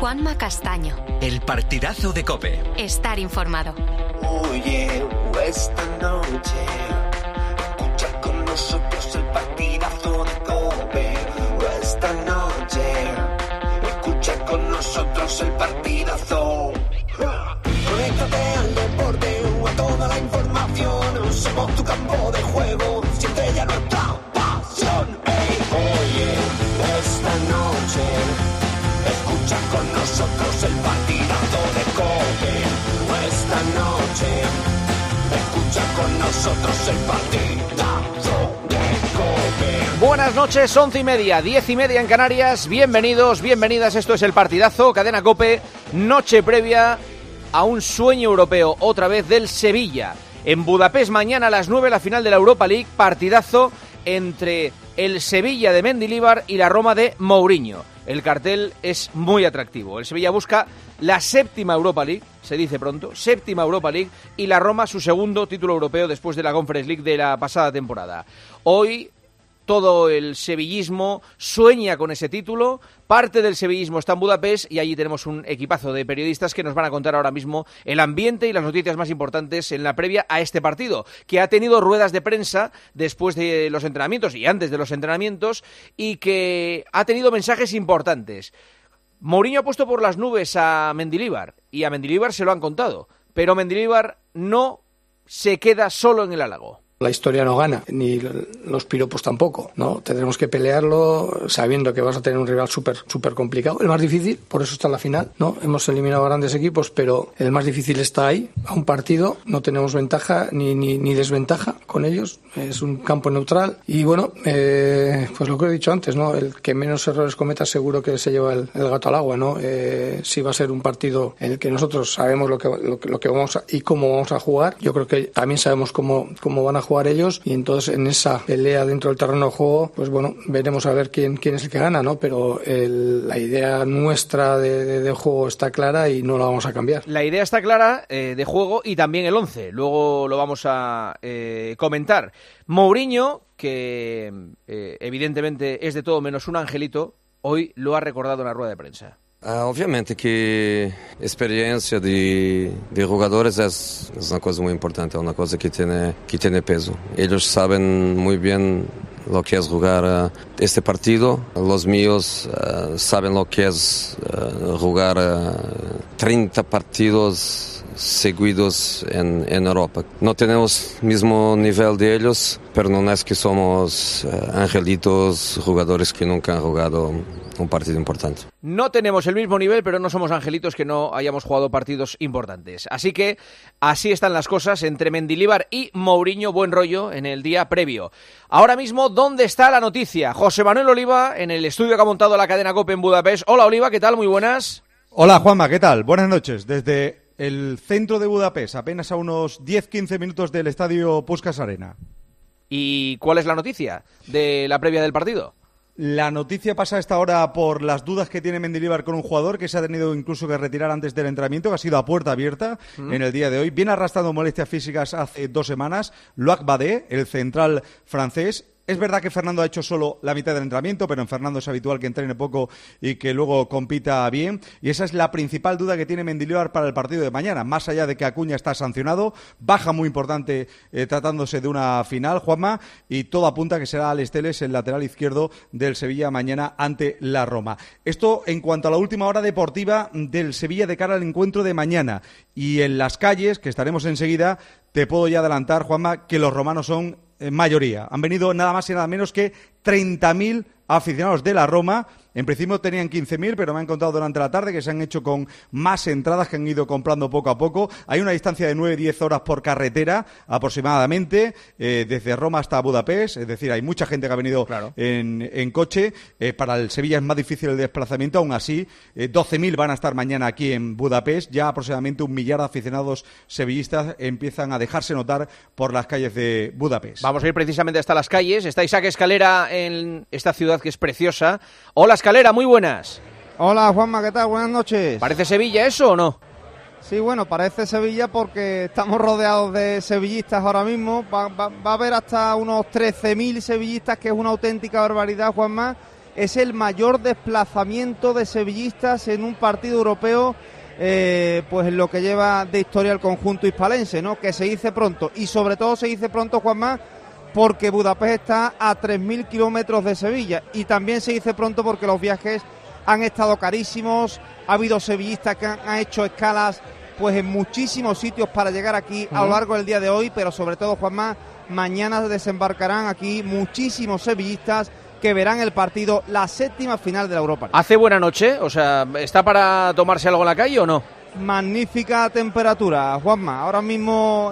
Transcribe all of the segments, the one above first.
Juanma Castaño. El partidazo de COPE. Estar informado. Oye, esta noche escucha con nosotros el partidazo de COPE. Esta noche escucha con nosotros el partidazo. Conéctate al deporte o a toda la información. Somos tu campo de juego, siente ya nuestra pasión. Hey, oye, esta noche escucha con nosotros el partidazo de COPE. Esta noche escucha con nosotros el partidazo de COPE. Buenas noches, 11:30, 10:30 en Canarias. Bienvenidos, bienvenidas, esto es el partidazo, cadena COPE, noche previa a un sueño europeo, otra vez del Sevilla. En Budapest mañana a las 9 la final de la Europa League, partidazo entre el Sevilla de Mendilibar y la Roma de Mourinho. El cartel es muy atractivo. El Sevilla busca la séptima Europa League, se dice pronto, séptima Europa League, y la Roma su segundo título europeo después de la Conference League de la pasada temporada. Hoy todo el sevillismo sueña con ese título, parte del sevillismo está en Budapest y allí tenemos un equipazo de periodistas que nos van a contar ahora mismo el ambiente y las noticias más importantes en la previa a este partido, que ha tenido ruedas de prensa después de los entrenamientos y antes de los entrenamientos y que ha tenido mensajes importantes. Mourinho ha puesto por las nubes a Mendilibar y a Mendilibar se lo han contado, pero Mendilibar no se queda solo en el halago. La historia no gana, ni los piropos tampoco, ¿no? Tendremos que pelearlo sabiendo que vas a tener un rival súper complicado. El más difícil, por eso está en la final, ¿no? Hemos eliminado grandes equipos, pero el más difícil está ahí, a un partido. No tenemos ventaja ni desventaja con ellos. Es un campo neutral. Y bueno, pues lo que he dicho antes, ¿no? El que menos errores cometa seguro que se lleva el gato al agua, ¿no? Si va a ser un partido en el que nosotros sabemos lo que vamos a, y cómo vamos a jugar. Yo creo que también sabemos cómo van a jugar ellos, y entonces en esa pelea dentro del terreno de juego, pues bueno, veremos a ver quién es el que gana, ¿no? Pero la idea nuestra de juego está clara y no la vamos a cambiar. La idea está clara de juego y también el 11, luego lo vamos a comentar. Mourinho, que evidentemente es de todo menos un angelito, hoy lo ha recordado en la rueda de prensa. Obviamente que experiencia de jugadores es una cosa muy importante, una cosa que tiene peso. Ellos saben muy bien lo que es jugar este partido. Los míos saben lo que es jugar 30 partidos seguidos en Europa. No tenemos el mismo nivel de ellos, pero no es que somos angelitos, jugadores que nunca han jugado un partido importante. No tenemos el mismo nivel, pero no somos angelitos que no hayamos jugado partidos importantes. Así que así están las cosas entre Mendilibar y Mourinho, buen rollo en el día previo. Ahora mismo, ¿dónde está la noticia? José Manuel Oliva, en el estudio que ha montado la cadena COPE en Budapest. Hola Oliva, ¿qué tal? Muy buenas. Hola Juanma, ¿qué tal? Buenas noches. Desde el centro de Budapest, apenas a unos 10-15 minutos del estadio Puskás Arena. ¿Y cuál es la noticia de la previa del partido? La noticia pasa a esta hora por las dudas que tiene Mendilibar con un jugador que se ha tenido incluso que retirar antes del entrenamiento, que ha sido a puerta abierta en el día de hoy. Viene arrastrando molestias físicas hace 2 semanas. Loic Badé, el central francés. Es verdad que Fernando ha hecho solo la mitad del entrenamiento, pero en Fernando es habitual que entrene poco y que luego compita bien. Y esa es la principal duda que tiene Mendilibar para el partido de mañana. Más allá de que Acuña está sancionado, baja muy importante tratándose de una final, Juanma, y todo apunta que será Alex Telles, el lateral izquierdo del Sevilla mañana ante la Roma. Esto en cuanto a la última hora deportiva del Sevilla de cara al encuentro de mañana. Y en las calles, que estaremos enseguida, te puedo ya adelantar, Juanma, que los romanos son mayoría. Han venido nada más y nada menos que 30.000 aficionados de la Roma. En principio tenían 15.000, pero me han contado durante la tarde que se han hecho con más entradas que han ido comprando poco a poco. Hay una distancia de 9-10 horas por carretera aproximadamente, desde Roma hasta Budapest. Es decir, hay mucha gente que ha venido en coche. Para el Sevilla es más difícil el desplazamiento. Aún así, 12.000 van a estar mañana aquí en Budapest. Ya aproximadamente 1 millar de aficionados sevillistas empiezan a dejarse notar por las calles de Budapest. Vamos a ir precisamente hasta las calles. Está Isaac Escalera en esta ciudad que es preciosa. Hola, Escalera, muy buenas. Hola, Juanma, ¿qué tal? Buenas noches. ¿Parece Sevilla eso o no? Sí, bueno, parece Sevilla porque estamos rodeados de sevillistas ahora mismo. Va a haber hasta unos 13.000 sevillistas, que es una auténtica barbaridad, Juanma. es el mayor desplazamiento de sevillistas en un partido europeo, pues en lo que lleva de historia el conjunto hispalense, ¿no? Que se dice pronto, y sobre todo se dice pronto, Juanma, porque Budapest está a 3.000 kilómetros de Sevilla, y también se dice pronto porque los viajes han estado carísimos. Ha habido sevillistas que han hecho escalas pues en muchísimos sitios para llegar aquí a lo largo del día de hoy, pero sobre todo, Juanma, mañana desembarcarán aquí muchísimos sevillistas que verán el partido, la séptima final de la Europa League. ¿Hace buena noche? O sea, ¿está para tomarse algo en la calle o no? Magnífica temperatura, Juanma. Ahora mismo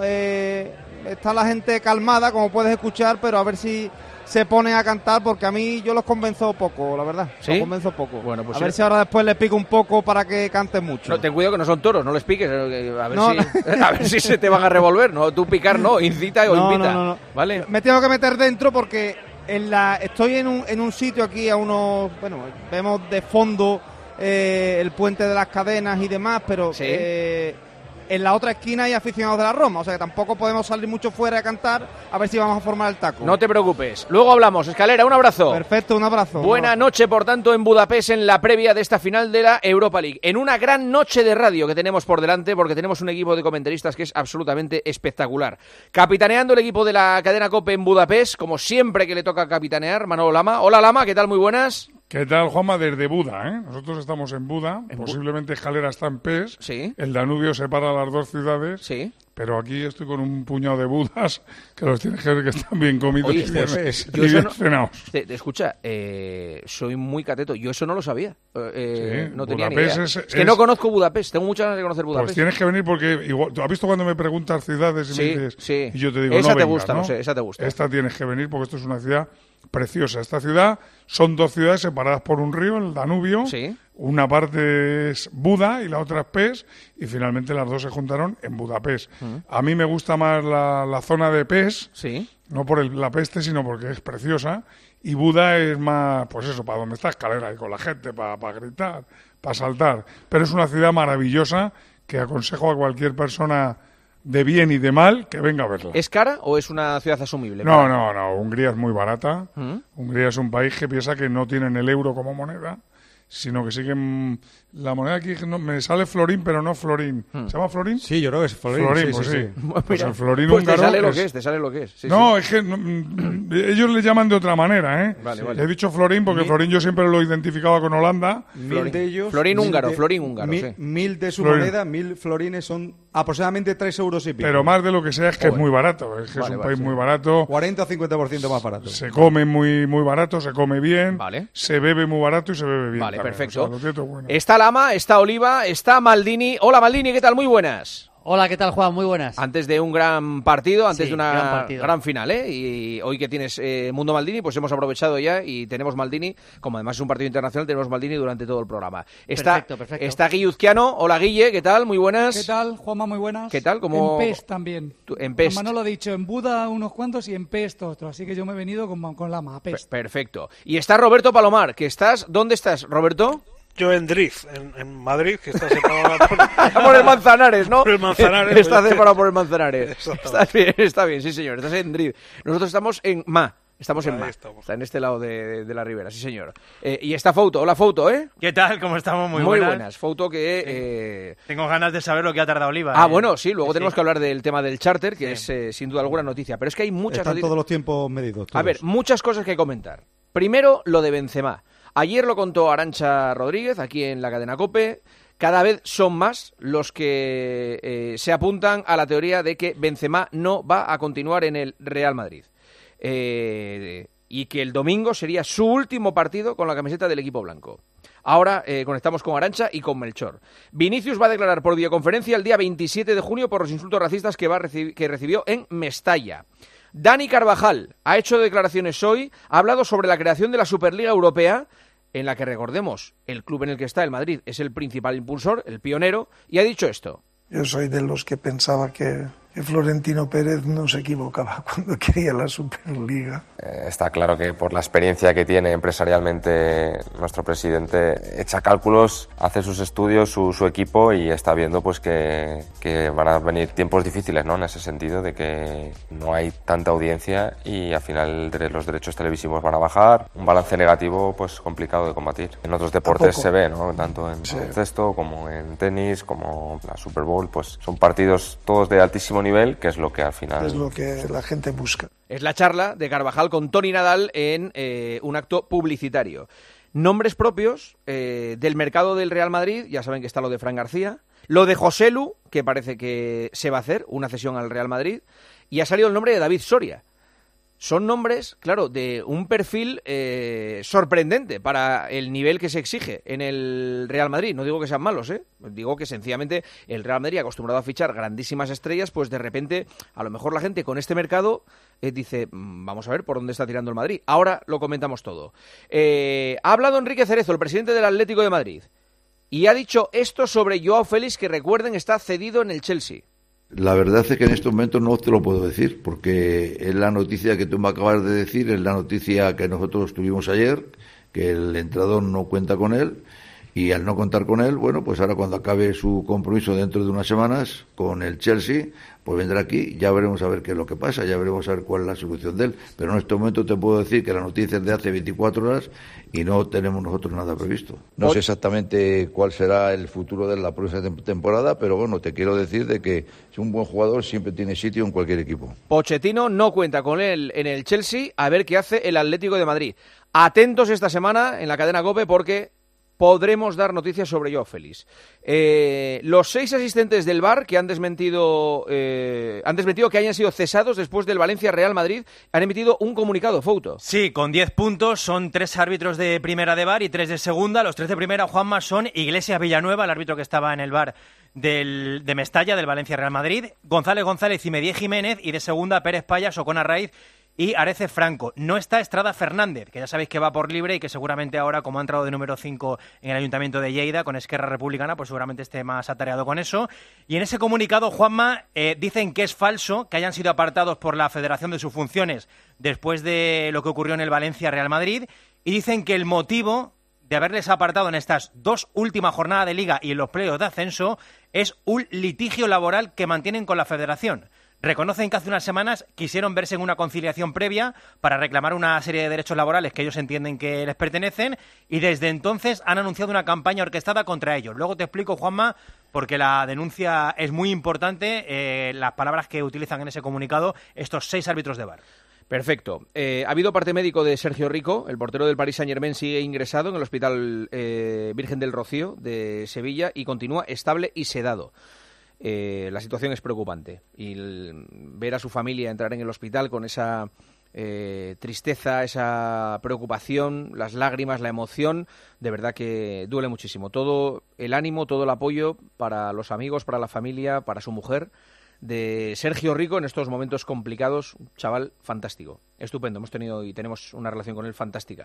está la gente calmada, como puedes escuchar, pero a ver si se ponen a cantar, porque a mí yo los convenzo poco, la verdad. ¿Sí? Los convenzo poco. Bueno, pues a ver si ahora después les pico un poco para que canten mucho. No, ten cuidado que no son toros, no les piques, a ver, No, a ver si se te van a revolver, no, tú picar no, incita o invita. No. ¿Vale? Me tengo que meter dentro porque estoy en un sitio aquí a unos, bueno, vemos de fondo el puente de las cadenas y demás, pero ¿sí? En la otra esquina hay aficionados de la Roma, o sea que tampoco podemos salir mucho fuera a cantar, a ver si vamos a formar el taco. No te preocupes, luego hablamos. Escalera, un abrazo. Perfecto, un abrazo. Buena noche, por tanto, en Budapest, en la previa de esta final de la Europa League. En una gran noche de radio que tenemos por delante, porque tenemos un equipo de comentaristas que es absolutamente espectacular. Capitaneando el equipo de la cadena COPE en Budapest, como siempre que le toca capitanear, Manolo Lama. Hola, Lama, ¿qué tal? Muy buenas. ¿Qué tal, Juanma? Desde Buda, ¿eh? Nosotros estamos en Buda, posiblemente Escalera está en Pest, sí. El Danubio separa las dos ciudades, sí. Pero aquí estoy con un puñado de budas que los tienes que ver que están bien comidos. Oye, y bien cenados. Escucha, soy muy cateto, yo eso no lo sabía, Sí, no tenía ni Budapest idea. es que no conozco Budapest, tengo muchas ganas de conocer Budapest. Pues tienes que venir porque, igual, ¿tú has visto cuando me preguntas ciudades y sí, me dices, sí. y yo te digo, esa no te vengas, gusta, ¿no? sé, esa te gusta. Esta tienes que venir porque esto es una ciudad preciosa. Esta ciudad son dos ciudades separadas por un río, el Danubio. Sí. Una parte es Buda y la otra es Pest, y finalmente las dos se juntaron en Budapest. A mí me gusta más la zona de Pest, sí. No por la peste, sino porque es preciosa, y Buda es más, pues eso, para donde está Escalera, y con la gente, para gritar, para saltar. Pero es una ciudad maravillosa que aconsejo a cualquier persona de bien y de mal que venga a verla. ¿Es cara o es una ciudad asumible? No, Hungría es muy barata. Hungría es un país que piensa que no tienen el euro como moneda, sino que siguen la moneda aquí, no, me sale florín, pero no florín. ¿Se llama florín? Sí, yo creo que es florín. Pues sí. Pues el florín pues húngaro te sale lo que es. Sí, no, sí. es que ellos le llaman de otra manera, ¿eh? Vale. He dicho florín porque florín yo siempre lo identificaba con Holanda. Florín húngaro, sí. 1000 de su florín. moneda, 1000 florines son aproximadamente 3 euros y pico. Pero más de lo que sea es que es muy barato. Es que es un país muy barato. 40 o 50% más barato. Se come muy barato, se come bien. Vale. Se bebe muy barato y se bebe bien. Vale, también. perfecto. O sea, lo cierto es bueno. Está Lama, está Oliva, está Maldini. Hola, Maldini, ¿qué tal? Muy buenas. Hola, ¿qué tal, Juan? Muy buenas. Antes de un gran partido, antes Sí, de una gran final, ¿eh? Y hoy que tienes Mundo Maldini, pues hemos aprovechado ya y tenemos Maldini, como además es un partido internacional, tenemos Maldini durante todo el programa. Perfecto. Está Guilluzquiano. Hola, Guille, ¿qué tal? Muy buenas. ¿Qué tal, Juanma? Muy buenas. ¿Qué tal? ¿Cómo... En Pest también. En Pest. Manolo ha dicho, en Buda unos cuantos y en Pest otros, así que yo me he venido con Lama, a Pest. Perfecto. Y está Roberto Palomar, que estás... ¿Dónde estás, Roberto? Yo en Drift, en Madrid, que está separado por el Manzanares, ¿no? Por el Manzanares. Está separado por el Manzanares. Está bien, sí, señor. Estás en Drift. Nosotros estamos en Ma. Estamos en Ma. Está en este lado de la ribera, sí, señor. Y está Fouto. Hola, Fouto, ¿eh? ¿Qué tal? ¿Cómo estamos? Muy buenas. Fouto que... Tengo ganas de saber lo que ha tardado Oliva. Bueno, sí. Luego tenemos que hablar del tema del charter, que es sin duda alguna noticia. Pero es que hay muchas Están noticias. todos los tiempos medidos. Todos. A ver, muchas cosas que comentar. Primero, lo de Benzema. Ayer lo contó Arantxa Rodríguez aquí en la cadena COPE. Cada vez son más los que se apuntan a la teoría de que Benzema no va a continuar en el Real Madrid. Y que el domingo sería su último partido con la camiseta del equipo blanco. Ahora conectamos con Arantxa y con Melchor. Vinicius va a declarar por videoconferencia el día 27 de junio por los insultos racistas que recibió en Mestalla. Dani Carvajal ha hecho declaraciones hoy, ha hablado sobre la creación de la Superliga Europea, en la que, recordemos, el club en el que está, el Madrid, es el principal impulsor, el pionero, y ha dicho esto. Yo soy de los que pensaba que que Florentino Pérez no se equivocaba cuando quería la Superliga. Está claro que por la experiencia que tiene empresarialmente nuestro presidente, echa cálculos, hace sus estudios, su equipo, y está viendo pues que van a venir tiempos difíciles, ¿no? En ese sentido de que no hay tanta audiencia y al final los derechos televisivos van a bajar. Un balance negativo pues complicado de combatir. En otros deportes se ve, ¿no? Tanto en cesto como en tenis, como la Super Bowl, pues son partidos todos de altísimo nivel, que es lo que al final... Es lo que la gente busca. Es la charla de Carvajal con Toni Nadal en un acto publicitario. Nombres propios del mercado del Real Madrid, ya saben que está lo de Fran García, lo de Joselu, que parece que se va a hacer, una cesión al Real Madrid, y ha salido el nombre de David Soria. Son nombres, claro, de un perfil sorprendente para el nivel que se exige en el Real Madrid. No digo que sean malos, digo que sencillamente el Real Madrid, acostumbrado a fichar grandísimas estrellas, pues de repente, a lo mejor la gente con este mercado dice, vamos a ver por dónde está tirando el Madrid. Ahora lo comentamos todo. Ha hablado Enrique Cerezo, el presidente del Atlético de Madrid, y ha dicho esto sobre Joao Félix, que recuerden está cedido en el Chelsea. La verdad es que en estos momentos no te lo puedo decir, porque es la noticia que tú me acabas de decir, es la noticia que nosotros tuvimos ayer, que el entrenador no cuenta con él, y al no contar con él, bueno, pues ahora cuando acabe su compromiso dentro de unas semanas con el Chelsea, pues vendrá aquí, ya veremos a ver qué es lo que pasa, ya veremos a ver cuál es la solución de él, pero en este momento te puedo decir que la noticia es de hace 24 horas y no tenemos nosotros nada previsto. No sé exactamente cuál será el futuro de la próxima temporada, pero bueno, te quiero decir de que si un buen jugador siempre tiene sitio en cualquier equipo. Pochettino no cuenta con él en el Chelsea, a ver qué hace el Atlético de Madrid. Atentos esta semana en la cadena COPE porque podremos dar noticias sobre Joao Félix. Los 6 asistentes del VAR que han desmentido que hayan sido cesados después del Valencia-Real Madrid han emitido un comunicado, Fouto. Sí, con 10 puntos, son 3 árbitros de primera de VAR y 3 de segunda. Los 3 de primera, Juanma, son Iglesias Villanueva, el árbitro que estaba en el VAR de Mestalla, del Valencia-Real Madrid, González González y Medié Jiménez, y de segunda Pérez Payas, Ocona Raiz y Arece Franco. No está Estrada Fernández, que ya sabéis que va por libre y que seguramente ahora, como ha entrado de número 5 en el Ayuntamiento de Lleida con Esquerra Republicana, pues seguramente esté más atareado con eso. Y en ese comunicado, Juanma, dicen que es falso que hayan sido apartados por la Federación de sus funciones después de lo que ocurrió en el Valencia-Real Madrid, y dicen que el motivo de haberles apartado en estas 2 últimas jornadas de Liga y en los playoffs de ascenso es un litigio laboral que mantienen con la Federación. Reconocen que hace unas semanas quisieron verse en una conciliación previa para reclamar una serie de derechos laborales que ellos entienden que les pertenecen, y desde entonces han anunciado una campaña orquestada contra ellos. Luego te explico, Juanma, porque la denuncia es muy importante, las palabras que utilizan en ese comunicado estos 6 árbitros de VAR. Perfecto. Ha habido parte médico de Sergio Rico, el portero del Paris Saint-Germain sigue ingresado en el Hospital Virgen del Rocío de Sevilla y continúa estable y sedado. La situación es preocupante y ver a su familia entrar en el hospital con esa tristeza, esa preocupación, las lágrimas, la emoción, de verdad que duele muchísimo. Todo el ánimo, todo el apoyo para los amigos, para la familia, para su mujer, de Sergio Rico en estos momentos complicados. Un chaval fantástico, estupendo, hemos tenido y tenemos una relación con él fantástica.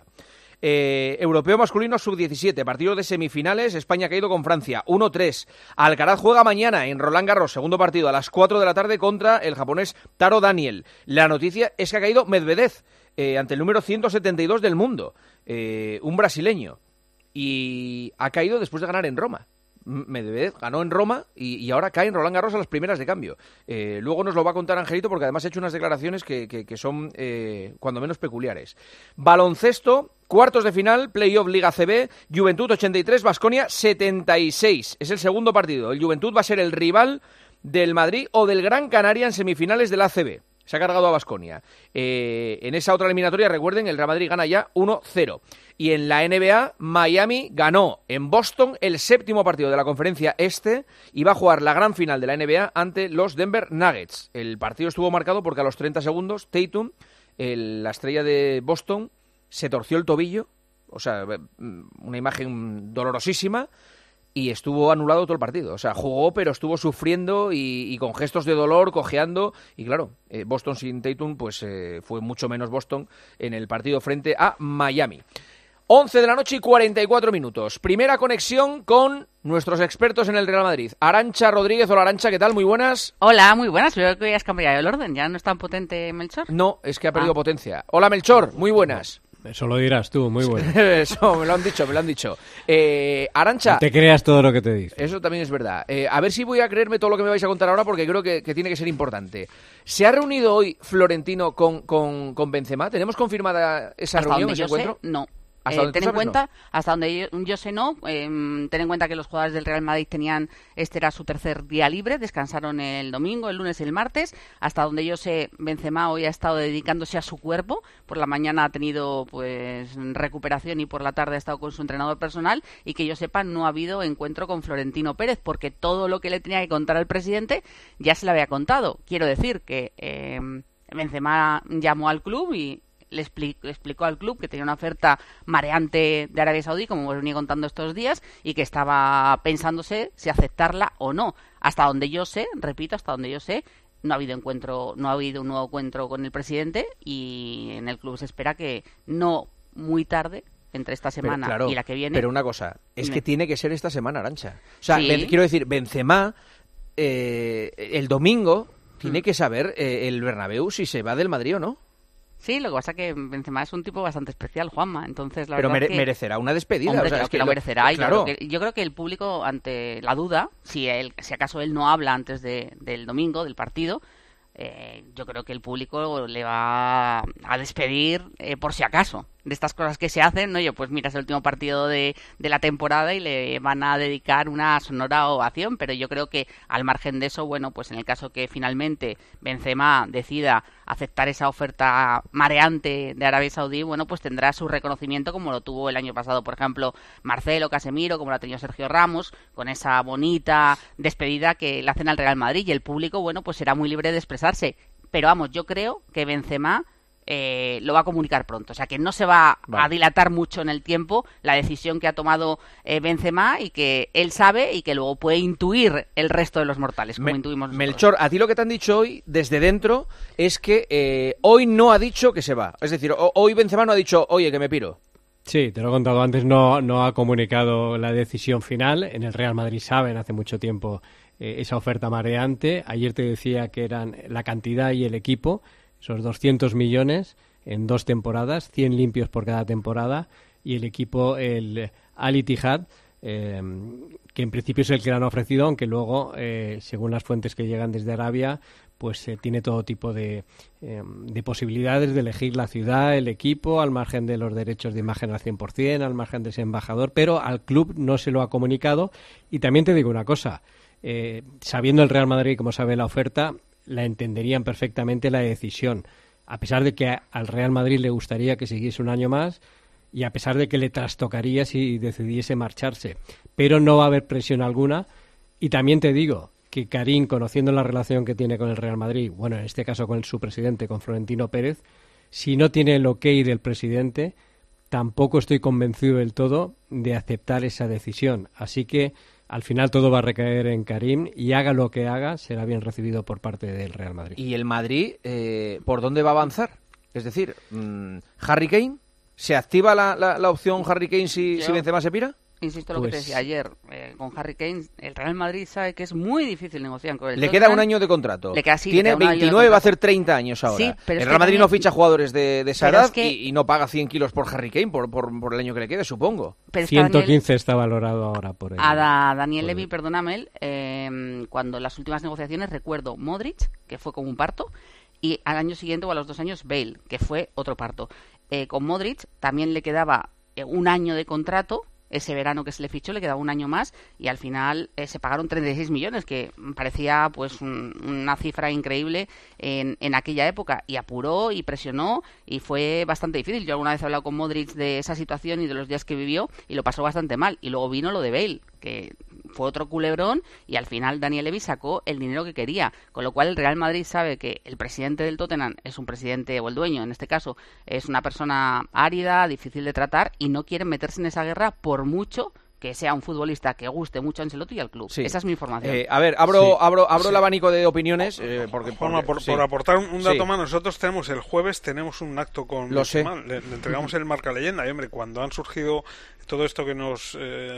Europeo masculino sub-17, partido de semifinales, España ha caído con Francia, 1-3. Alcaraz juega mañana en Roland Garros, segundo partido a las 4 de la tarde contra el japonés Taro Daniel. La noticia es que ha caído Medvedev ante el número 172 del mundo, un brasileño, y ha caído después de ganar en Roma. Medvedev ganó en Roma y ahora cae en Roland Garros a las primeras de cambio. Luego nos lo va a contar Angelito, porque además ha hecho unas declaraciones que son cuando menos peculiares. Baloncesto, cuartos de final, playoff Liga CB, Juventud 83, Baskonia 76. Es el segundo partido. El Juventud va a ser el rival del Madrid o del Gran Canaria en semifinales de la ACB. Se ha cargado a Baskonia. En esa otra eliminatoria, recuerden, el Real Madrid gana ya 1-0. Y en la NBA, Miami ganó en Boston el séptimo partido de la conferencia este y va a jugar la gran final de la NBA ante los Denver Nuggets. El partido estuvo marcado porque a los 30 segundos, Tatum, la estrella de Boston, se torció el tobillo, o sea, una imagen dolorosísima, y estuvo anulado todo el partido. O sea, jugó, pero estuvo sufriendo y con gestos de dolor, cojeando. Y claro, Boston sin Tatum, pues fue mucho menos Boston en el partido frente a Miami. 11 de la noche y 44 minutos. Primera conexión con nuestros expertos en el Real Madrid. Arantxa Rodríguez. Hola, Arantxa, ¿qué tal? Muy buenas. Hola, muy buenas. Creo que ya has cambiado el orden. ¿Ya no es tan potente Melchor? No, es que ha perdido potencia. Hola, Melchor. Muy buenas. Eso lo dirás tú, muy bueno. Eso, me lo han dicho. Arantxa... No te creas todo lo que te dice. Eso también es verdad. A ver si voy a creerme todo lo que me vais a contar ahora, porque creo que tiene que ser importante. ¿Se ha reunido hoy Florentino con Benzema? ¿Tenemos confirmada esa reunión, ese encuentro? No. Ten en cuenta, hasta donde yo sé no, ten en cuenta que los jugadores del Real Madrid este era su tercer día libre, descansaron el domingo, el lunes y el martes. Hasta donde yo sé, Benzema hoy ha estado dedicándose a su cuerpo. Por la mañana ha tenido pues recuperación y por la tarde ha estado con su entrenador personal, y que yo sepa no ha habido encuentro con Florentino Pérez, porque todo lo que le tenía que contar al presidente ya se le había contado. Quiero decir que Benzema llamó al club y le explicó al club que tenía una oferta mareante de Arabia Saudí, como os venía contando estos días, y que estaba pensándose si aceptarla o no. Hasta donde yo sé, repito, no ha habido un nuevo encuentro con el presidente, y en el club se espera que no muy tarde, entre esta semana y la que viene. Pero una cosa, es que tiene que ser esta semana, Arantxa. O sea, ¿sí? Quiero decir, Benzema el domingo tiene que saber el Bernabéu si se va del Madrid o no. Sí, lo que pasa es que Benzema es un tipo bastante especial, Juanma, entonces la pero verdad merecerá una despedida. Hombre, o sea, es que lo merecerá. Claro. Yo creo que el público, ante la duda, si acaso él no habla antes del domingo, del partido, yo creo que el público le va a despedir por si acaso. De estas cosas que se hacen, ¿no? Pues mira, es el último partido de la temporada y le van a dedicar una sonora ovación, pero yo creo que al margen de eso, bueno, pues en el caso que finalmente Benzema decida aceptar esa oferta mareante de Arabia Saudí, bueno, pues tendrá su reconocimiento, como lo tuvo el año pasado, por ejemplo, Marcelo, Casemiro, como lo ha tenido Sergio Ramos, con esa bonita despedida que le hacen al Real Madrid, y el público, bueno, pues será muy libre de expresarse. Pero vamos, yo creo que Benzema lo va a comunicar pronto, o sea que no se va a dilatar mucho en el tiempo la decisión que ha tomado Benzema, y que él sabe y que luego puede intuir el resto de los mortales, como intuimos nosotros. Melchor, a ti lo que te han dicho hoy desde dentro es que hoy no ha dicho que se va, es decir, hoy Benzema no ha dicho, oye, que me piro. Sí, te lo he contado antes, no ha comunicado la decisión final. En el Real Madrid saben hace mucho tiempo esa oferta mareante. Ayer te decía que eran la cantidad y el equipo, esos 200 millones en 2 temporadas, 100 limpios por cada temporada, y el equipo, el Al Ittihad, que en principio es el que le han ofrecido, aunque luego, según las fuentes que llegan desde Arabia, pues tiene todo tipo de posibilidades de elegir la ciudad, el equipo, al margen de los derechos de imagen al 100%, al margen de ese embajador, pero al club no se lo ha comunicado. Y también te digo una cosa, sabiendo el Real Madrid cómo sabe la oferta, la entenderían perfectamente la decisión, a pesar de que al Real Madrid le gustaría que siguiese un año más, y a pesar de que le trastocaría si decidiese marcharse, pero no va a haber presión alguna. Y también te digo que Karim, conociendo la relación que tiene con el Real Madrid, bueno, en este caso con su presidente, con Florentino Pérez, si no tiene el ok del presidente, tampoco estoy convencido del todo de aceptar esa decisión. Así que al final todo va a recaer en Karim, y haga lo que haga, será bien recibido por parte del Real Madrid. ¿Y el Madrid por dónde va a avanzar? Es decir, ¿Harry Kane? ¿Se activa la opción Harry Kane si Benzema se pira? Insisto en lo que te decía ayer, con Harry Kane, el Real Madrid sabe que es muy difícil negociar con él. Le queda un año de contrato. Tiene 29, va a hacer 30 años ahora. Sí, pero el Real Madrid no ficha jugadores de esa edad y no paga 100 kilos por Harry Kane por el año que le quede, supongo. Pero 115 está valorado ahora por él. A Daniel Levy, perdóname, cuando las últimas negociaciones, recuerdo Modric, que fue como un parto, y al año siguiente o a los 2 años Bale, que fue otro parto. Con Modric también le quedaba un año de contrato. Ese verano que se le fichó le quedaba un año más, y al final se pagaron 36 millones, que parecía pues una cifra increíble en aquella época, y apuró y presionó y fue bastante difícil. Yo alguna vez he hablado con Modric de esa situación y de los días que vivió, y lo pasó bastante mal. Y luego vino lo de Bale, que fue otro culebrón, y al final Daniel Levy sacó el dinero que quería, con lo cual el Real Madrid sabe que el presidente del Tottenham es un presidente, o el dueño en este caso, es una persona árida, difícil de tratar, y no quieren meterse en esa guerra por mucho que sea un futbolista que guste mucho a Ancelotti y al club. Sí. Esa es mi información. A ver, abro el abanico de opiniones. Juanma, por aportar un dato más, nosotros el jueves tenemos un acto con Benzema. Le entregamos el marca leyenda. Y hombre, cuando han surgido todo esto que nos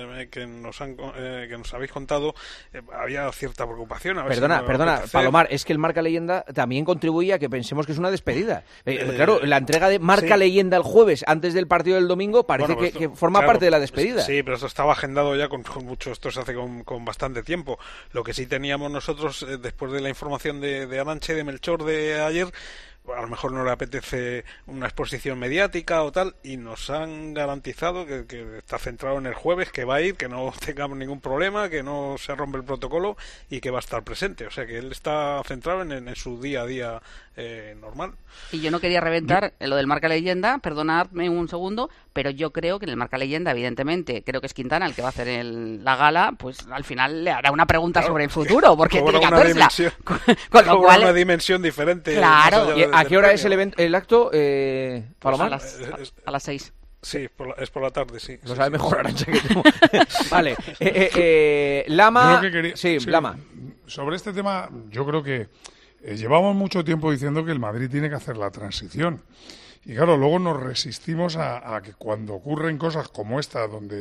habéis contado, había cierta preocupación. Perdona, Palomar, es que el marca leyenda también contribuye a que pensemos que es una despedida. Claro, la entrega de marca leyenda el jueves antes del partido del domingo parece que forma parte de la despedida. Sí, pero esto estaba agendado ya con mucho, esto se hace con bastante tiempo. Lo que sí teníamos nosotros, después de la información de Arantxa y de Melchor de ayer, a lo mejor no le apetece una exposición mediática o tal, y nos han garantizado que está centrado en el jueves, que va a ir, que no tengamos ningún problema, que no se rompe el protocolo y que va a estar presente. O sea que él está centrado en su día a día normal. Y yo no quería reventar lo del marca leyenda, perdonadme un segundo, pero yo creo que en el marca leyenda, evidentemente, creo que es Quintana el que va a hacer la gala, pues al final le hará una pregunta sobre el futuro, porque tiene que hacerla. Con lo cual, una dimensión diferente. Claro. ¿A qué hora es el acto, Palomar? A las 6. Sí, es por la tarde, sí. Lo sabe mejor Arantxa que tú. Vale. Lama. Lama. Sobre este tema, yo creo que llevamos mucho tiempo diciendo que el Madrid tiene que hacer la transición. Y claro, luego nos resistimos a que cuando ocurren cosas como esta, donde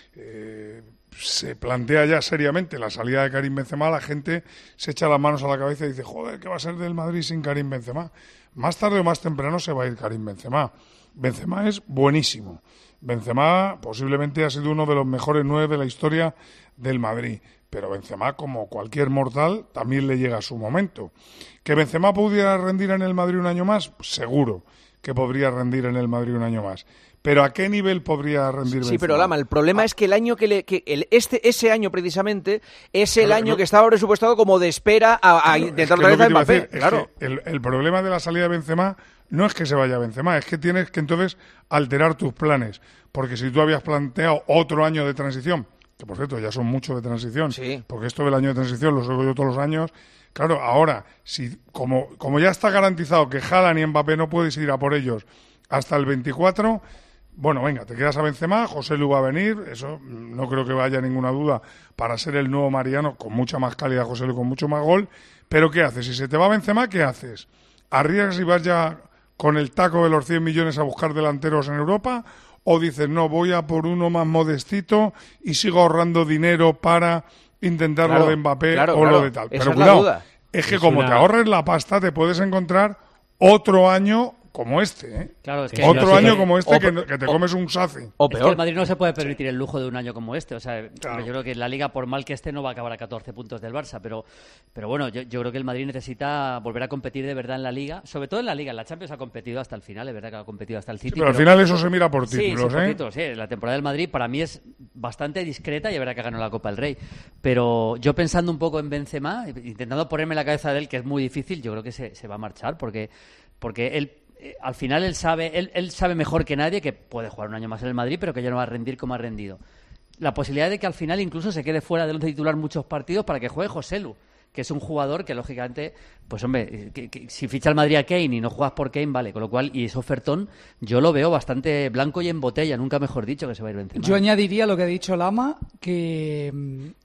se plantea ya seriamente la salida de Karim Benzema, la gente se echa las manos a la cabeza y dice, joder, ¿qué va a ser del Madrid sin Karim Benzema? Más tarde o más temprano se va a ir Karim Benzema. Benzema es buenísimo. Benzema posiblemente ha sido uno de los mejores 9 de la historia del Madrid. Pero Benzema, como cualquier mortal, también le llega su momento. ¿Que Benzema pudiera rendir en el Madrid un año más? Pues seguro que podría rendir en el Madrid un año más. ¿Pero a qué nivel podría rendir Benzema? Sí, pero Lama, el problema es que el año ese año precisamente es el año que estaba presupuestado como de espera a intentar otra vez a Mbappé. Claro. El problema de la salida de Benzema no es que se vaya Benzema, es que tienes que entonces alterar tus planes. Porque si tú habías planteado otro año de transición, que por cierto ya son muchos de transición, porque esto del año de transición lo sigo yo todos los años. Claro, ahora, si como ya está garantizado que Haaland y Mbappé no puedes ir a por ellos hasta el 24, bueno, venga, te quedas a Benzema, Joselu va a venir, eso no creo que haya ninguna duda, para ser el nuevo Mariano, con mucha más calidad Joselu, con mucho más gol, pero ¿qué haces? Si se te va Benzema, ¿qué haces? ¿Arriesgas y vas ya con el taco de los 100 millones a buscar delanteros en Europa? ¿O dices, no, voy a por uno más modestito y sigo ahorrando dinero para intentar lo de Mbappé lo de tal? Pero cuidado, es que como te ahorres la pasta, te puedes encontrar otro año como este, ¿eh? Claro, es que otro año como este que te comes un saci. O peor. Es que el Madrid no se puede permitir el lujo de un año como este. O sea, yo creo que la Liga, por mal que esté, no va a acabar a 14 puntos del Barça. Pero bueno, yo creo que el Madrid necesita volver a competir de verdad en la Liga. Sobre todo en la Liga. En la Champions ha competido hasta el final, es verdad que ha competido hasta el City. Sí, pero al final eso se mira por títulos, por títulos, sí. La temporada del Madrid para mí es bastante discreta y es verdad que ganó la Copa del Rey. Pero yo pensando un poco en Benzema, intentando ponerme en la cabeza de él, que es muy difícil, yo creo que se va a marchar porque él... Al final él sabe mejor que nadie que puede jugar un año más en el Madrid, pero que ya no va a rendir como ha rendido. La posibilidad de que al final incluso se quede fuera del once titular muchos partidos para que juegue Joselu, que es un jugador que lógicamente, pues hombre, que si ficha el Madrid a Kane y no juegas por Kane, vale, con lo cual, y ese ofertón, yo lo veo bastante blanco y en botella, nunca mejor dicho, que se va a ir Benzema. Yo añadiría lo que ha dicho Lama, que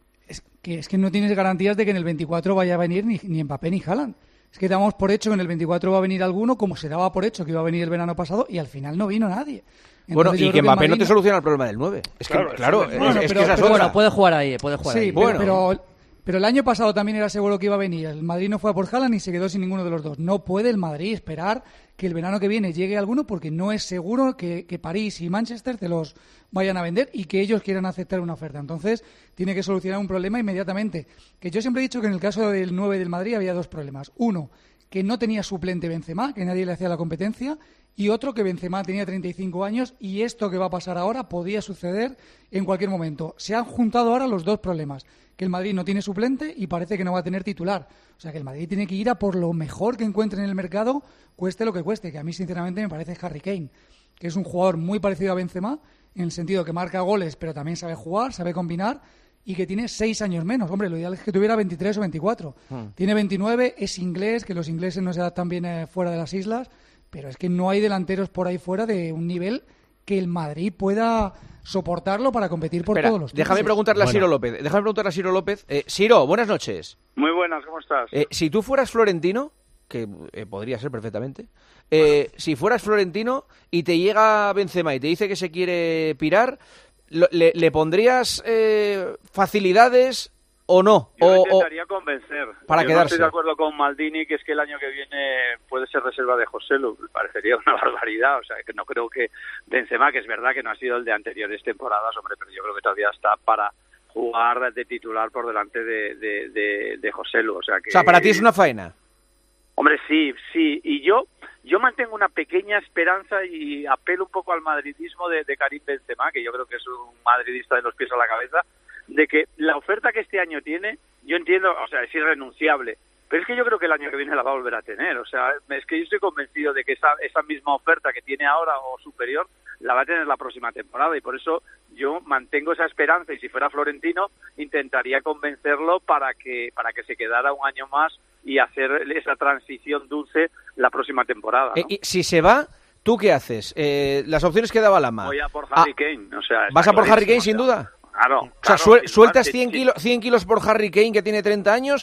es que no tienes garantías de que en el 24 vaya a venir ni Mbappé ni Haaland. Es que damos por hecho que en el 24 va a venir alguno, como se daba por hecho que iba a venir el verano pasado, y al final no vino nadie. Entonces, bueno, y que Mbappé no te soluciona el problema del 9. Es que, claro, bueno, puede jugar ahí, Sí, pero el año pasado también era seguro que iba a venir. El Madrid no fue a por Haaland y se quedó sin ninguno de los dos. No puede el Madrid esperar que el verano que viene llegue alguno, porque no es seguro que París y Manchester te los vayan a vender y que ellos quieran aceptar una oferta. Entonces, tiene que solucionar un problema inmediatamente. Que yo siempre he dicho que en el caso del 9 del Madrid había dos problemas. Uno, que no tenía suplente Benzema, que nadie le hacía la competencia, y otro, que Benzema tenía 35 años y esto que va a pasar ahora podía suceder en cualquier momento. Se han juntado ahora los dos problemas, que el Madrid no tiene suplente y parece que no va a tener titular. O sea que el Madrid tiene que ir a por lo mejor que encuentre en el mercado, cueste lo que cueste, que a mí sinceramente me parece Harry Kane, que es un jugador muy parecido a Benzema, en el sentido que marca goles, pero también sabe jugar, sabe combinar, y que tiene 6 años menos. Hombre, lo ideal es que tuviera 23 o 24. Tiene 29, es inglés, que los ingleses no se adaptan bien fuera de las islas, pero es que no hay delanteros por ahí fuera de un nivel que el Madrid pueda soportarlo para competir por todos los Déjame preguntarle a Ciro López. Ciro, buenas noches. Muy buenas, ¿cómo estás? Si tú fueras Florentino, que podría ser perfectamente, si fueras Florentino y te llega Benzema y te dice que se quiere pirar, ¿le pondrías facilidades o no? Yo intentaría convencer. Para Yo quedarse. No estoy de acuerdo con Maldini, que es que el año que viene puede ser reserva de Joselu. Me parecería una barbaridad. O sea, que no creo que Benzema, que es verdad que no ha sido el de anteriores temporadas, hombre, pero yo creo que todavía está para jugar de titular por delante de Joselu. O sea, para ti es una faena. Hombre, sí. Y yo mantengo una pequeña esperanza y apelo un poco al madridismo de Karim Benzema, que yo creo que es un madridista de los pies a la cabeza, de que la oferta que este año tiene, yo entiendo, o sea, es irrenunciable, pero es que yo creo que el año que viene la va a volver a tener. O sea, es que yo estoy convencido de que esa misma oferta que tiene ahora o superior la va a tener la próxima temporada, y por eso yo mantengo esa esperanza, y si fuera Florentino intentaría convencerlo para que se quedara un año más y hacer esa transición dulce la próxima temporada, ¿no? Y si se va, ¿tú qué haces? Las opciones que daba Lama. Voy a por Harry Kane. O sea, ¿vas a por Harry Kane sin duda? Claro. O sea, sueltas 100 kilos por Harry Kane, que tiene 30 años,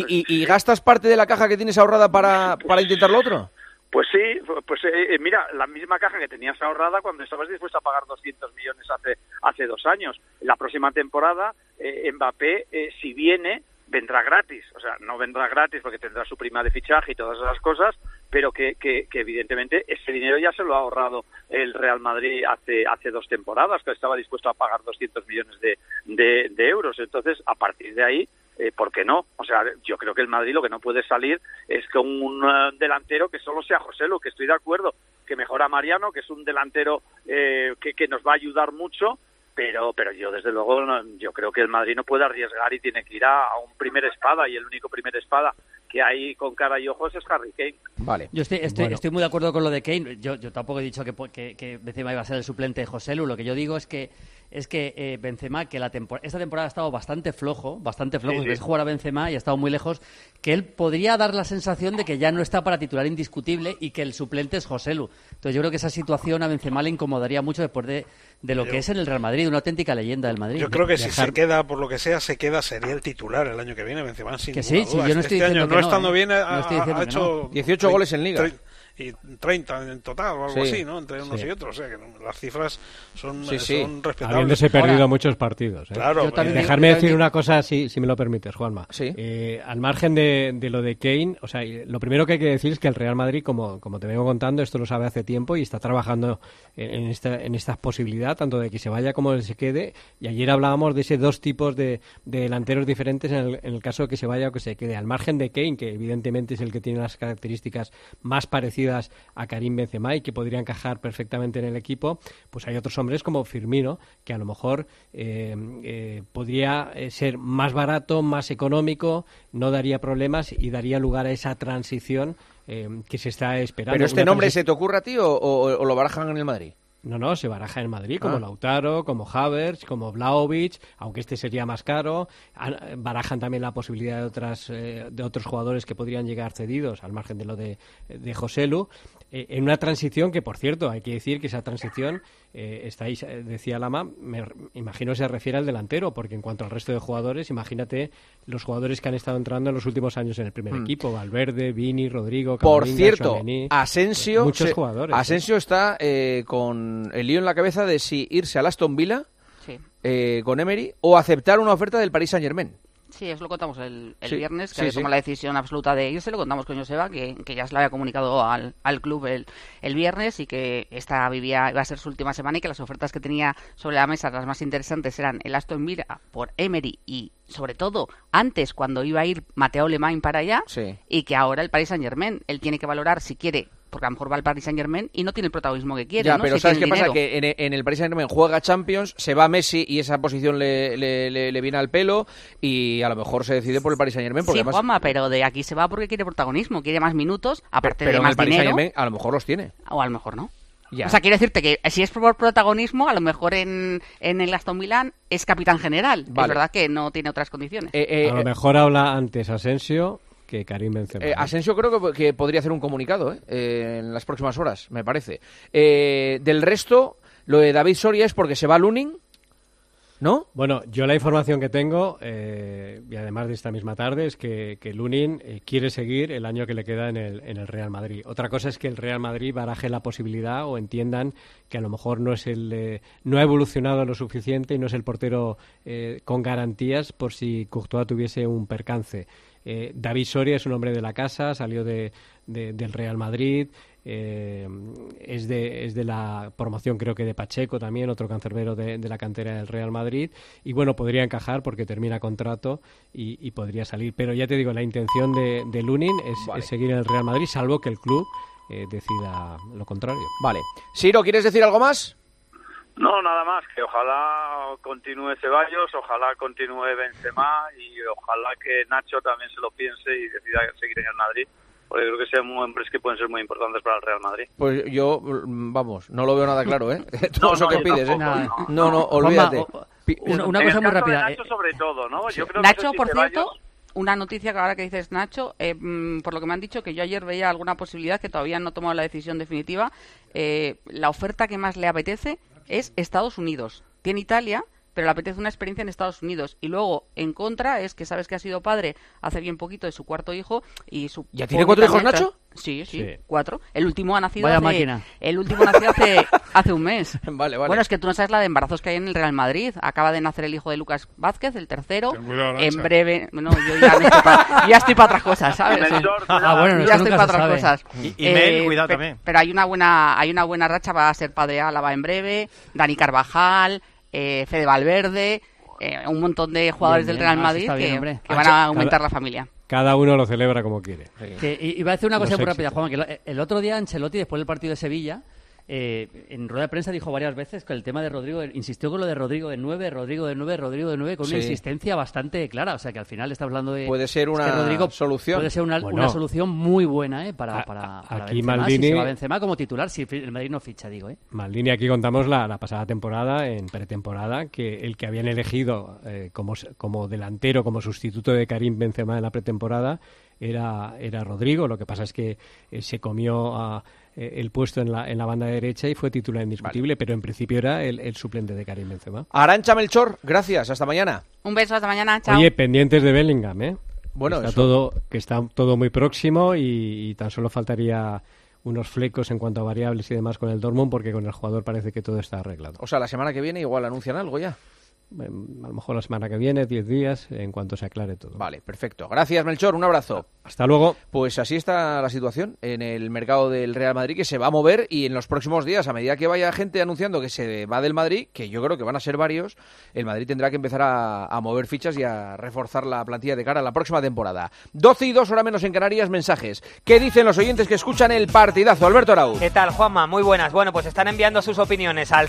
y gastas parte de la caja que tienes ahorrada para intentar lo otro. Pues sí, mira, la misma caja que tenías ahorrada cuando estabas dispuesto a pagar 200 millones hace 2 años. La próxima temporada, Mbappé, si viene, vendrá gratis. O sea, no vendrá gratis porque tendrá su prima de fichaje y todas esas cosas, pero que evidentemente ese dinero ya se lo ha ahorrado el Real Madrid hace 2 temporadas, que estaba dispuesto a pagar 200 millones de euros. Entonces, a partir de ahí, ¿por qué no? O sea, yo creo que el Madrid lo que no puede salir es con un delantero que solo sea Joselu, que estoy de acuerdo, que mejora a Mariano, que es un delantero que nos va a ayudar mucho, pero yo desde luego yo creo que el Madrid no puede arriesgar y tiene que ir a un primer espada, y el único primer espada que hay con cara y ojos es Harry Kane. Vale. Yo estoy muy de acuerdo con lo de Kane. Yo tampoco he dicho que Benzema iba a ser el suplente de Joselu. Lo que yo digo es que Benzema, que esta temporada ha estado bastante flojo, sí. Ves jugar a Benzema y ha estado muy lejos, que él podría dar la sensación de que ya no está para titular indiscutible y que el suplente es Joselu. Entonces yo creo que esa situación a Benzema le incomodaría mucho después de lo que es en el Real Madrid, una auténtica leyenda del Madrid. Yo creo que si se queda, por lo que sea, sería el titular el año que viene, Benzema, sin que sí, duda. Yo no estoy diciendo que estando bien, no estoy diciendo ha hecho 18 goles en Liga. Y 30 en total o algo así, ¿no? Entre unos y otros. O sea, que las cifras son respetables. Habiéndose perdido muchos partidos. Claro. Dejarme decir una cosa, si me lo permites, Juanma. Sí. Al margen de lo de Kane, o sea, lo primero que hay que decir es que el Real Madrid, como te vengo contando, esto lo sabe hace tiempo y está trabajando en esta posibilidad, tanto de que se vaya como de que se quede. Y ayer hablábamos de ese 2 tipos de delanteros diferentes en el caso de que se vaya o que se quede. Al margen de Kane, que evidentemente es el que tiene las características más parecidas a Karim Benzema y que podría encajar perfectamente en el equipo, pues hay otros hombres como Firmino, que a lo mejor podría ser más barato, más económico, no daría problemas y daría lugar a esa transición que se está esperando. ¿Pero este nombre se te ocurre a ti o lo barajan en el Madrid? No, se baraja en Madrid, como Lautaro, como Havertz, como Vlahovic, aunque este sería más caro. Barajan también la posibilidad de otros jugadores que podrían llegar cedidos, al margen de lo de Joselu, en una transición que, por cierto, hay que decir que esa transición, decía Lama, me imagino se refiere al delantero, porque en cuanto al resto de jugadores, imagínate los jugadores que han estado entrando en los últimos años en el primer equipo, Valverde, Vini, Rodrigo, por Camavinga, cierto, Tchouaméni, Asensio, muchos jugadores. Asensio está con el lío en la cabeza de si irse al Aston Villa con Emery o aceptar una oferta del Paris Saint-Germain. Sí, eso lo contamos el viernes, que había tomado la decisión absoluta de irse. Lo contamos con Joseba, que ya se lo había comunicado al club el viernes, y que esta iba a ser su última semana, y que las ofertas que tenía sobre la mesa, las más interesantes, eran el Aston Villa por Emery y, sobre todo, antes, cuando iba a ir Matteo Lemán para allá, y que ahora el Paris Saint-Germain, él tiene que valorar si quiere, porque a lo mejor va al Paris Saint-Germain y no tiene el protagonismo que quiere. Ya, ¿no? pero si ¿sabes qué pasa? Que en el Paris Saint-Germain juega Champions, se va Messi y esa posición le viene al pelo, y a lo mejor se decide por el Paris Saint-Germain. Porque sí, además... Juanma, pero de aquí se va porque quiere protagonismo, quiere más minutos, aparte pero de más el Paris dinero. Saint-Germain a lo mejor los tiene. O a lo mejor no. Ya. O sea, quiero decirte que si es por protagonismo, a lo mejor en el Aston Villa es capitán general. Vale. Es verdad que no tiene otras condiciones. A lo mejor habla antes Asensio que Karim Benzema. Asensio creo que podría hacer un comunicado en las próximas horas, me parece. Del resto, Lo de David Soria es porque se va Lunin, ¿no? Bueno, yo la información que tengo, y además de esta misma tarde, es que Lunin quiere seguir el año que le queda en el Real Madrid. Otra cosa es que el Real Madrid baraje la posibilidad o entiendan que a lo mejor no ha evolucionado lo suficiente y no es el portero con garantías por si Courtois tuviese un percance. David Soria es un hombre de la casa, salió del Real Madrid. Es de la promoción, creo que de Pacheco también, otro cancerbero de la cantera del Real Madrid, y bueno, podría encajar porque termina contrato y podría salir, pero ya te digo, la intención de Lunin es seguir en el Real Madrid, salvo que el club decida lo contrario. Vale. Siro, ¿quieres decir algo más? No, nada más, que ojalá continúe Ceballos, ojalá continúe Benzema y ojalá que Nacho también se lo piense y decida seguir en el Madrid. Porque creo que sean hombres que pueden ser muy importantes para el Real Madrid. Pues yo, vamos, no lo veo nada claro, ¿eh? Todo eso que pides, ¿eh? No, olvídate. Una cosa muy rápida. Nacho sobre todo, ¿no? Yo creo Nacho, que por cierto, una noticia que ahora que dices Nacho, por lo que me han dicho, que yo ayer veía alguna posibilidad, que todavía no he tomado la decisión definitiva, la oferta que más le apetece es Estados Unidos. Tiene Italia, pero le apetece una experiencia en Estados Unidos. Y luego, en contra, es que sabes que ha sido padre hace bien poquito de su cuarto hijo y su... ¿Ya tiene 4 hijos, Nacho? Sí, 4. El último ha nacido hace un mes. Vale. Bueno, es que tú no sabes la de embarazos que hay en el Real Madrid. Acaba de nacer el hijo de Lucas Vázquez, el tercero. En breve... No, yo ya estoy para otras cosas, ¿sabes? Ya estoy para otras cosas. Y Mel, cuidado también. Pero hay una buena racha, va a ser padre Álava en breve, Dani Carvajal... Fede Valverde, un montón de jugadores del Real Madrid que van a aumentar la familia. Cada uno lo celebra como quiere. Y va a decir una cosa muy rápida, Juan, que el otro día Ancelotti, después del partido de Sevilla, en rueda de prensa dijo varias veces que el tema de Rodrigo, insistió con lo de Rodrigo de 9, con una insistencia bastante clara, o sea que al final está hablando de... Puede ser una solución. Puede ser una solución muy buena para aquí Benzema, Maldini, si se va Benzema como titular, si el Madrid no ficha, digo. Maldini, aquí contamos la pasada temporada, en pretemporada, que el que habían elegido como delantero, como sustituto de Karim Benzema en la pretemporada era Rodrigo. Lo que pasa es que se comió el puesto en la banda derecha y fue titular indiscutible, pero en principio era el suplente de Karim Benzema. Arantxa Melchor, gracias, hasta mañana. Un beso, hasta mañana, chao. Oye, pendientes de Bellingham, ¿eh? Bueno, está todo muy próximo y tan solo faltaría unos flecos en cuanto a variables y demás con el Dortmund, porque con el jugador parece que todo está arreglado. O sea, la semana que viene igual anuncian algo ya. A lo mejor la semana que viene, 10 días, en cuanto se aclare todo. Vale, perfecto. Gracias, Melchor, un abrazo. Hasta luego. Pues así está la situación en el mercado del Real Madrid, que se va a mover, y en los próximos días, a medida que vaya gente anunciando que se va del Madrid, que yo creo que van a ser varios, el Madrid tendrá que empezar a mover fichas y a reforzar la plantilla de cara a la próxima temporada. 12:02, hora menos en Canarias, mensajes. ¿Qué dicen los oyentes que escuchan el partidazo? Alberto Arauz. ¿Qué tal, Juanma? Muy buenas. Bueno, pues están enviando sus opiniones al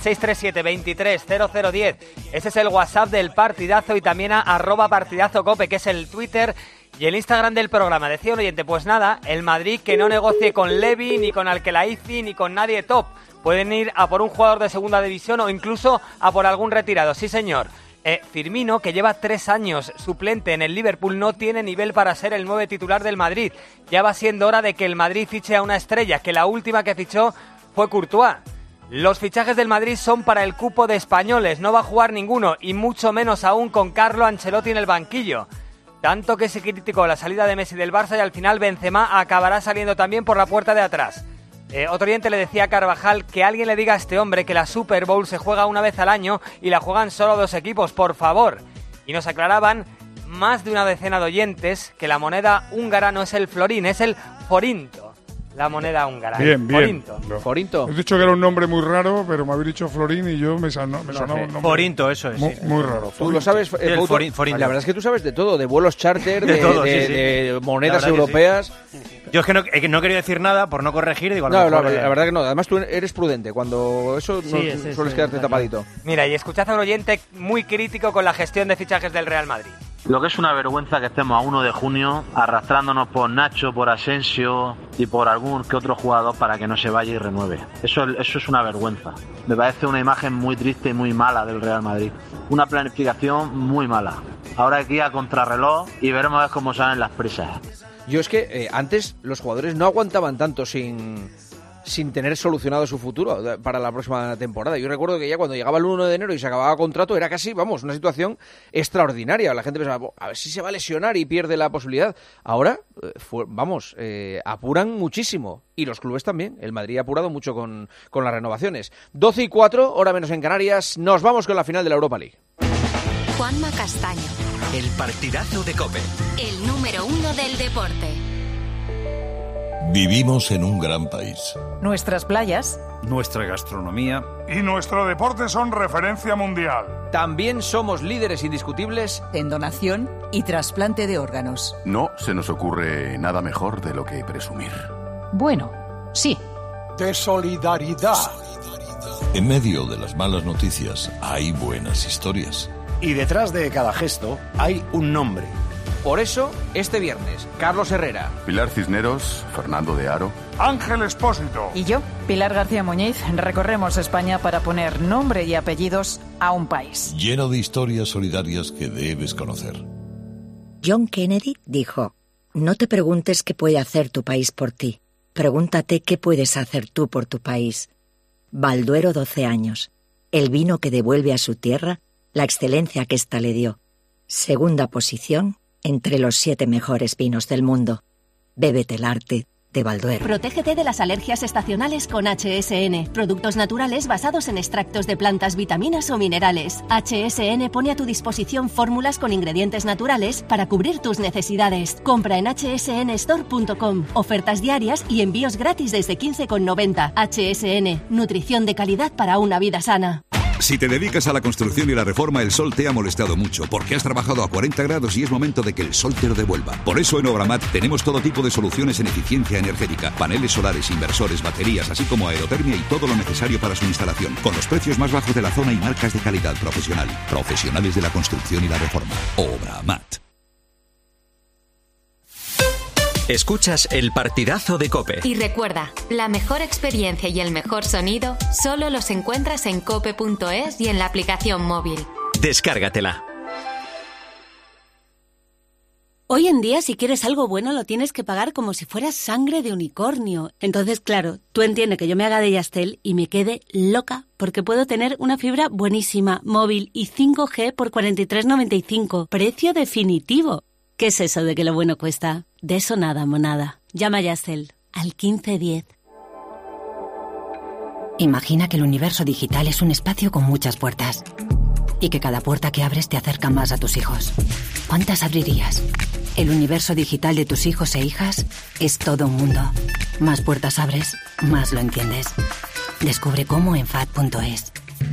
637-230010. Ese es el WhatsApp del partidazo, y también a @partidazocope, que es el Twitter y el Instagram del programa. Decía un oyente, pues nada, el Madrid que no negocie con Levy, ni con Alquelaifi, ni con nadie top. Pueden ir a por un jugador de segunda división o incluso a por algún retirado. Sí, señor. Firmino, que lleva 3 años suplente en el Liverpool, no tiene nivel para ser el 9 titular del Madrid. Ya va siendo hora de que el Madrid fiche a una estrella, que la última que fichó fue Courtois. Los fichajes del Madrid son para el cupo de españoles, no va a jugar ninguno, y mucho menos aún con Carlo Ancelotti en el banquillo. Tanto que se criticó la salida de Messi del Barça, y al final Benzema acabará saliendo también por la puerta de atrás. Otro oyente le decía a Carvajal que alguien le diga a este hombre que la Super Bowl se juega una vez al año y la juegan solo 2 equipos, por favor. Y nos aclaraban más de una decena de oyentes que la moneda húngara no es el florín, es el forinto. La moneda húngara. Bien. Forinto. He dicho que era un nombre muy raro, pero me habéis dicho Florín y yo me sonaba un nombre. Forinto, eso es. Muy raro. Tú lo sabes, Forinto. La verdad es que tú sabes de todo, de vuelos charter, de monedas europeas. Yo es que no quería decir nada por no corregir. Digo, la verdad que no. Además tú eres prudente. Cuando eso sueles quedarte tapadito. Mira, y escuchad a un oyente muy crítico con la gestión de fichajes del Real Madrid. Lo que es una vergüenza que estemos a 1 de junio arrastrándonos por Nacho, por Asensio y por algún que otro jugador para que no se vaya y renueve. Eso es una vergüenza. Me parece una imagen muy triste y muy mala del Real Madrid. Una planificación muy mala. Ahora hay que ir a contrarreloj y veremos a ver cómo salen las prisas. Yo es que antes los jugadores no aguantaban tanto sin sin tener solucionado su futuro para la próxima temporada. Yo recuerdo que ya cuando llegaba el 1 de enero y se acababa contrato era casi, una situación extraordinaria. La gente pensaba, a ver si se va a lesionar y pierde la posibilidad. Ahora, apuran muchísimo. Y los clubes también. El Madrid ha apurado mucho con las renovaciones. 12:04, hora menos en Canarias. Nos vamos con la final de la Europa League. Juanma Castaño. El partidazo de COPE. El número 1 del deporte. Vivimos en un gran país. Nuestras playas, nuestra gastronomía y nuestro deporte son referencia mundial. También somos líderes indiscutibles en donación y trasplante de órganos. No se nos ocurre nada mejor de lo que presumir. Bueno, sí. De solidaridad. En medio de las malas noticias hay buenas historias. Y detrás de cada gesto hay un nombre. Por eso, este viernes, Carlos Herrera, Pilar Cisneros, Fernando de Aro, Ángel Expósito y yo, Pilar García Muñiz, recorremos España para poner nombre y apellidos a un país. Lleno de historias solidarias que debes conocer. John Kennedy dijo, no te preguntes qué puede hacer tu país por ti. Pregúntate qué puedes hacer tú por tu país. Balduero 12 años. El vino que devuelve a su tierra la excelencia que ésta le dio. Segunda posición entre los 7 mejores vinos del mundo. Bébete el arte de Balduero. Protégete de las alergias estacionales con HSN. Productos naturales basados en extractos de plantas, vitaminas o minerales. HSN pone a tu disposición fórmulas con ingredientes naturales para cubrir tus necesidades. Compra en hsnstore.com. Ofertas diarias y envíos gratis desde 15,90. HSN. Nutrición de calidad para una vida sana. Si te dedicas a la construcción y la reforma, el sol te ha molestado mucho, porque has trabajado a 40 grados y es momento de que el sol te lo devuelva. Por eso en Obramat tenemos todo tipo de soluciones en eficiencia energética, paneles solares, inversores, baterías, así como aerotermia y todo lo necesario para su instalación, con los precios más bajos de la zona y marcas de calidad profesional. Profesionales de la construcción y la reforma. Obramat. Escuchas el partidazo de COPE. Y recuerda, la mejor experiencia y el mejor sonido solo los encuentras en cope.es y en la aplicación móvil. Descárgatela. Hoy en día, si quieres algo bueno, lo tienes que pagar como si fueras sangre de unicornio. Entonces, claro, tú entiendes que yo me haga de Yastel y me quede loca, porque puedo tener una fibra buenísima, móvil y 5G por 43,95. Precio definitivo. ¿Qué es eso de que lo bueno cuesta? De eso nada, monada. Llama a Yastel al 1510. Imagina que el universo digital es un espacio con muchas puertas y que cada puerta que abres te acerca más a tus hijos. ¿Cuántas abrirías? El universo digital de tus hijos e hijas es todo un mundo. Más puertas abres, más lo entiendes. Descubre cómo en FAD.es.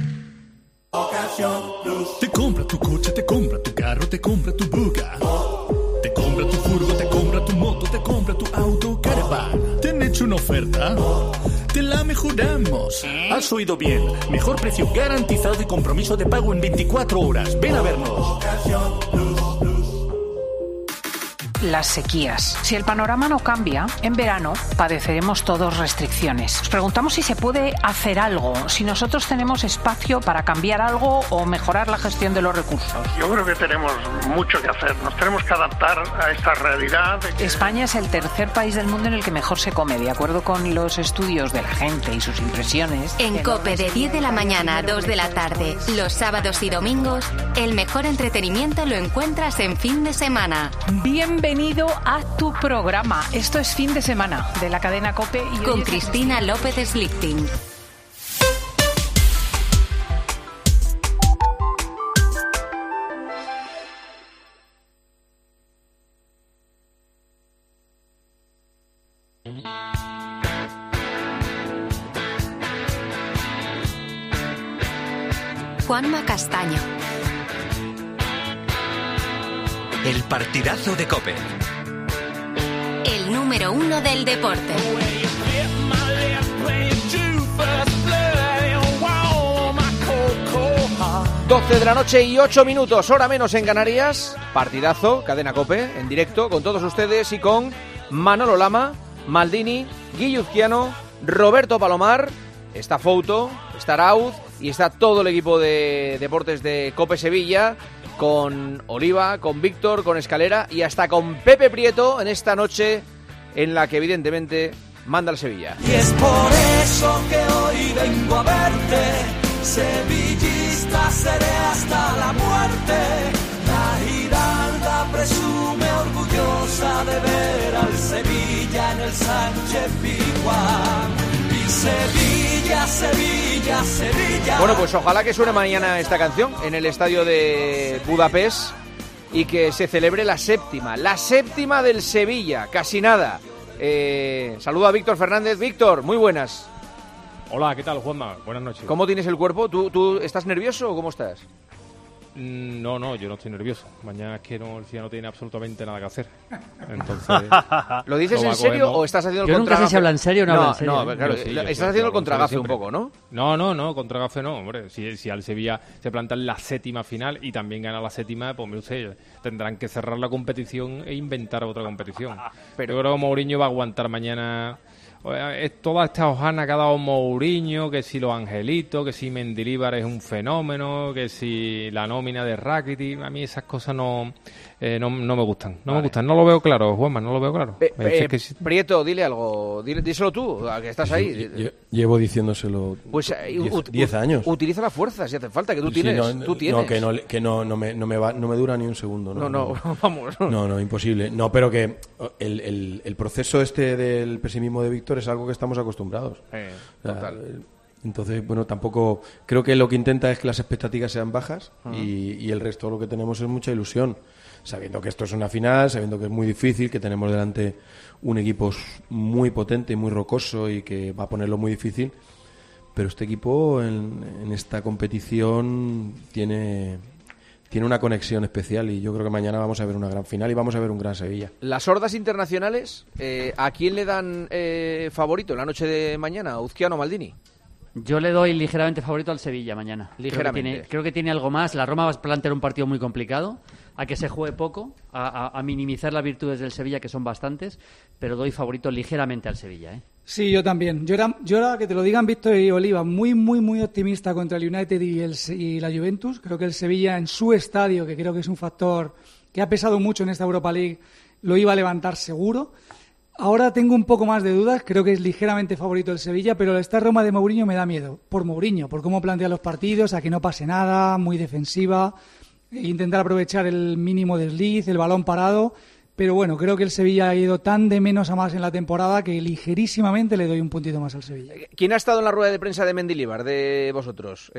Te compra tu coche, te compra tu carro, te compra tu buga. Te compra tu furgo, te compra tu moto, te compra tu auto, caravana. ¿Te han hecho una oferta? Te la mejoramos. Has oído bien. Mejor precio garantizado y compromiso de pago en 24 horas. Ven a vernos. Las sequías. Si el panorama no cambia, en verano padeceremos todos restricciones. Nos preguntamos si se puede hacer algo, si nosotros tenemos espacio para cambiar algo o mejorar la gestión de los recursos. Yo creo que tenemos mucho que hacer. Nos tenemos que adaptar a esta realidad. España es el tercer país del mundo en el que mejor se come, de acuerdo con los estudios de la gente y sus impresiones. En COPE de 10 de la mañana a 2 de la tarde, los sábados y domingos, el mejor entretenimiento lo encuentras en fin de semana. Bienvenido a tu programa. Esto es Fin de Semana de la cadena COPE. Y con Cristina López Slichting. Juanma Castaño. El partidazo de COPE. El número 1 del deporte. 12 de la noche y 8 minutos, hora menos en Canarias. Partidazo, cadena COPE, en directo con todos ustedes y con Manolo Lama, Maldini, Guilluzquiano, Roberto Palomar. Está Fouto, está Arauz y está todo el equipo de deportes de COPE Sevilla, con Oliva, con Víctor, con Escalera y hasta con Pepe Prieto en esta noche en la que evidentemente manda el Sevilla. Y es por eso que hoy vengo a verte, sevillista seré hasta la muerte. La Giralda presume orgullosa de ver al Sevilla en el Sánchez Pizjuán. Y Sevilla, Sevilla, Sevilla. Bueno, pues ojalá que suene mañana esta canción en el estadio de Budapest y que se celebre la séptima del Sevilla, casi nada. Saludo a Víctor Fernández. Víctor, muy buenas. Hola, ¿qué tal, Juanma? Buenas noches. ¿Cómo tienes el cuerpo? ¿Tú estás nervioso o cómo estás? No, yo no estoy nervioso. Mañana es que el Sevilla no tiene absolutamente nada que hacer. Entonces, ¿lo dices en serio o estás haciendo el contragafe? Yo nunca sé si habla en serio o no habla en serio. No, claro, sí, estás haciendo el contragafe un poco, ¿no? No, contragafe no, hombre. Si al Sevilla se planta en la séptima final y también gana la séptima, pues mire usted, tendrán que cerrar la competición e inventar otra competición. Pero yo creo que Mourinho va a aguantar mañana. Toda esta hojana que ha dado Mourinho, que si los angelitos, que si Mendilibar es un fenómeno, que si la nómina de Rakitic, a mí esas cosas no me gustan. Me gustan, no lo veo claro, Juanma, no lo veo claro. Prieto, dile algo, díselo tú, que estás ahí. Llevo diciéndolo pues 10 años. Utiliza la fuerza si hace falta, que tú tienes. No me dura ni un segundo. Vamos. No, imposible. No, pero que el proceso este del pesimismo de Víctor es algo que estamos acostumbrados. Total. Entonces, bueno, tampoco creo que lo que intenta es que las expectativas sean bajas y el resto lo que tenemos es mucha ilusión, sabiendo que esto es una final, sabiendo que es muy difícil, que tenemos delante un equipo muy potente y muy rocoso y que va a ponerlo muy difícil, pero este equipo en esta competición tiene una conexión especial y yo creo que mañana vamos a ver una gran final y vamos a ver un gran Sevilla. Las hordas internacionales, ¿a quién le dan favorito en la noche de mañana? ¿Uzquiano o Maldini? Yo le doy ligeramente favorito al Sevilla mañana. Ligeramente. Creo que tiene algo más. La Roma va a plantear un partido muy complicado, a que se juegue poco, a minimizar las virtudes del Sevilla, que son bastantes, pero doy favorito ligeramente al Sevilla, ¿eh? Sí, yo también. Yo era, que te lo digan Víctor y Oliva, muy, muy, muy optimista contra el United y la Juventus. Creo que el Sevilla en su estadio, que creo que es un factor que ha pesado mucho en esta Europa League, lo iba a levantar seguro. Ahora tengo un poco más de dudas, creo que es ligeramente favorito el Sevilla, pero esta Roma de Mourinho me da miedo. Por Mourinho, por cómo plantea los partidos, a que no pase nada, muy defensiva, intentar aprovechar el mínimo desliz, el balón parado. Pero bueno, creo que el Sevilla ha ido tan de menos a más en la temporada que ligerísimamente le doy un puntito más al Sevilla. ¿Quién ha estado en la rueda de prensa de Mendilibar, de vosotros?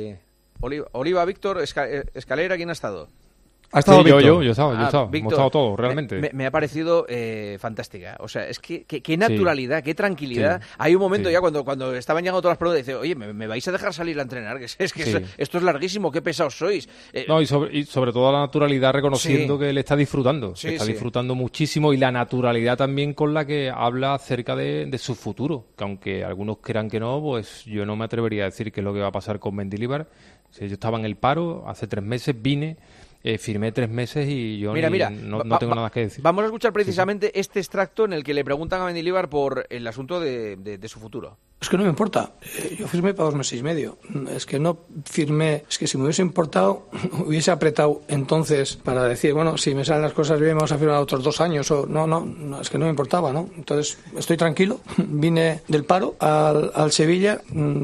Oliva, Víctor, Escalera, ¿quién ha estado? ¿Ha estado Víctor? Yo he estado. Víctor, hemos estado todos, realmente. Me ha parecido fantástica. O sea, es que qué naturalidad, qué tranquilidad. Sí. Hay un momento ya cuando estaban llegando todas las preguntas, dice, oye, ¿me vais a dejar salir a entrenar? Es que esto es larguísimo, qué pesados sois. No, y sobre todo la naturalidad, reconociendo que él está disfrutando. Está disfrutando muchísimo, y la naturalidad también con la que habla acerca de su futuro. Que aunque algunos crean que no, pues yo no me atrevería a decir qué es lo que va a pasar con Mendilibar. Yo estaba en el paro, hace 3 meses vine... firmé 3 meses y yo no tengo nada que decir. Vamos a escuchar precisamente este extracto en el que le preguntan a Mendilibar por el asunto de su futuro. Es que no me importa. Yo firmé para 2 meses y medio. Es que no firmé. Es que si me hubiese importado, hubiese apretado entonces para decir, bueno, si me salen las cosas bien, vamos a firmar otros 2 años. O no, es que no me importaba, ¿no? Entonces, estoy tranquilo. Vine del paro al Sevilla.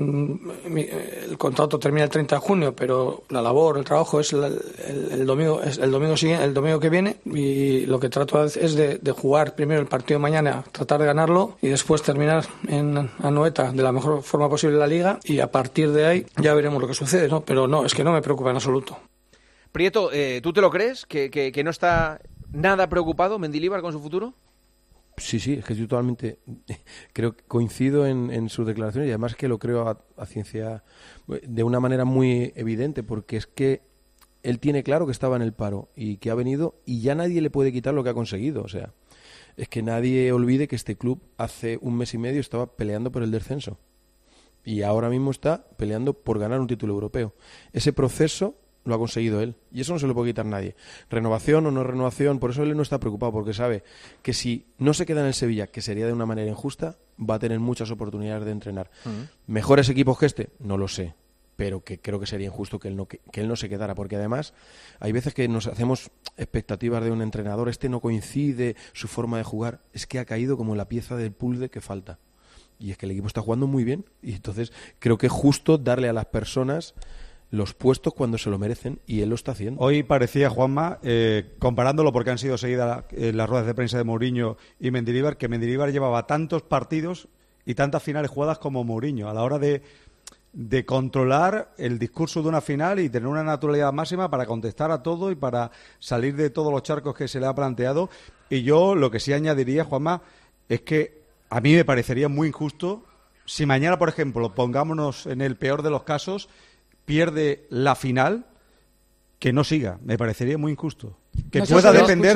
El contrato termina el 30 de junio, pero la labor, el trabajo es el domingo que viene, y lo que trato es de jugar primero el partido de mañana, tratar de ganarlo y después terminar en Anoeta de la mejor forma posible la Liga, y a partir de ahí ya veremos lo que sucede, ¿no? Pero no, es que no me preocupa en absoluto. Prieto, ¿tú te lo crees? ¿Que no está nada preocupado Mendilibar con su futuro? Sí, es que yo totalmente creo que coincido en sus declaraciones, y además que lo creo a ciencia de una manera muy evidente, porque es que él tiene claro que estaba en el paro y que ha venido, y ya nadie le puede quitar lo que ha conseguido. O sea, es que nadie olvide que este club hace 1 mes y medio estaba peleando por el descenso y ahora mismo está peleando por ganar un título europeo. Ese proceso lo ha conseguido él y eso no se lo puede quitar nadie. Renovación o no renovación, por eso él no está preocupado, porque sabe que si no se queda en el Sevilla, que sería de una manera injusta, va a tener muchas oportunidades de entrenar. ¿Mejores equipos que este? No lo sé. pero que creo que sería injusto que él no se quedara, porque además hay veces que nos hacemos expectativas de un entrenador, no coincide su forma de jugar, es que ha caído como la pieza del puzzle que falta, y es que el equipo está jugando muy bien, y entonces creo que es justo darle a las personas los puestos cuando se lo merecen, y él lo está haciendo. Hoy parecía, Juanma, comparándolo porque han sido seguidas las ruedas de prensa de Mourinho y Mendilibar, que Mendilibar llevaba tantos partidos y tantas finales jugadas como Mourinho, a la hora de controlar el discurso de una final y tener una naturalidad máxima para contestar a todo y para salir de todos los charcos que se le ha planteado. Y yo lo que sí añadiría, Juanma, es que a mí me parecería muy injusto si mañana, por ejemplo, pongámonos en el peor de los casos, pierde la final, que no siga. Me parecería muy injusto. Que pueda depender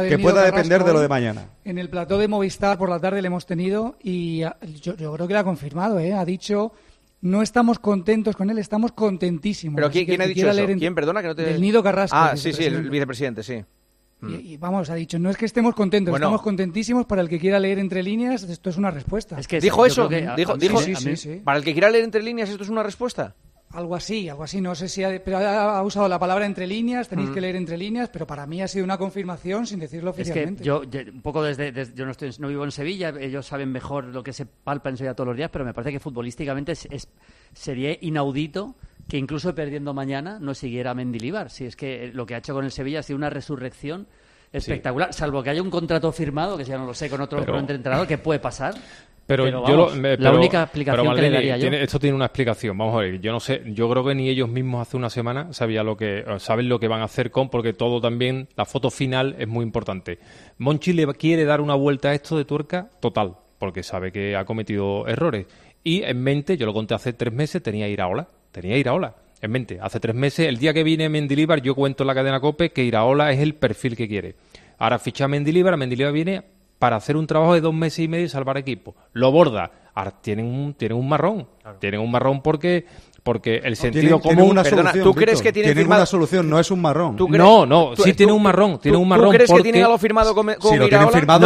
de lo de mañana. En el plató de Movistar por la tarde le hemos tenido y yo creo que lo ha confirmado. Ha dicho, no estamos contentos con él, estamos contentísimos. ¿Pero quién ha dicho eso? ¿Quién? Perdona, que no te... Del Nido Carrasco. Ah, sí, el vicepresidente, sí. Y vamos, ha dicho, no es que estemos contentos, estamos contentísimos. Para el que quiera leer entre líneas, esto es una respuesta. Es que ¿dijo eso? ¿Dijo? Sí. ¿Para el que quiera leer entre líneas esto es una respuesta? Algo así, no sé si pero ha usado la palabra entre líneas, tenéis que leer entre líneas, pero para mí ha sido una confirmación sin decirlo oficialmente. Es que yo un poco yo no vivo en Sevilla, ellos saben mejor lo que se palpa en Sevilla todos los días, pero me parece que futbolísticamente sería inaudito que incluso perdiendo mañana no siguiera Mendilibar. Si es que lo que ha hecho con el Sevilla ha sido una resurrección espectacular, salvo que haya un contrato firmado, que ya no lo sé, con otro entrenador, que puede pasar. Pero la única explicación que le daría yo. Esto tiene una explicación. Vamos a ver, yo no sé, yo creo que ni ellos mismos hace una semana saben lo que van a hacer porque todo también, la foto final es muy importante. Monchi le quiere dar una vuelta a esto de tuerca total, porque sabe que ha cometido errores. Y en mente, yo lo conté hace 3 meses, tenía Iraola en mente. Hace 3 meses, el día que viene Mendilibar, yo cuento en la cadena COPE que Iraola es el perfil que quiere. Ahora ficha a Mendilibar viene para hacer un trabajo de 2 meses y medio y salvar equipo. Lo borda. Ahora tienen un marrón. Claro. Tienen un marrón porque el sentido común... ¿Tú crees que tienen una solución? No es un marrón. Tiene un marrón. ¿Tú crees que tienen algo firmado con Iraola?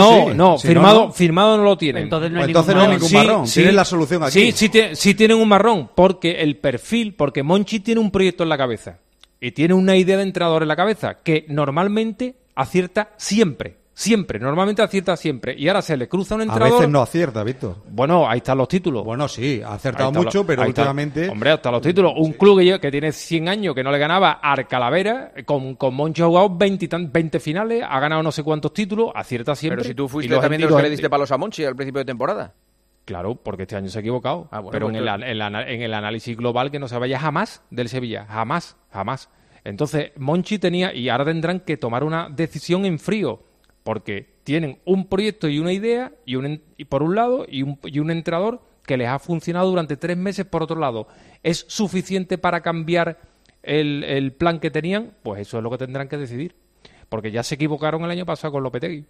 Firmado no lo tienen. Entonces no hay ningún marrón. Tienen la solución aquí. Sí tienen un marrón, porque porque Monchi tiene un proyecto en la cabeza y tiene una idea de entrenador en la cabeza que normalmente acierta siempre. Normalmente acierta siempre. Y ahora se le cruza un entrenador... A veces no acierta, Víctor. Bueno, ahí están los títulos. Bueno, sí, ha acertado mucho, pero últimamente... Hombre, hasta los títulos. Un club que tiene 100 años que no le ganaba a Calavera, con Monchi ha jugado 20 finales, ha ganado no sé cuántos títulos, acierta siempre. Pero si tú fuiste también de los que le diste palos a Monchi al principio de temporada. Claro, porque este año se ha equivocado. Pero en el análisis global que no se vaya jamás del Sevilla. Jamás. Entonces, Monchi tenía... Y ahora tendrán que tomar una decisión en frío. Porque tienen un proyecto y una idea, y por un lado, y un entrenador que les ha funcionado durante 3 meses por otro lado. ¿Es suficiente para cambiar el plan que tenían? Pues eso es lo que tendrán que decidir. Porque ya se equivocaron el año pasado con Lopetegui.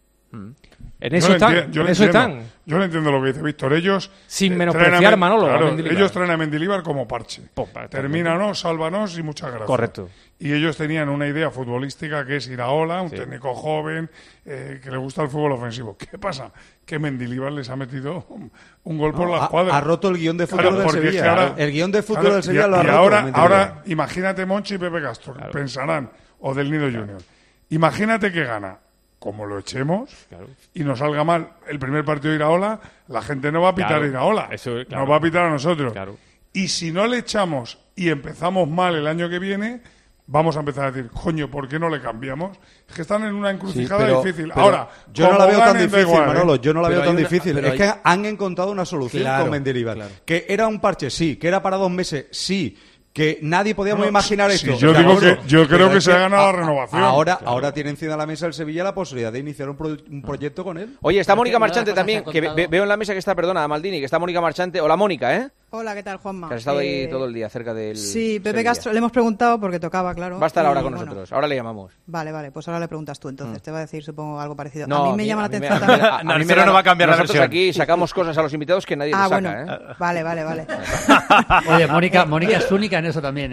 En eso están. Yo no entiendo lo que dice Víctor. Ellos... Sin menospreciar Manolo. Claro, ellos traen a Mendilibar como parche. Termínanos, sálvanos y muchas gracias. Correcto. Y ellos tenían una idea futbolística que es Iraola, un técnico joven, que le gusta el fútbol ofensivo. ¿Qué pasa? Que Mendilibar les ha metido un gol por la escuadra. Ha roto el guión de fútbol del Sevilla. El guión de fútbol del Sevilla lo ha roto. Ahora, imagínate Monchi y Pepe Castro, pensarán, o del Nido Junior. Imagínate que gana. Como lo echemos y nos salga mal el primer partido de Iraola, la gente no va a pitar a Iraola, nos va a pitar a nosotros. Y si no le echamos y empezamos mal el año que viene, vamos a empezar a decir, coño, ¿por qué no le cambiamos? Es que están en una encrucijada difícil. Ahora, yo no la veo tan difícil, Manolo, yo no la veo tan difícil. Es que han encontrado una solución con Mendilibar. Que era un parche, sí. Que era para 2 meses, sí. Que nadie podíamos imaginar esto. Yo creo que se ha ganado la renovación. Ahora tiene encima de la mesa el Sevilla la posibilidad de iniciar un proyecto con él. Oye, está Mónica Marchante también, que veo en la mesa que está, perdona, Maldini, que está Mónica Marchante. Hola, Mónica, ¿eh? Hola, ¿qué tal, Juanma? Que has estado ahí todo el día cerca del... Sí, Pepe Castro, le hemos preguntado porque tocaba, claro. Va a estar ahora con nosotros, ahora le llamamos. Vale, pues ahora le preguntas tú entonces. Te va a decir, supongo, algo parecido. No, a mí me llama la atención también. A mí no va a cambiar la versión. Aquí sacamos cosas a los invitados que nadie les saca, ¿eh? Vale. Oye, Mónica es única en eso también, ¿eh?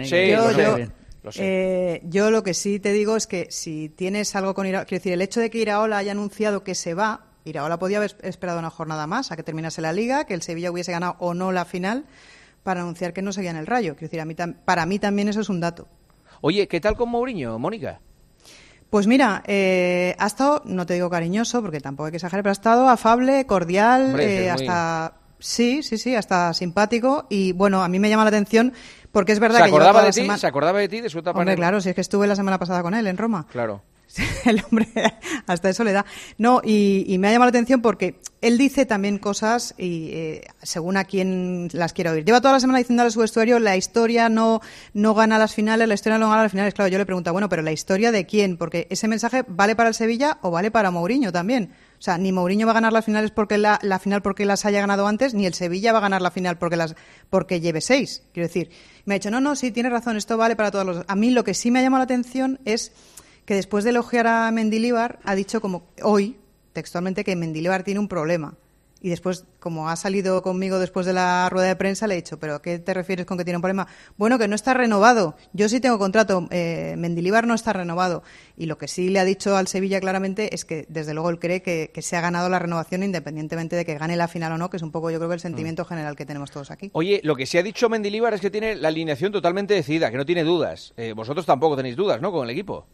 Sí, yo lo que sí te digo es que si tienes algo con Iraola, quiero decir, el hecho de que Iraola haya anunciado que se va, Iraola podía haber esperado una jornada más a que terminase la Liga, que el Sevilla hubiese ganado o no la final, para anunciar que no seguía en el Rayo. Quiero decir, para mí también eso es un dato. Oye, ¿qué tal con Mourinho, Mónica? Pues mira, ha estado, no te digo cariñoso, porque tampoco hay que exagerar, pero ha estado afable, cordial, Hombre, hasta... Sí, hasta simpático. Y bueno, a mí me llama la atención porque es verdad ¿Se que acordaba de ti? ¿Se acordaba de ti, de su etapa? Hombre, claro, si es que estuve la semana pasada con él en Roma. Claro. El hombre, hasta eso le da. No, y me ha llamado la atención porque él dice también cosas y según a quién las quiere oír. Lleva toda la semana diciendo a su vestuario, la historia no gana las finales, la historia no gana las finales. Claro, yo le pregunto, bueno, pero ¿la historia de quién? Porque ese mensaje vale para el Sevilla o vale para Mourinho también. O sea, ni Mourinho va a ganar las finales porque la final porque las haya ganado antes, ni el Sevilla va a ganar la final porque lleve 6. Quiero decir, me ha dicho, no, sí, tienes razón, esto vale para todos los... A mí lo que sí me ha llamado la atención es que después de elogiar a Mendilibar ha dicho como hoy, textualmente, que Mendilibar tiene un problema. Y después, como ha salido conmigo después de la rueda de prensa, le he dicho, ¿pero a qué te refieres con que tiene un problema? Bueno, que no está renovado. Yo sí tengo contrato. Mendilibar no está renovado. Y lo que sí le ha dicho al Sevilla claramente es que, desde luego, él cree que se ha ganado la renovación independientemente de que gane la final o no, que es un poco, yo creo, que el sentimiento general que tenemos todos aquí. Oye, lo que sí ha dicho Mendilibar es que tiene la alineación totalmente decidida, que no tiene dudas. Vosotros tampoco tenéis dudas, ¿no?, con el equipo.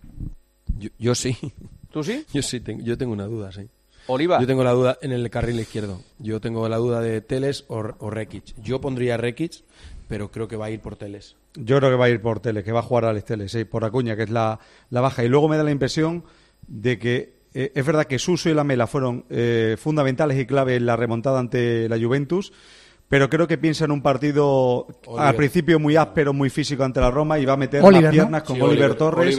Yo sí. ¿Tú sí? Yo sí, yo tengo una duda, sí. Oliva. Yo tengo la duda en el carril izquierdo. Yo tengo la duda de Teles o Rekic. Yo pondría Rekic, pero creo que va a ir por Teles. Yo creo que va a ir por Teles, que va a jugar Alex Teles, sí, por Acuña, que es la baja. Y luego me da la impresión de que es verdad que Suso y Lamela fueron fundamentales y clave en la remontada ante la Juventus, pero creo que piensa en un partido al principio muy áspero, muy físico ante la Roma, y va a meter las piernas con Oliver Torres,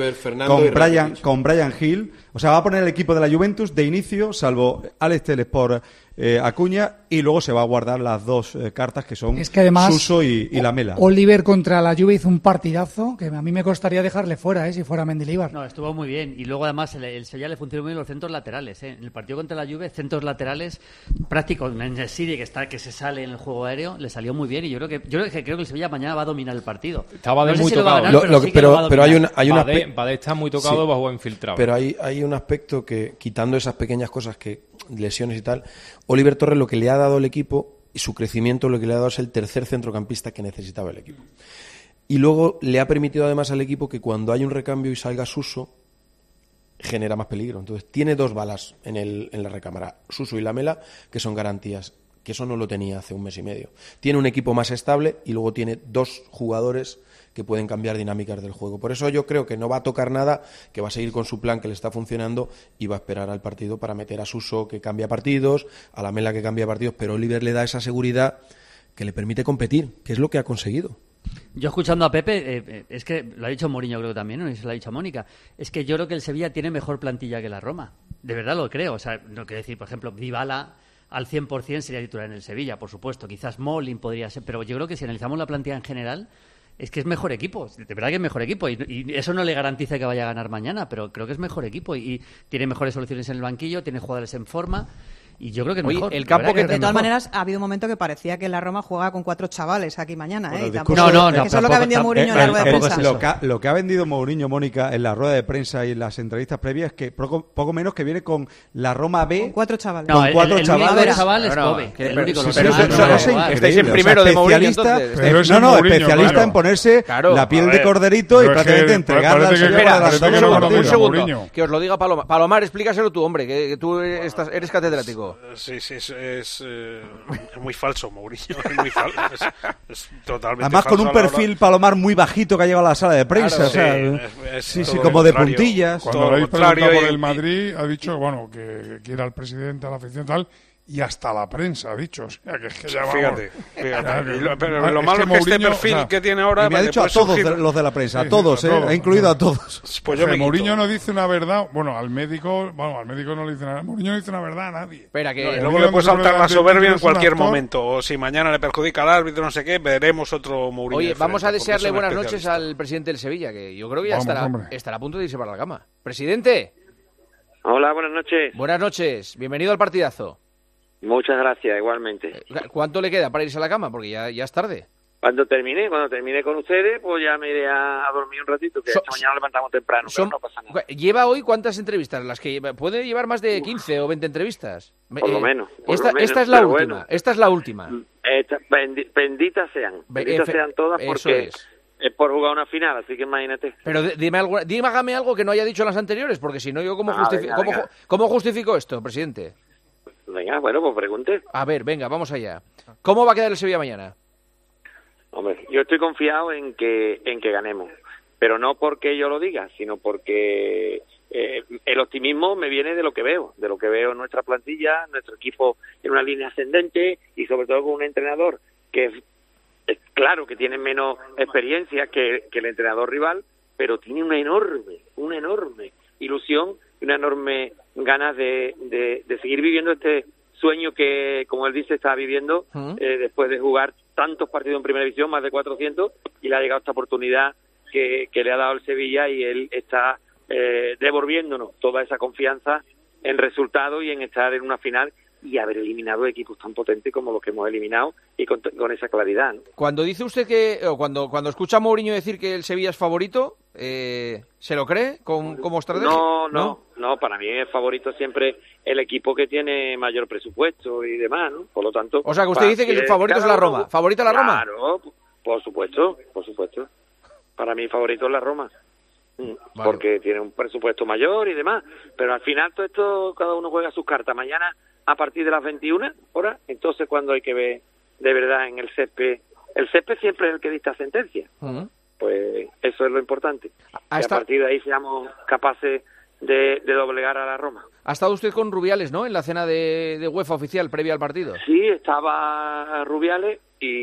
con Brian Hill. O sea, va a poner el equipo de la Juventus de inicio, salvo Alex Teles por Acuña, y luego se va a guardar las dos cartas que son Suso y Lamela. Oliver contra la Juve hizo un partidazo que a mí me costaría dejarle fuera, si fuera Mendilibar. No, estuvo muy bien. Y luego además el Sevilla le funcionó muy bien los centros laterales. En el partido contra la Juve, centros laterales prácticos. En el City, que se sale en el juego aéreo, le salió muy bien. Y yo creo que el Sevilla mañana va a dominar el partido. Estaba no sé muy si tocado. Pero hay un Badé está muy tocado, sí, va a jugar infiltrado. Pero hay un aspecto que, quitando esas pequeñas cosas, que lesiones y tal, Oliver Torres lo que le ha dado al equipo y su crecimiento lo que le ha dado es el tercer centrocampista que necesitaba el equipo. Y luego le ha permitido además al equipo que cuando hay un recambio y salga Suso, genera más peligro. Entonces tiene dos balas en la recámara, Suso y Lamela, que son garantías, que eso no lo tenía hace un mes y medio. Tiene un equipo más estable y luego tiene dos jugadores que pueden cambiar dinámicas del juego. Por eso yo creo que no va a tocar nada, que va a seguir con su plan que le está funcionando y va a esperar al partido para meter a Suso, que cambia partidos, a Lamela, que cambia partidos, pero Oliver le da esa seguridad que le permite competir, que es lo que ha conseguido. Yo escuchando a Pepe, es que lo ha dicho Mourinho, creo que también, ¿no? Y se lo ha dicho a Mónica, es que yo creo que el Sevilla tiene mejor plantilla que la Roma. De verdad lo creo. O sea, no quiero decir, por ejemplo, Dybala al 100% sería titular en el Sevilla, por supuesto. Quizás Molin podría ser, pero yo creo que si analizamos la plantilla en general, es que es mejor equipo, de verdad que es mejor equipo, y eso no le garantiza que vaya a ganar mañana, pero creo que es mejor equipo y tiene mejores soluciones en el banquillo, tiene jugadores en forma. Y yo creo que es mejor. El campo que de todas maneras ha habido un momento que parecía que la Roma juega con 4 chavales aquí mañana, bueno, no, eso es lo que ha vendido Mourinho en la rueda de prensa. Lo que ha vendido Mourinho, Mónica, en la rueda de prensa y en las entrevistas previas, es que poco menos que viene con la Roma B. Con 4 chavales. Con 4 chavales. El chaval es Kobe. Estáis en primero de Mourinho, especialista en ponerse la piel de corderito y prácticamente entregarla al un segundo, que os lo diga Palomar. Palomar, explícaselo tú, hombre, que tú eres catedrático. Sí, es muy falso, Mourinho, es muy falso, es totalmente además falso. Con un perfil Palomar muy bajito que ha llegado a la sala de prensa, claro, sí, como de puntillas. Cuando le habéis preguntado por el Madrid, ha dicho, bueno, que quiera al presidente, a la afición tal, y hasta la prensa ha dicho, o sea, que es que ya vamos. Fíjate. Pero lo malo es que este perfil que tiene ahora... Me ha dicho a todos los de la prensa, a todos, ha incluido a todos. Pues yo Mourinho no dice una verdad, al médico no le dice nada, Mourinho no dice una verdad a nadie. Espera, que luego le puede saltar la soberbia en cualquier momento, o si mañana le perjudica al árbitro, no sé qué, veremos otro Mourinho. Oye, vamos a desearle buenas noches al presidente del Sevilla, que yo creo que ya estará a punto de irse para la cama. Presidente. Hola, buenas noches. Buenas noches, bienvenido al partidazo. Muchas gracias, igualmente. ¿Cuánto le queda para irse a la cama? Porque ya es tarde. Cuando termine con ustedes, pues ya me iré a dormir un ratito, que esta mañana nos levantamos temprano, pero no pasa nada. ¿Lleva hoy cuántas entrevistas? Las que puede llevar más de 15 o 20 entrevistas. Por lo menos. Esta es la última. Bueno, esta es la última. Benditas sean todas, porque es por jugar una final, así que imagínate. Pero dígame algo que no haya dicho en las anteriores, porque si no, yo ¿cómo justifico esto, presidente? Venga, bueno, pues pregunte. A ver, venga, vamos allá. ¿Cómo va a quedar el Sevilla mañana? Hombre, yo estoy confiado en que ganemos, pero no porque yo lo diga, sino porque el optimismo me viene de lo que veo en nuestra plantilla, nuestro equipo en una línea ascendente y sobre todo con un entrenador que es claro que tiene menos experiencia que el entrenador rival, pero tiene una enorme ilusión y una enorme ganas de seguir viviendo este sueño que, como él dice, está viviendo después de jugar tantos partidos en Primera División, más de 400, y le ha llegado esta oportunidad que le ha dado el Sevilla, y él está devolviéndonos toda esa confianza en resultado y en estar en una final y haber eliminado equipos tan potentes como los que hemos eliminado y con esa claridad, ¿no? Cuando dice usted cuando escucha a Mourinho decir que el Sevilla es favorito, ¿se lo cree como estrategia? No, para mí es favorito siempre el equipo que tiene mayor presupuesto y demás, ¿no? Por lo tanto... O sea, que usted dice que el favorito es la Roma. ¿Favorita la Roma? Claro, por supuesto. Para mí favorito es la Roma. Vale. Porque tiene un presupuesto mayor y demás. Pero al final todo esto, cada uno juega sus cartas. Mañana, a partir de las 21 horas, entonces cuando hay que ver de verdad en el césped. El césped siempre es el que dicta sentencia. Pues eso es lo importante. Y a partir de ahí seamos capaces de doblegar a la Roma. Ha estado usted con Rubiales, ¿no?, en la cena de UEFA oficial previa al partido. Sí, estaba Rubiales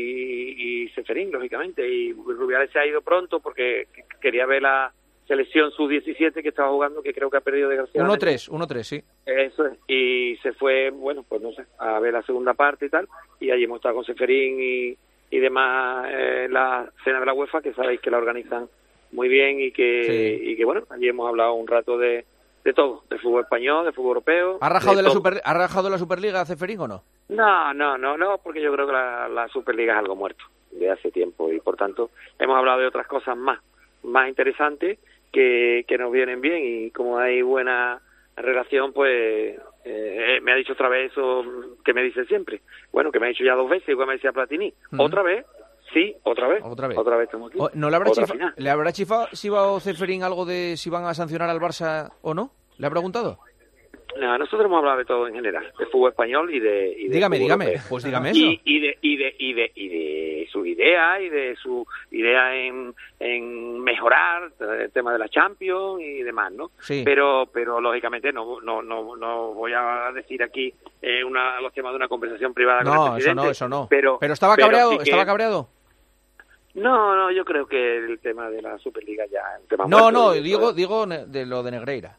y Ceferín, lógicamente. Y Rubiales se ha ido pronto porque quería ver la selección sub-17 que estaba jugando, que creo que ha perdido desgraciadamente. 1-3, sí. Eso es. Y se fue, bueno, pues no sé, a ver la segunda parte y tal. Y allí hemos estado con Ceferín y demás la cena de la UEFA, que sabéis que la organizan muy bien y que bueno, allí hemos hablado un rato de todo, de fútbol español, de fútbol europeo. ¿Ha rajado de la Superliga Ceferín o no? No, porque yo creo que la Superliga es algo muerto de hace tiempo y por tanto hemos hablado de otras cosas más interesantes que nos vienen bien, y como hay buena relación, pues me ha dicho otra vez eso que me dice siempre. Bueno, que me ha dicho ya 2 veces, igual me decía Platini. ¿Otra vez? Sí, otra vez estamos aquí. ¿No le habrá chifado Ceferín algo de si van a sancionar al Barça o no? ¿Le ha preguntado? No, nosotros hemos hablado de todo en general, de fútbol español y de dígame, pues dígame eso. Y de su idea y de su idea en mejorar el tema de la Champions y demás, ¿no? Sí. Pero lógicamente no voy a decir aquí los temas de una conversación privada con el presidente. Eso no. Pero estaba cabreado, ¿estaba cabreado? No, yo creo que el tema de la Superliga ya es un tema digo de lo de Negreira.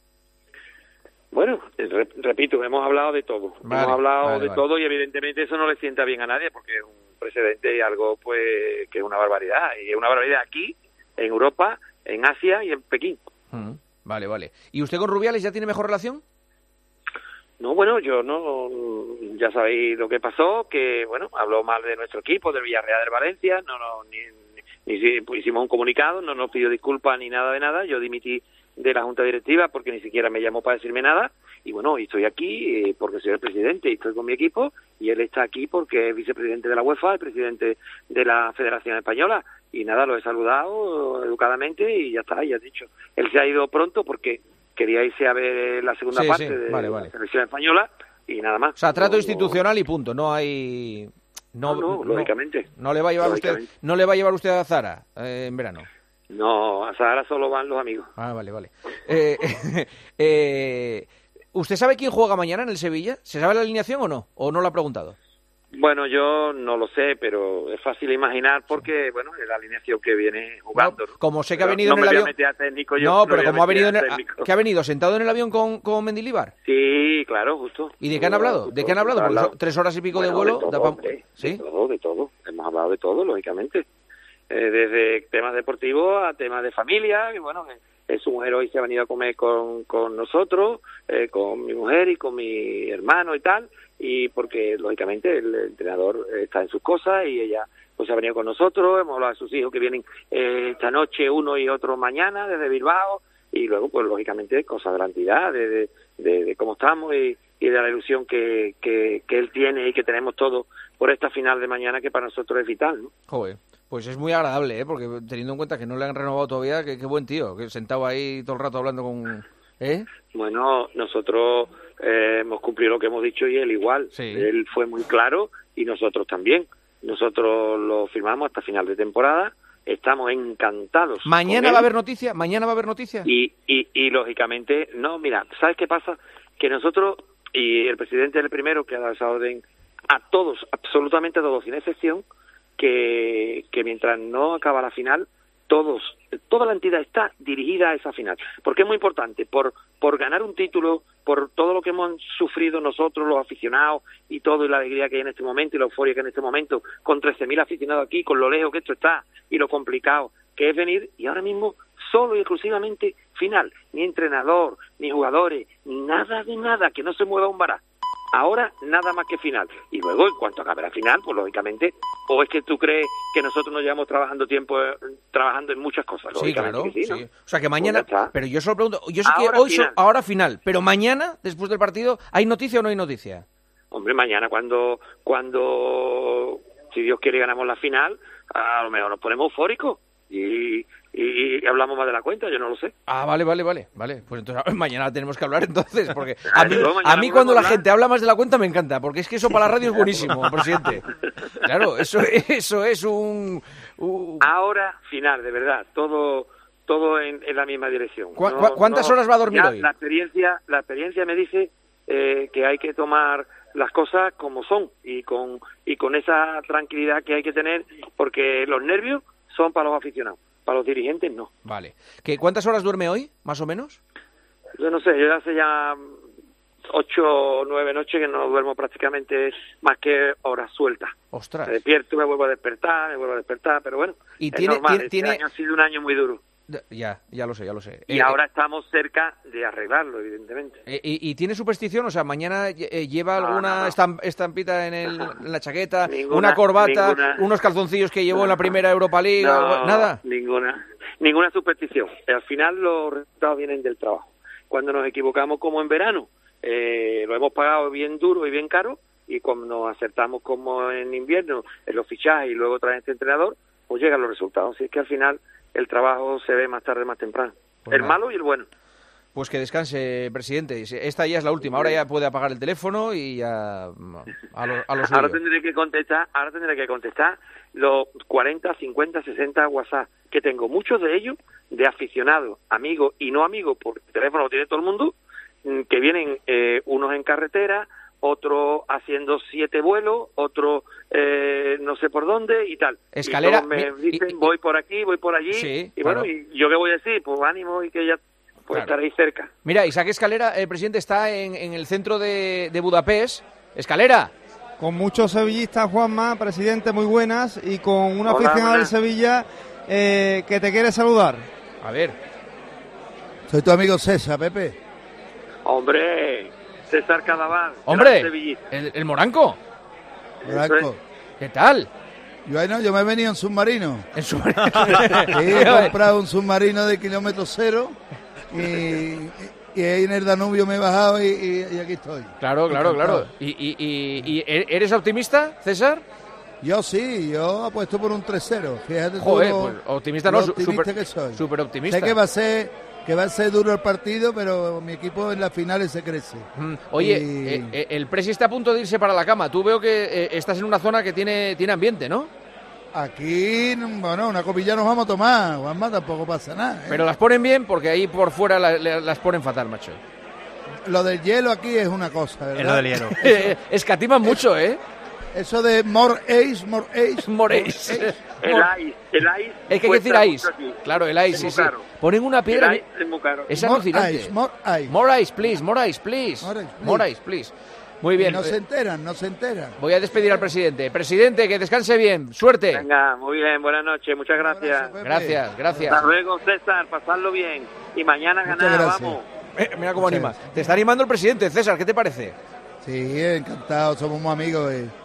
Bueno, repito, hemos hablado de todo. Hemos hablado de todo y evidentemente eso no le sienta bien a nadie porque es un precedente y algo pues que es una barbaridad. Y es una barbaridad aquí, en Europa, en Asia y en Pekín. Vale. ¿Y usted con Rubiales ya tiene mejor relación? No, bueno, yo no, ya sabéis lo que pasó, que bueno, habló mal de nuestro equipo, del Villarreal del Valencia, ni hicimos un comunicado, no nos pidió disculpas ni nada de nada, yo dimití de la Junta Directiva porque ni siquiera me llamó para decirme nada, y bueno, y estoy aquí porque soy el presidente y estoy con mi equipo, y él está aquí porque es vicepresidente de la UEFA, el presidente de la Federación Española, y nada, lo he saludado educadamente y ya está, ya he dicho. Él se ha ido pronto porque quería irse a ver la segunda parte de la selección española y nada más. O sea, trato institucional y punto, no hay... No, lógicamente. No le va a llevar usted a Zara en verano. No, a Zara solo van los amigos. Vale. ¿Usted sabe quién juega mañana en el Sevilla? ¿Se sabe la alineación o no? ¿O no lo ha preguntado? Bueno, yo no lo sé, pero es fácil imaginar porque, bueno, es la alineación que viene jugando. No, como sé que ha venido en el avión... Técnico, pero como ha venido ¿qué ha venido? ¿Sentado en el avión con Mendilibar? Sí, claro, justo. ¿Y de qué han hablado? ¿De qué han hablado? Porque son 3 horas y pico de vuelo. De todo. Hemos hablado de todo, lógicamente. Desde temas deportivos a temas de familia, que bueno, su mujer hoy se ha venido a comer con nosotros, con mi mujer y con mi hermano y tal, y porque lógicamente el entrenador está en sus cosas y ella pues se ha venido con nosotros, hemos hablado de sus hijos que vienen esta noche, uno y otro mañana desde Bilbao, y luego pues lógicamente cosas de la entidad, de cómo estamos y de la ilusión que él tiene y que tenemos todos por esta final de mañana, que para nosotros es vital, ¿no? Joder, pues es muy agradable, porque teniendo en cuenta que no le han renovado todavía, qué buen tío, que sentado ahí todo el rato hablando con... Bueno, nosotros hemos cumplido lo que hemos dicho y él igual. Sí. Él fue muy claro y nosotros también. Nosotros lo firmamos hasta final de temporada. Estamos encantados. ¿Mañana va a haber noticia? ¿Mañana va a haber noticia? Y lógicamente, no, mira, ¿sabes qué pasa? Que nosotros, y el presidente es el primero que ha dado esa orden a todos, absolutamente a todos, sin excepción, que mientras no acaba la final, toda la entidad está dirigida a esa final, porque es muy importante, por ganar un título, por todo lo que hemos sufrido nosotros, los aficionados, y todo, y la alegría que hay en este momento, y la euforia que hay en este momento, con 13.000 aficionados aquí, con lo lejos que esto está, y lo complicado que es venir, y ahora mismo solo y exclusivamente final, ni entrenador, ni jugadores, ni nada de nada, que no se mueva un vará. Ahora nada más que final. Y luego, en cuanto acabe la final, pues lógicamente, o es que tú crees que nosotros nos llevamos trabajando en muchas cosas. Sí, claro, que sí, ¿no? sí. O sea que mañana, pero yo solo pregunto, yo sé ahora que hoy final. Ahora final, pero mañana, después del partido, ¿hay noticia o no hay noticia? Hombre, mañana cuando si Dios quiere ganamos la final, a lo mejor nos ponemos eufóricos y hablamos más de la cuenta, yo no lo sé. Ah, vale. Pues entonces mañana tenemos que hablar entonces, porque a mí cuando la gente habla más de la cuenta me encanta, porque es que eso para la radio es buenísimo, presidente. Claro, eso es un... Ahora, final, de verdad, todo en la misma dirección. ¿Cuántas horas va a dormir hoy? La experiencia me dice que hay que tomar las cosas como son y con esa tranquilidad que hay que tener, porque los nervios son para los aficionados, para los dirigentes no. Vale. ¿Cuántas horas duerme hoy, más o menos? Yo no sé, yo hace ya 8 o 9 noches que no duermo prácticamente más que horas sueltas. Ostras. Me despierto, me vuelvo a despertar, pero bueno, ¿Y es normal. Este año ha sido un año muy duro. Ya lo sé. Y ahora estamos cerca de arreglarlo, evidentemente. ¿Y tiene superstición? O sea, ¿mañana lleva alguna estampita en la chaqueta, una corbata, unos calzoncillos que llevó en la primera Europa League? ¿Nada? Ninguna superstición. Al final los resultados vienen del trabajo. Cuando nos equivocamos como en verano, lo hemos pagado bien duro y bien caro, y cuando nos acertamos como en invierno, en los fichajes y luego traen este entrenador, pues llegan los resultados. Así es que al final el trabajo se ve más tarde, más temprano. Pues el malo y el bueno. Pues que descanse, presidente. Esta ya es la última. Ahora ya puede apagar el teléfono y ya a los Ahora tendré que contestar los 40, 50, 60 WhatsApp, que tengo muchos de ellos, de aficionados, amigos y no amigos, porque el teléfono lo tiene todo el mundo, que vienen unos en carretera, otros haciendo 7 vuelos, otros no sé por dónde y tal. Escalera. Y me dicen, voy por aquí, voy por allí, sí, y claro. bueno, ¿y yo qué voy a decir? Pues ánimo y que ya puede estar ahí cerca. Mira, Isaac Escalera, el presidente, está en el centro de Budapest. Escalera. Con muchos sevillistas, Juanma, presidente, muy buenas, y con un aficionado del Sevilla que te quiere saludar. A ver. Soy tu amigo César, Pepe. Hombre, César Cadaval. Hombre, el Moranco. Moranco. ¿Qué tal? Yo me he venido en submarino. ¿En submarino? Sí, he comprado un submarino de kilómetro cero y ahí en el Danubio me he bajado y aquí estoy. Claro. ¿Y eres optimista, César? Yo sí, yo apuesto por un 3-0. Fíjate tú pues optimista no, que soy. Súper optimista. Sé que va a ser duro el partido, pero mi equipo en las finales se crece. Oye, el Presi está a punto de irse para la cama. Tú veo que estás en una zona que tiene ambiente, ¿no? Aquí, bueno, una copilla nos vamos a tomar, Juanma, tampoco pasa nada. Pero las ponen bien, porque ahí por fuera las ponen fatal, macho. Lo del hielo aquí es una cosa, ¿verdad? Es lo del hielo. Escatiman mucho, ¿eh? Eso de more ice. El ice. Es que hay que decir ice. Claro, el ice, sí. Ponen una piedra. Es alucinante. More ice. More ice, please. Muy bien. No se enteran. Voy a despedir al presidente. Presidente, que descanse bien. Suerte. Venga, muy bien. Buenas noches. Muchas gracias. Gracias. Hasta luego, César. Pasadlo bien. Y mañana ganar, vamos. Mira cómo anima. Te está animando el presidente, César. ¿Qué te parece? Sí, encantado. Somos muy amigos.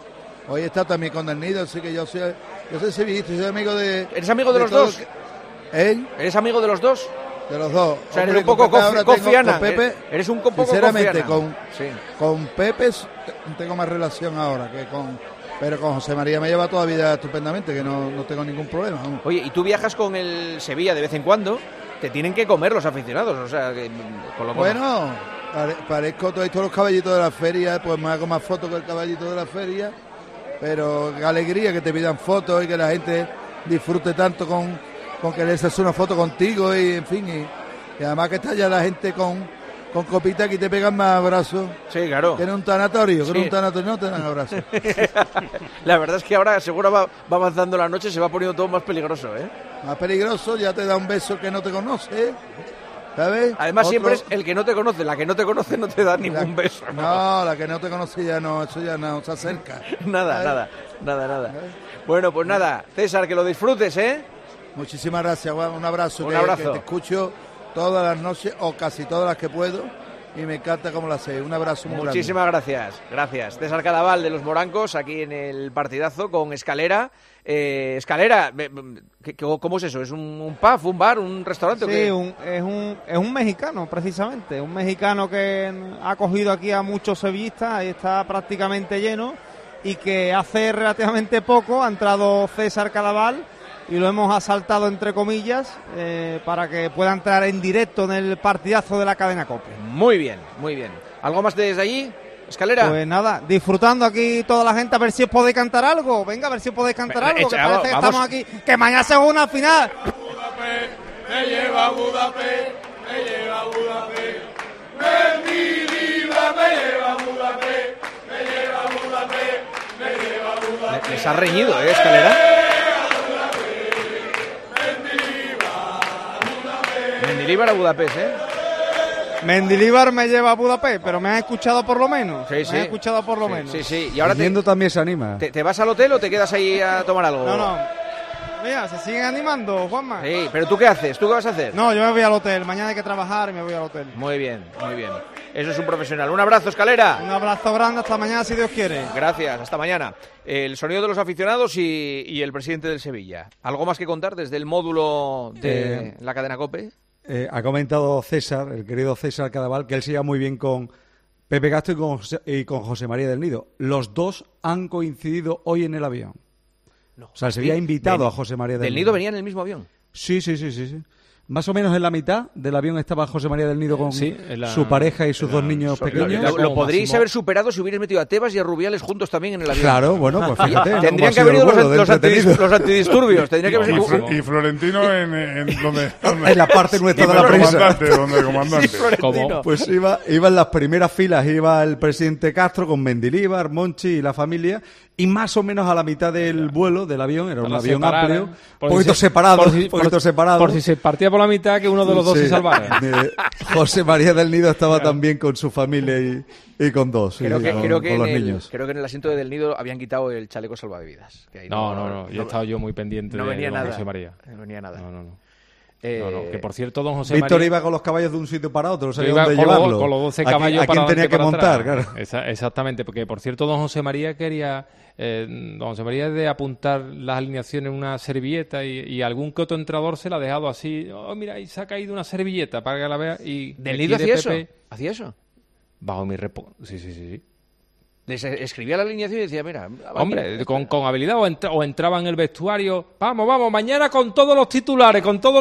Hoy he estado también con el Nido, así que yo soy sevillista, soy amigo de... ¿Eres amigo de los dos? ¿Eres amigo de los dos? De los dos. O sea, eres un poco confiana. Eres un poco sinceramente, confiana. con Pepe tengo más relación ahora que con... Pero con José María me lleva toda la vida estupendamente, que no tengo ningún problema. Oye, ¿y tú viajas con el Sevilla de vez en cuando? Te tienen que comer los aficionados, o sea, que con lo bueno, parezco todos los caballitos de la feria, pues me hago más fotos que el caballito de la feria, pero qué alegría que te pidan fotos y que la gente disfrute tanto con que les hace una foto contigo y en fin, y además que está ya la gente con copitas que te pegan más abrazos. Sí, claro. Que en un tanatorio, no te dan abrazos. La verdad es que ahora seguro va avanzando la noche, se va poniendo todo más peligroso, ¿eh? Más peligroso, ya te da un beso el que no te conoce, ¿sabes? Además siempre es el que no te conoce, la que no te conoce no te da ningún beso. No, la que no te conoce ya no, eso ya no se acerca. Nada. Bueno, pues nada, César, que lo disfrutes, ¿eh? Muchísimas gracias, Juan, un abrazo. Un abrazo. Que te escucho todas las noches o casi todas las que puedo y me encanta cómo lo haces. Un abrazo muy grande. Muchísimas gracias. César Cadaval de los Morancos, aquí en el partidazo con Escalera. Escalera, ¿cómo es eso? ¿Es un pub, un bar, un restaurante? Sí, ¿o qué? es un mexicano, precisamente. Un mexicano que ha acogido aquí a muchos sevillistas y está prácticamente lleno, y que hace relativamente poco ha entrado César Cadaval y lo hemos asaltado, entre comillas, para que pueda entrar en directo en el partidazo de la cadena COPE. Muy bien. ¿Algo más desde allí, Escalera? Pues nada, disfrutando aquí toda la gente, a ver si os podéis cantar algo. Venga, a ver si os podéis cantar algo, que parece que estamos aquí, que mañana se juega una final. Me lleva a Budapest, Mendilibar me lleva a Budapest, Les ha reñido, Escalera. Mendilibar a Budapest, Mendilibar me lleva a Budapest, pero me has escuchado por lo menos. Sí. Me has escuchado por lo menos. Sí. Y ahora también se anima. ¿Te vas al hotel o te quedas ahí a tomar algo? No. Mira, se siguen animando, Juanma. Sí, pero ¿tú qué haces? ¿Tú qué vas a hacer? No, yo me voy al hotel. Mañana hay que trabajar y me voy al hotel. Muy bien. Eso es un profesional. Un abrazo, Escalera. Un abrazo grande, hasta mañana si Dios quiere. Gracias, hasta mañana. El sonido de los aficionados y el presidente del Sevilla. ¿Algo más que contar desde el módulo de la cadena COPE? Ha comentado César, el querido César Cadaval, que él se lleva muy bien con Pepe Castro y con José María del Nido. Los dos han coincidido hoy en el avión. No. O sea, se había invitado a José María del Nido. ¿Del Nido venía en el mismo avión? Sí. Más o menos en la mitad del avión estaba José María del Nido con su pareja y sus dos niños pequeños. Lo podríais haber superado si hubierais metido a Tebas y a Rubiales juntos también en el avión. Claro, bueno, pues fíjate. Tendrían que haber ido los antidisturbios. Y Florentino en donde en la parte nuestra de la prensa. Donde comandante. Sí, pues iba en las primeras filas, iba el presidente Castro con Mendilibar, Monchi y la familia, y más o menos a la mitad del vuelo del avión, era un avión amplio, un poquito separado. Por si se partía por la mitad, que uno de los dos se salvara. José María del Nido estaba también con su familia y con dos, creo que con los niños. Creo que en el asiento de Del Nido habían quitado el chaleco salvavidas. Que ahí no, yo he estado yo muy pendiente de don José María. No venía nada. No, que por cierto, don José Víctor María... iba con los caballos de un sitio para otro, no sabía dónde llevarlo. Con los 12 caballos ¿A quién tenía que montar? Claro. Exactamente, porque por cierto, don José María quería... don José María de apuntar las alineaciones en una servilleta y algún que otro entrenador se la ha dejado así. Oh, mira, ahí se ha caído una servilleta para que la vea. Y ¿Del Nido hacía eso? ¿Hacía eso? Bajo mi sí. Escribía la alineación y decía, mira... Hombre, con habilidad o entraba en el vestuario, vamos, mañana con todos los titulares.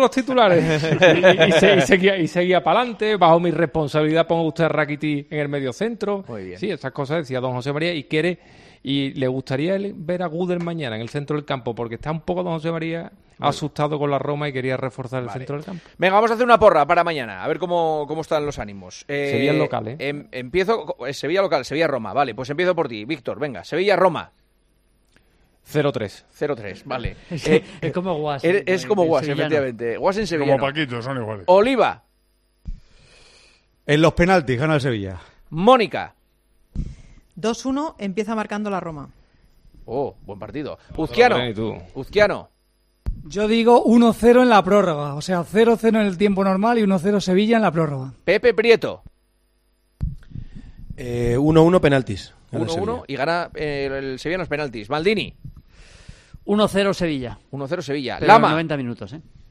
y seguía para adelante, bajo mi responsabilidad pongo usted a Rakiti en el medio centro. Muy bien. Sí, esas cosas decía don José María y le gustaría ver a Gudel mañana en el centro del campo, porque está un poco don José María asustado con la Roma y quería reforzar el centro del campo. Venga, vamos a hacer una porra para mañana, a ver cómo están los ánimos. Sevilla local, Empiezo, Sevilla local, Sevilla-Roma, vale, pues empiezo por ti, Víctor, venga, Sevilla-Roma. 0-3, vale. Es como Guas. Es como Guas, efectivamente. Guas en Sevilla. Como Paquito, son iguales. Oliva. En los penaltis gana el Sevilla. Mónica. 2-1, empieza marcando la Roma. Oh, buen partido. Uzquiano. Yo digo 1-0 en la prórroga, o sea, 0-0 en el tiempo normal y 1-0 Sevilla en la prórroga. Pepe Prieto. 1-1 penaltis. 1-1 y gana el Sevilla en los penaltis. Maldini. 1-0 Sevilla. 1-0 Sevilla. Pero Lama. 90 minutos,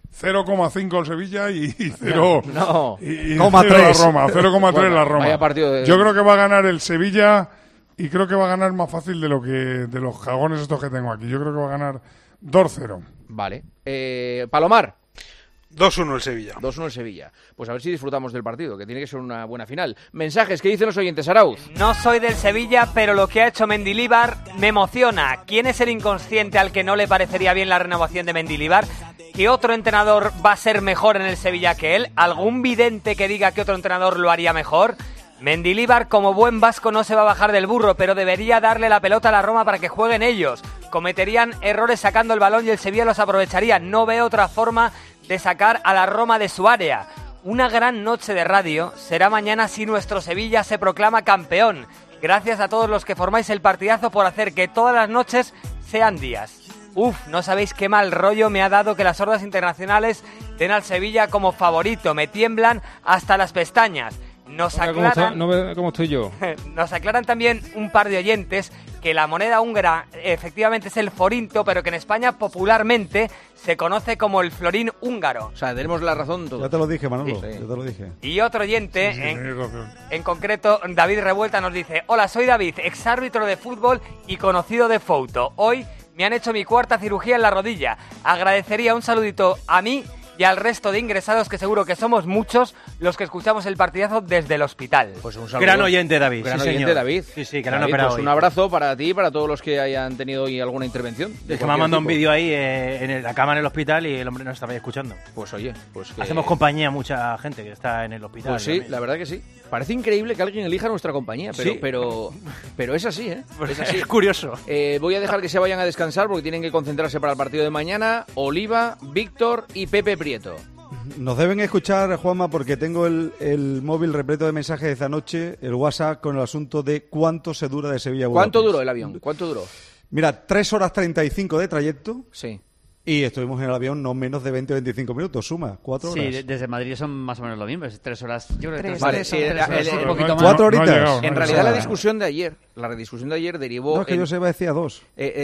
0,5 el Sevilla y 0 no. y 0 la Roma. 0,3 bueno, la Roma. Vaya partido de... Yo creo que va a ganar el Sevilla y creo que va a ganar más fácil de los jagones estos que tengo aquí. Yo creo que va a ganar 2-0. Vale. Palomar. 2-1 el Sevilla. 2-1 el Sevilla. Pues a ver si disfrutamos del partido, que tiene que ser una buena final. Mensajes, ¿qué dicen los oyentes, Arauz? No soy del Sevilla, pero lo que ha hecho Mendilibar me emociona. ¿Quién es el inconsciente al que no le parecería bien la renovación de Mendilibar? ¿Que otro entrenador va a ser mejor en el Sevilla que él? ¿Algún vidente que diga que otro entrenador lo haría mejor? Mendilibar, como buen vasco, no se va a bajar del burro, pero debería darle la pelota a la Roma para que jueguen ellos. Cometerían errores sacando el balón y el Sevilla los aprovecharía. No veo otra forma de sacar a la Roma de su área. Una gran noche de radio será mañana si nuestro Sevilla se proclama campeón. Gracias a todos los que formáis el partidazo por hacer que todas las noches sean días. No sabéis qué mal rollo me ha dado que las hordas internacionales den al Sevilla como favorito. Me tiemblan hasta las pestañas. Nos aclaran... ¿No ve cómo estoy yo? Nos aclaran también un par de oyentes que la moneda húngara efectivamente es el forinto, pero que en España popularmente se conoce como el florín húngaro. O sea, tenemos la razón todos. Ya te lo dije, Manolo, Sí. ya te lo dije. Y otro oyente, en concreto, David Revuelta, nos dice: hola, soy David, exárbitro de fútbol y conocido de foto. Hoy me han hecho mi cuarta cirugía en la rodilla. Agradecería un saludito a mí y al resto de ingresados, que seguro que somos muchos los que escuchamos el partidazo desde el hospital. Pues un saludo. Gran oyente, David. Gran sí, oyente, señor. David. Sí, que lo han David, operado pues hoy. un abrazo para ti y para todos los que hayan tenido hoy alguna intervención. Es que me ha mandado un vídeo ahí en la cama en el hospital y el hombre nos estaba ahí escuchando. Pues oye, pues que... Hacemos compañía a mucha gente que está en el hospital. Pues sí, la verdad que sí. Parece increíble que alguien elija nuestra compañía, pero, Sí. pero es así, ¿eh? Es así. Es curioso. Voy a dejar que se vayan a descansar porque tienen que concentrarse para el partido de mañana. Oliva, Víctor y Pepe Prieto. Nos deben escuchar, Juanma, porque tengo el móvil repleto de mensajes de esta noche, el WhatsApp, con el asunto de cuánto se dura de Sevilla a Budapest. ¿Cuánto duró el avión? ¿Cuánto duró? Mira, 3 horas 35 de trayecto. Sí. Y estuvimos en el avión no menos de 20 o 25 minutos, suma, 4 horas. Sí, desde Madrid son más o menos lo mismo, es 3 horas. Yo creo que Tres, Vale, tres sí, horas. un poquito más. 4 horitas. En realidad la discusión de ayer derivó... No, es que yo se decía 2.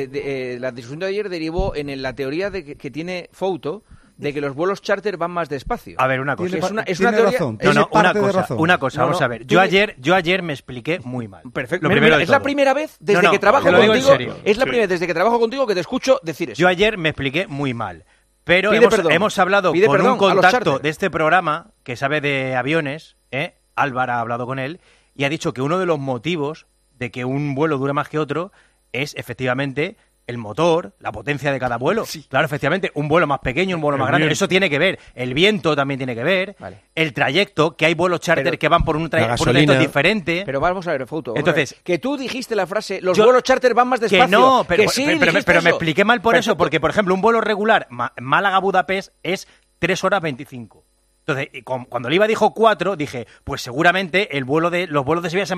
la discusión de ayer derivó en la teoría de que tiene Fouto de que los vuelos charter van más despacio. A ver, una cosa. Es una Tiene teoría... razón. Una cosa, No, vamos no, a ver. tú- Yo ayer me expliqué muy mal. Perfecto. Lo Mira, primero de es la todo. primera vez desde No, que trabajo te lo digo en contigo. serio. Es la primera vez desde que trabajo contigo que te escucho decir eso. Yo ayer me expliqué muy mal. Pero Pide perdón. hemos hablado Pide con perdón un a los contacto charter. de este programa que sabe de aviones, Álvaro ha hablado con él, y ha dicho que uno de los motivos de que un vuelo dure más que otro es efectivamente el motor, la potencia de cada vuelo. Sí. Claro, efectivamente, un vuelo más pequeño, un vuelo más grande, eso tiene que ver. El viento también tiene que ver. Vale. El trayecto, que hay vuelos charter Pero- que van por un trayecto diferente. Pero vamos a ver, Fouto. Entonces, que tú dijiste la frase, los yo- vuelos charter van más despacio. Que no, pero, que sí, pero dijiste me eso. expliqué mal por eso, Perfecto. porque, por ejemplo, un vuelo regular Málaga-Budapest es 3 horas 25. Entonces, cuando Oliva dijo 4, dije, pues seguramente los vuelos de Sevilla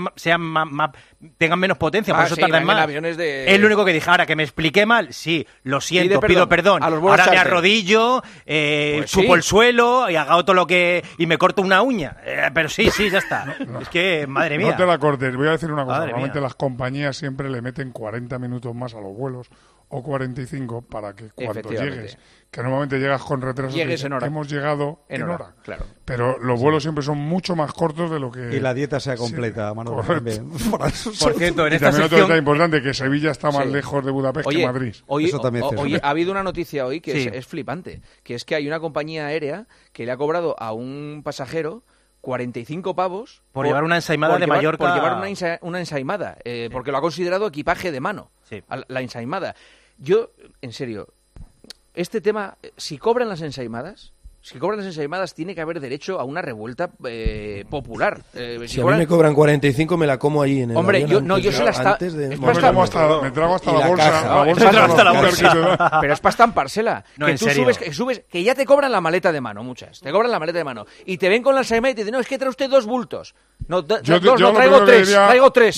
tengan menos potencia, por eso sí, tardan vengan más. aviones de- Es lo único que dije. Ahora, que me expliqué mal, sí, lo siento, Pide pido perdón. a los vuelos Ahora me charter. arrodillo, Pues chupo sí. el suelo y hago todo lo que... y me corto una uña. Pero sí, ya está. Es que, madre mía. No te la cortes. Voy a decir una cosa. Madre Normalmente mía. las compañías siempre le meten 40 minutos más a los vuelos o 45 para que cuando Efectivamente. llegues, que normalmente llegas con retraso, Llegues te dicen, en hora. hemos llegado en hora. Claro. Pero los vuelos siempre son mucho más cortos de lo que... Y la dieta sea completa, Manolo, correcto. también. Por eso Por cierto, en Y esta también otro sección... detalle importante, que Sevilla está más Sí. lejos de Budapest que Madrid. Hoy, Eso también es cierto. oye, ha habido una noticia hoy que Sí. es flipante, que es que hay una compañía aérea que le ha cobrado a un pasajero 45 pavos Por llevar una ensaimada de Mallorca. Por llevar una ensaimada, porque lo ha considerado equipaje de mano, Sí. la ensaimada. Yo, en serio, este tema, si cobran las ensaimadas, tiene que haber derecho a una revuelta popular. Si a mí me cobran 45, me la como allí en el Hombre, avión yo se la está... antes de- es Me para trago estar- me trago hasta Y la la bolsa. caja. La No, bolsa me trago con hasta la los bolsa. que te da. Pero es para estampársela. No, que en tú serio. subes, que ya te cobran la maleta de mano, muchas. Te cobran la maleta de mano. Y te ven con la ensaimada y te dicen, no, es que trae usted 2 bultos. No, Yo dos, lo no, traigo primero que 3. diría- Traigo 3. No,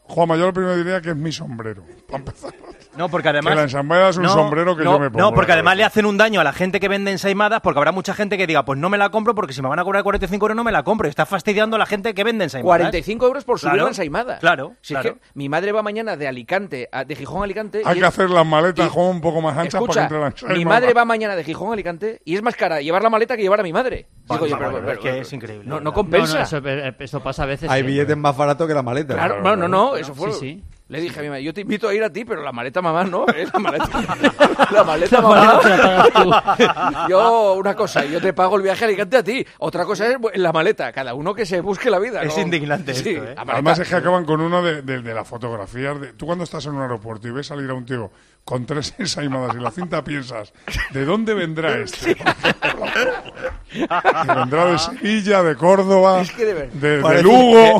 Juanma, yo lo primero diría que es mi sombrero, para empezar. No, porque además... Que la ensaimada es un sombrero que yo me pongo. No, porque además le hacen un daño a la gente que vende ensaimadas, porque habrá mucha gente que diga, pues no me la compro porque si me van a cobrar 45 euros no me la compro. Y está fastidiando a la gente que vende ensaimadas. 45 euros por subir la ensaimada. Claro, Si es que mi madre va mañana de Gijón a Alicante... Hay que hacer las maletas, Juan, un poco más anchas para que entre la ensaimada. Mi madre va mañana de Gijón a Alicante y es más cara llevar la maleta que llevar a mi madre. Digo yo, pero es que es increíble. No compensa. Eso pasa a veces. Hay billetes más baratos que la maleta. Claro, no, eso fue... Sí. Le dije a mi madre, yo te invito a ir a ti, pero la maleta mamá no, la maleta mamá. Yo, una cosa, yo te pago el viaje a Alicante a ti. Otra cosa es la maleta, cada uno que se busque la vida. Es indignante esto, ¿eh? Además es que acaban con uno de las fotografías. Tú cuando estás en un aeropuerto y ves salir a un tío con 3 ensaimadas y la cinta piensas, ¿de dónde vendrá este? Vendrá de Sevilla, de Córdoba, de Lugo.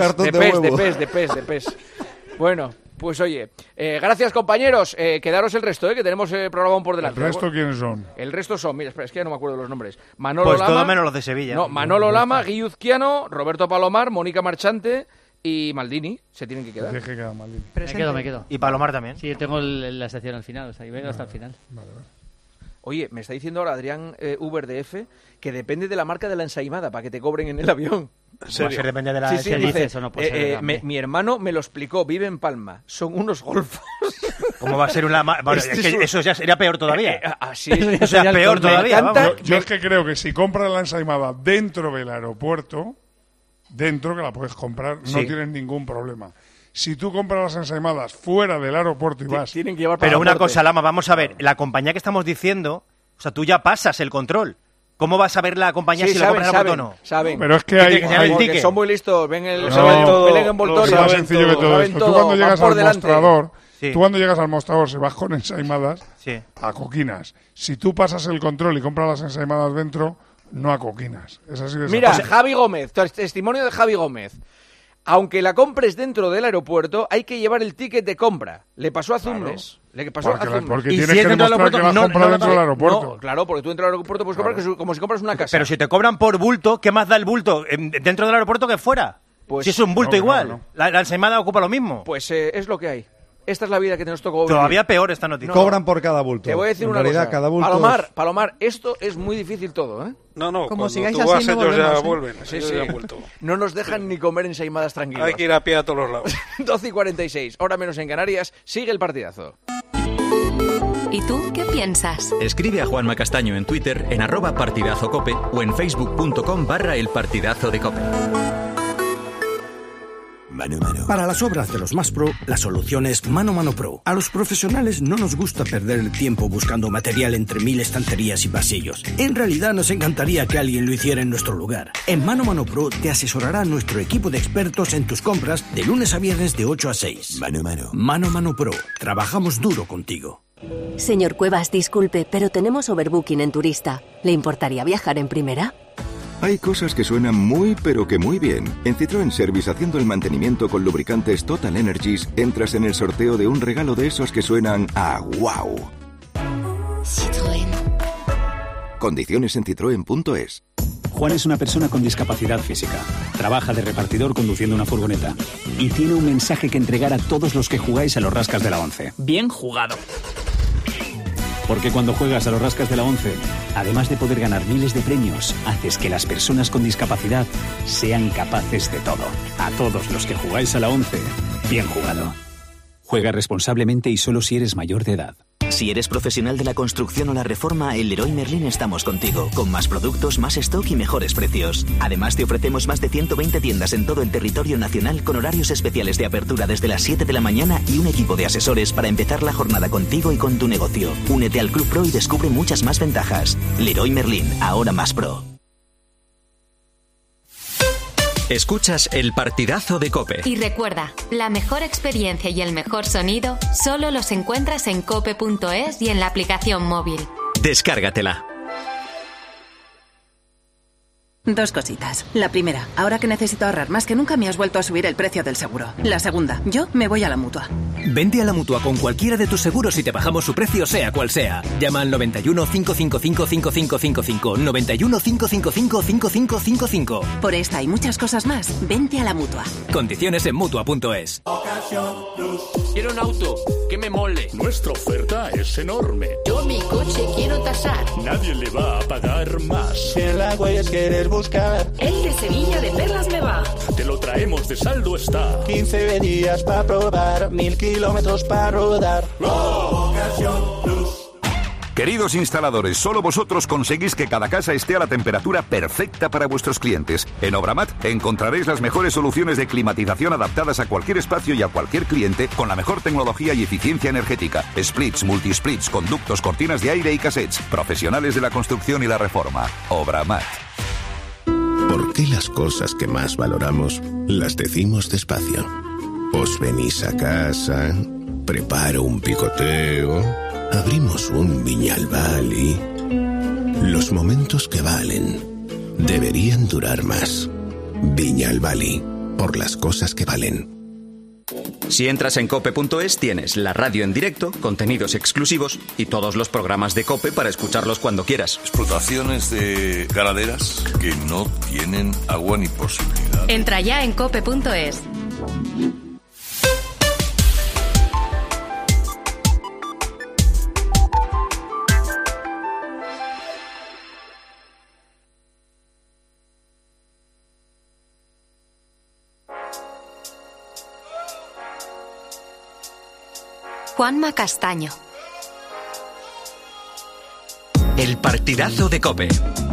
De PES. Bueno, pues oye, gracias compañeros, quedaros el resto, que tenemos programado por delante. ¿El resto quiénes son? El resto son, mira, espera, es que ya no me acuerdo de los nombres. Manolo pues Lama, todo menos los de Sevilla. No, Manolo Lama, Guy Uzquiano, Roberto Palomar, Mónica Marchante y Maldini, se tienen que quedar. Me quedo. Y Palomar también. Sí, tengo la sección al final, o sea, vengo hasta el final. Vale. Oye, me está diciendo ahora Adrián Uber de F que depende de la marca de la ensaimada para que te cobren en el avión. ¿En serio? Depende de la... Sí, dice, eso no puede ser mi hermano me lo explicó, vive en Palma, son unos golfos. ¿Cómo va a ser una... Bueno, es que eso ya sería peor todavía. Así eso sería peor todavía. Yo es que creo que si compras la ensaimada dentro del aeropuerto, dentro, que la puedes comprar, no tienes ningún problema. Si tú compras las ensaimadas fuera del aeropuerto y vas... Tienen que llevar Pero una cosa, Lama, vamos a ver. La compañía que estamos diciendo, o sea, tú ya pasas el control. ¿Cómo vas a ver la compañía si lo compras en el aeropuerto o no? Saben. Pero es que hay son muy listos, ven el envoltorio. Es más sencillo que todo esto. Tú cuando llegas al mostrador, tú cuando llegas al mostrador, si vas con ensaimadas, acoquinas. Si tú pasas el control y compras las ensaimadas dentro, no acoquinas. Es así de Mira, Javi Gómez, testimonio de Javi Gómez. Aunque la compres dentro del aeropuerto, hay que llevar el ticket de compra. Le pasó a Zumbres. Porque tienes que demostrar que vas a comprar dentro del aeropuerto. No, claro, porque tú dentro del aeropuerto puedes comprar como si compras una casa. Pero si te cobran por bulto, ¿qué más da el bulto dentro del aeropuerto que fuera? Pues, si es un bulto igual. No. La ensaimada ocupa lo mismo. Pues es lo que hay. Esta es la vida que nos tocó vivir. Todavía peor esta noticia. Cobran por cada bulto. Te voy a decir una cosa. Cada bulto Palomar, esto es muy difícil todo, ¿eh? No, como sigáis tú vas, así, ellos ya vuelven. Sí. No nos dejan ni comer ensaimadas tranquilos. Hay que ir a pie a todos los lados. 12:46, hora menos en Canarias. Sigue el partidazo. ¿Y tú qué piensas? Escribe a Juanma Castaño en Twitter en @partidazocope o en facebook.com/elpartidazodecope. Mano a mano. Para las obras de los más pro, la solución es Mano a Mano Pro. A los profesionales no nos gusta perder el tiempo buscando material entre 1000 estanterías y pasillos. En realidad nos encantaría que alguien lo hiciera en nuestro lugar. En Mano a Mano Pro te asesorará nuestro equipo de expertos en tus compras de lunes a viernes de 8 a 6. Mano a mano. Mano a Mano Pro. Trabajamos duro contigo. Señor Cuevas, disculpe, pero tenemos overbooking en turista. ¿Le importaría viajar en primera? Hay cosas que suenan muy, pero que muy bien. En Citroën Service, haciendo el mantenimiento con lubricantes Total Energies, entras en el sorteo de un regalo de esos que suenan a wow. Citroën. Condiciones en citroen.es. Juan es una persona con discapacidad física. Trabaja de repartidor conduciendo una furgoneta. Y tiene un mensaje que entregar a todos los que jugáis a los Rascas de la 11. Bien jugado. Porque cuando juegas a los Rascas de la 11, además de poder ganar miles de premios, haces que las personas con discapacidad sean capaces de todo. A todos los que jugáis a la 11, bien jugado. Juega responsablemente y solo si eres mayor de edad. Si eres profesional de la construcción o la reforma, en Leroy Merlin estamos contigo, con más productos, más stock y mejores precios. Además, te ofrecemos más de 120 tiendas en todo el territorio nacional con horarios especiales de apertura desde las 7 de la mañana y un equipo de asesores para empezar la jornada contigo y con tu negocio. Únete al Club Pro y descubre muchas más ventajas. Leroy Merlin, ahora más pro. Escuchas el partidazo de COPE. Y recuerda, la mejor experiencia y el mejor sonido solo los encuentras en cope.es y en la aplicación móvil. Descárgatela. Dos cositas. La primera, ahora que necesito ahorrar más que nunca me has vuelto a subir el precio del seguro. La segunda, yo me voy a la Mutua. Vente a la Mutua con cualquiera de tus seguros y te bajamos su precio sea cual sea. Llama al 91 555 5555. 91 555 5555. Por esta y muchas cosas más, vente a la Mutua. Condiciones en Mutua.es. Quiero un auto que me mole. Nuestra oferta es enorme. Yo mi coche quiero tasar. Nadie le va a pagar más. En la Huellas quieres buscar. El de Sevilla de Perlas me va. Te lo traemos de saldo está. 15 días para probar, 1000 kilómetros para rodar. Queridos instaladores, solo vosotros conseguís que cada casa esté a la temperatura perfecta para vuestros clientes. En Obramat encontraréis las mejores soluciones de climatización adaptadas a cualquier espacio y a cualquier cliente con la mejor tecnología y eficiencia energética. Splits, multisplits, conductos, cortinas de aire y cassettes. Profesionales de la construcción y la reforma. Obramat. ¿Por qué las cosas que más valoramos las decimos despacio? Os venís a casa, preparo un picoteo, abrimos un Viñalbali. Los momentos que valen deberían durar más. Viñalbali, por las cosas que valen. Si entras en cope.es tienes la radio en directo, contenidos exclusivos y todos los programas de COPE para escucharlos cuando quieras. Explotaciones de ganaderas que no tienen agua ni posibilidad. Entra ya en cope.es. Juanma Castaño. El partidazo de COPE.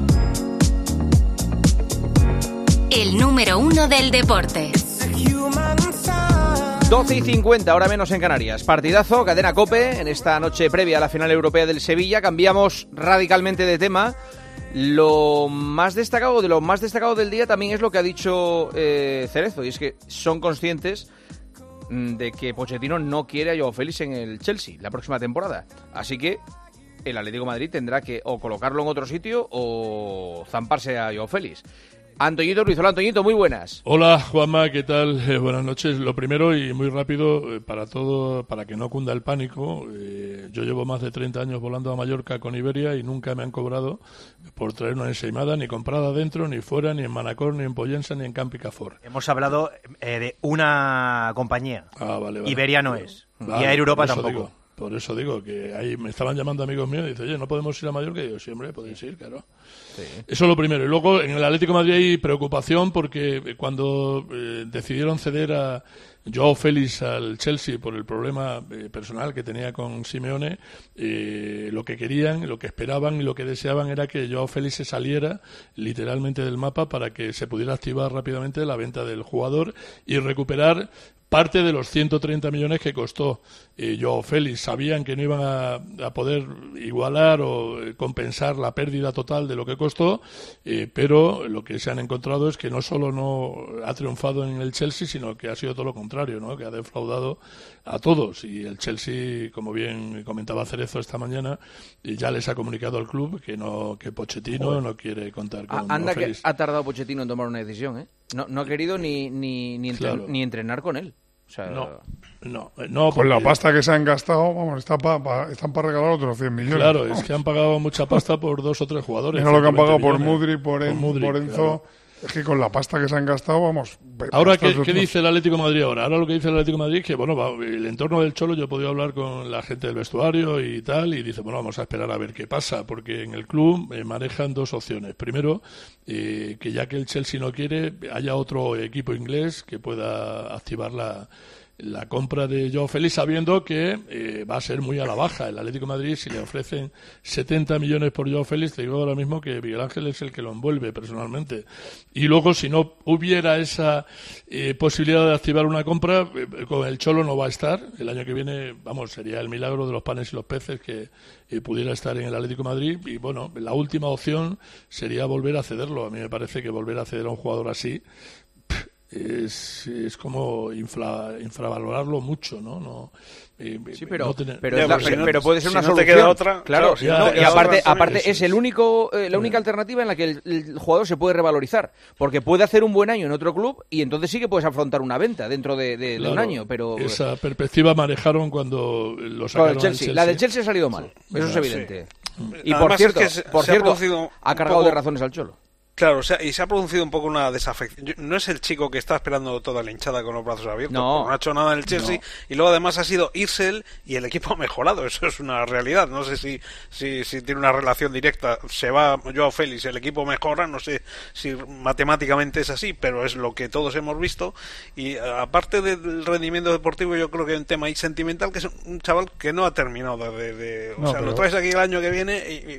El número 1 del deporte. 12:50, ahora menos en Canarias. Partidazo, cadena COPE, en esta noche previa a la final europea del Sevilla. Cambiamos radicalmente de tema. Lo más destacado del día también es lo que ha dicho Cerezo, y es que son conscientes de que Pochettino no quiere a Joao Félix en el Chelsea la próxima temporada. Así que el Atlético de Madrid tendrá que o colocarlo en otro sitio o zamparse a Joao Félix. Antoñito Ruiz, hola Antoñito, muy buenas. Hola Juanma, ¿qué tal? Buenas noches. Lo primero y muy rápido, para que no cunda el pánico, yo llevo más de 30 años volando a Mallorca con Iberia y nunca me han cobrado por traer una ensaimada ni comprada adentro, ni fuera, ni en Manacor, ni en Pollensa, ni en Camp Picafort. Hemos hablado de una compañía. Vale. Iberia no es. Vale, y Air Europa tampoco. Por eso digo que ahí me estaban llamando amigos míos y dicen, oye, ¿no podemos ir a Mallorca? Y digo, sí, hombre, podéis ir, claro. Sí. Eso es lo primero. Y luego, en el Atlético de Madrid hay preocupación porque cuando decidieron ceder a Joao Félix al Chelsea por el problema personal que tenía con Simeone, lo que querían, lo que esperaban y lo que deseaban era que Joao Félix se saliera literalmente del mapa para que se pudiera activar rápidamente la venta del jugador y recuperar parte de los 130 millones que costó Joao Félix. Sabían que no iban a poder igualar o compensar la pérdida total de lo que costó, pero lo que se han encontrado es que no solo no ha triunfado en el Chelsea, sino que ha sido todo lo contrario, ¿no? Que ha defraudado a todos. Y el Chelsea, como bien comentaba Cerezo esta mañana, ya les ha comunicado al club que Pochettino no quiere contar con Anda Joao Félix. Que ha tardado Pochettino en tomar una decisión, ¿eh? No ha querido ni entrenar con él. O sea, no. Con la pasta que se han gastado, vamos, están para regalar otros 100 millones. Claro, es que han pagado mucha pasta por 2 o 3 jugadores. Mira lo que han pagado por Mudryk, por Mudryk, Enzo. Claro. Es que con la pasta que se han gastado, vamos... Ahora, ¿qué dice el Atlético de Madrid ahora? Ahora lo que dice el Atlético de Madrid es que, el entorno del Cholo, yo he podido hablar con la gente del vestuario y tal, y dice, vamos a esperar a ver qué pasa, porque en el club manejan 2 opciones. Primero, que ya que el Chelsea no quiere, haya otro equipo inglés que pueda activar la compra de Joao Félix, sabiendo que va a ser muy a la baja. El Atlético de Madrid, si le ofrecen 70 millones por Joao Félix, te digo ahora mismo que Miguel Ángel es el que lo envuelve personalmente. Y luego, si no hubiera esa posibilidad de activar una compra, con el Cholo no va a estar. El año que viene, sería el milagro de los panes y los peces que pudiera estar en el Atlético de Madrid. Y la última opción sería volver a cederlo. A mí me parece que volver a ceder a un jugador así es como infravalorarlo mucho, ¿no? Sí, pero, no tener... pero puede ser si una no solución. te queda otra, claro. Y aparte es eso. la única alternativa en la que el jugador se puede revalorizar, porque puede hacer un buen año en otro club y entonces sí que puedes afrontar una venta dentro de un año. Pero esa perspectiva manejaron cuando lo sacaron el Chelsea. La del Chelsea ha salido mal, eso es evidente. Sí. Y Además por cierto, ha cargado de razones al Cholo. Claro, y se ha producido un poco una desafección. No es el chico que está esperando toda la hinchada con los brazos abiertos, no ha hecho nada en el Chelsea, y luego además ha sido irse él y el equipo ha mejorado, eso es una realidad. No sé si tiene una relación directa, se va Joao Félix, el equipo mejora, no sé si matemáticamente es así, pero es lo que todos hemos visto, y aparte del rendimiento deportivo, yo creo que hay un tema ahí sentimental, que es un chaval que no ha terminado lo traes aquí el año que viene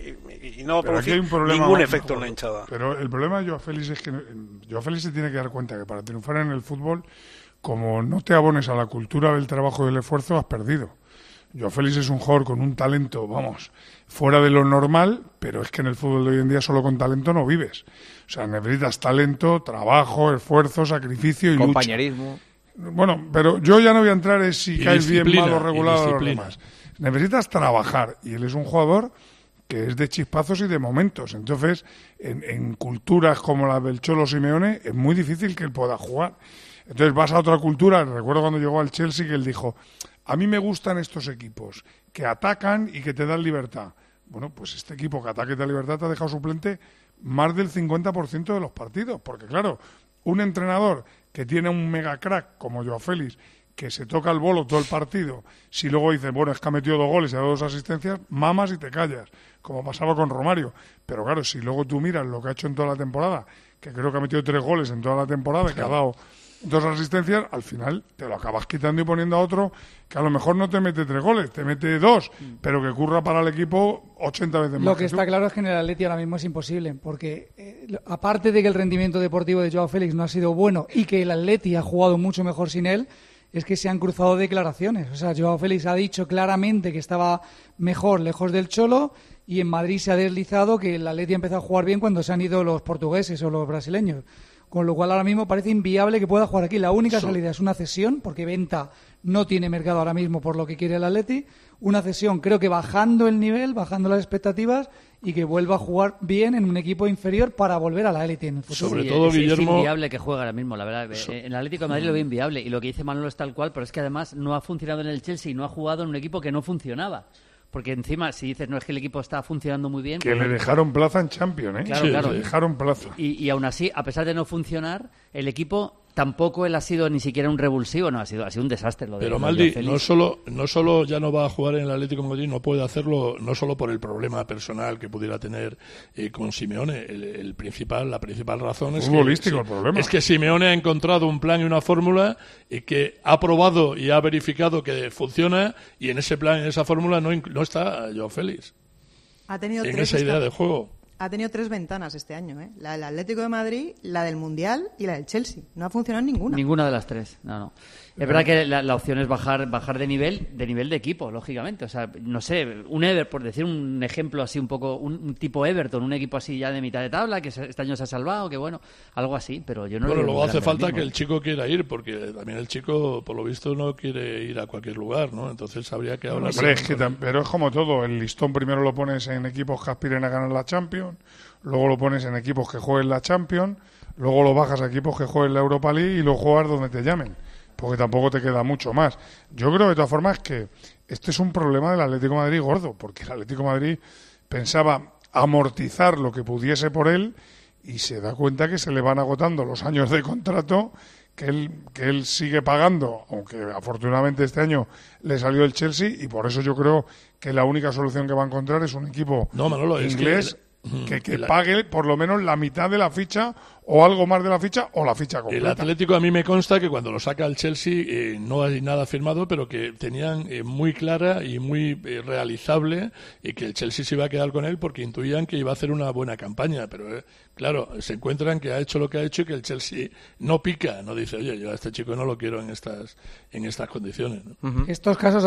y no va a producir ningún efecto en la hinchada. Pero el problema de Joao Félix es que Joao Félix se tiene que dar cuenta que para triunfar en el fútbol, como no te abones a la cultura del trabajo y del esfuerzo, has perdido. Joao Félix es un jugador con un talento, fuera de lo normal, pero es que en el fútbol de hoy en día solo con talento no vives. O sea, necesitas talento, trabajo, esfuerzo, sacrificio y compañerismo. Lucha. Bueno, pero yo ya no voy a entrar en si caes bien, mal o regulado a los demás. Necesitas trabajar, y él es un jugador que es de chispazos y de momentos. Entonces, en culturas como la del Cholo Simeone, es muy difícil que él pueda jugar. Entonces vas a otra cultura. Recuerdo cuando llegó al Chelsea que él dijo: a mí me gustan estos equipos que atacan y que te dan libertad. Bueno, pues este equipo que ataca y te da libertad te ha dejado suplente más del 50% de los partidos. Porque claro, un entrenador que tiene un mega crack como Joao Félix, que se toca el bolo todo el partido, si luego dices, bueno, es que ha metido 2 goles y ha dado 2 asistencias, mamas y te callas, como pasaba con Romario. Pero claro, si luego tú miras lo que ha hecho en toda la temporada, que creo que ha metido 3 goles en toda la temporada, que ha dado 2 asistencias, al final te lo acabas quitando y poniendo a otro que a lo mejor no te mete 3 goles, te mete 2, pero que curra para el equipo 80 veces más. Lo que está claro es que en el Atleti ahora mismo es imposible, porque aparte de que el rendimiento deportivo de Joao Félix no ha sido bueno y que el Atleti ha jugado mucho mejor sin él, es que se han cruzado declaraciones. O sea, Joao Félix ha dicho claramente que estaba mejor lejos del Cholo, y en Madrid se ha deslizado que el Atleti ha empezado a jugar bien cuando se han ido los portugueses o los brasileños. Con lo cual ahora mismo parece inviable que pueda jugar aquí. La única salida es una cesión, porque Venta no tiene mercado ahora mismo por lo que quiere el Atleti. Una cesión, creo que bajando el nivel, bajando las expectativas, y que vuelva a jugar bien en un equipo inferior para volver a la élite en el futuro. Sobre todo, Guillermo... Es inviable que juegue ahora mismo, la verdad. En el Atlético de Madrid lo veo inviable, y lo que dice Manolo es tal cual, pero es que además no ha funcionado en el Chelsea y no ha jugado en un equipo que no funcionaba. Porque encima, si dices, no, es que el equipo está funcionando muy bien... Que le dejaron plaza en Champions, ¿eh? Claro, claro. Le dejaron plaza. Y aún así, a pesar de no funcionar, el equipo... Tampoco él ha sido ni siquiera un revulsivo, no, ha sido un desastre lo de... Pero Maldi, no solo ya no va a jugar en el Atlético de Madrid, no puede hacerlo no solo por el problema personal que pudiera tener con Simeone. La principal razón es futbolístico, el problema. Es que Simeone ha encontrado un plan y una fórmula que ha probado y ha verificado que funciona, y en ese plan, en esa fórmula, no está Joao Félix. Ha tenido en esa idea de juego. Ha tenido 3 ventanas este año, ¿eh? La del Atlético de Madrid, la del Mundial y la del Chelsea. No ha funcionado ninguna. Ninguna de las 3, no. Es verdad que la opción es bajar de nivel de equipo, lógicamente. O sea, no sé, por decir un ejemplo así un poco, un tipo Everton, un equipo así ya de mitad de tabla, que este año se ha salvado, que bueno, algo así, pero yo no... Bueno, luego hace falta que el chico quiera ir, porque también el chico, por lo visto, no quiere ir a cualquier lugar, ¿no? Entonces habría que hablar... Pero es como todo, el listón primero lo pones en equipos que aspiren a ganar la Champions, luego lo pones en equipos que jueguen la Champions, luego lo bajas a equipos que jueguen la Europa League y lo juegas donde te llamen, porque tampoco te queda mucho más. Yo creo de todas formas que este es un problema del Atlético de Madrid gordo, porque el Atlético de Madrid pensaba amortizar lo que pudiese por él y se da cuenta que se le van agotando los años de contrato que él sigue pagando, aunque afortunadamente este año le salió el Chelsea, y por eso yo creo que la única solución que va a encontrar es un equipo inglés que pague por lo menos la mitad de la ficha o algo más de la ficha o la ficha completa. El Atlético, a mí me consta que cuando lo saca el Chelsea no hay nada firmado, pero que tenían muy clara y muy realizable, y que el Chelsea se iba a quedar con él porque intuían que iba a hacer una buena campaña, pero claro, se encuentran que ha hecho lo que ha hecho y que el Chelsea no pica, no dice, oye, yo a este chico no lo quiero en estas condiciones, ¿no? Estos casos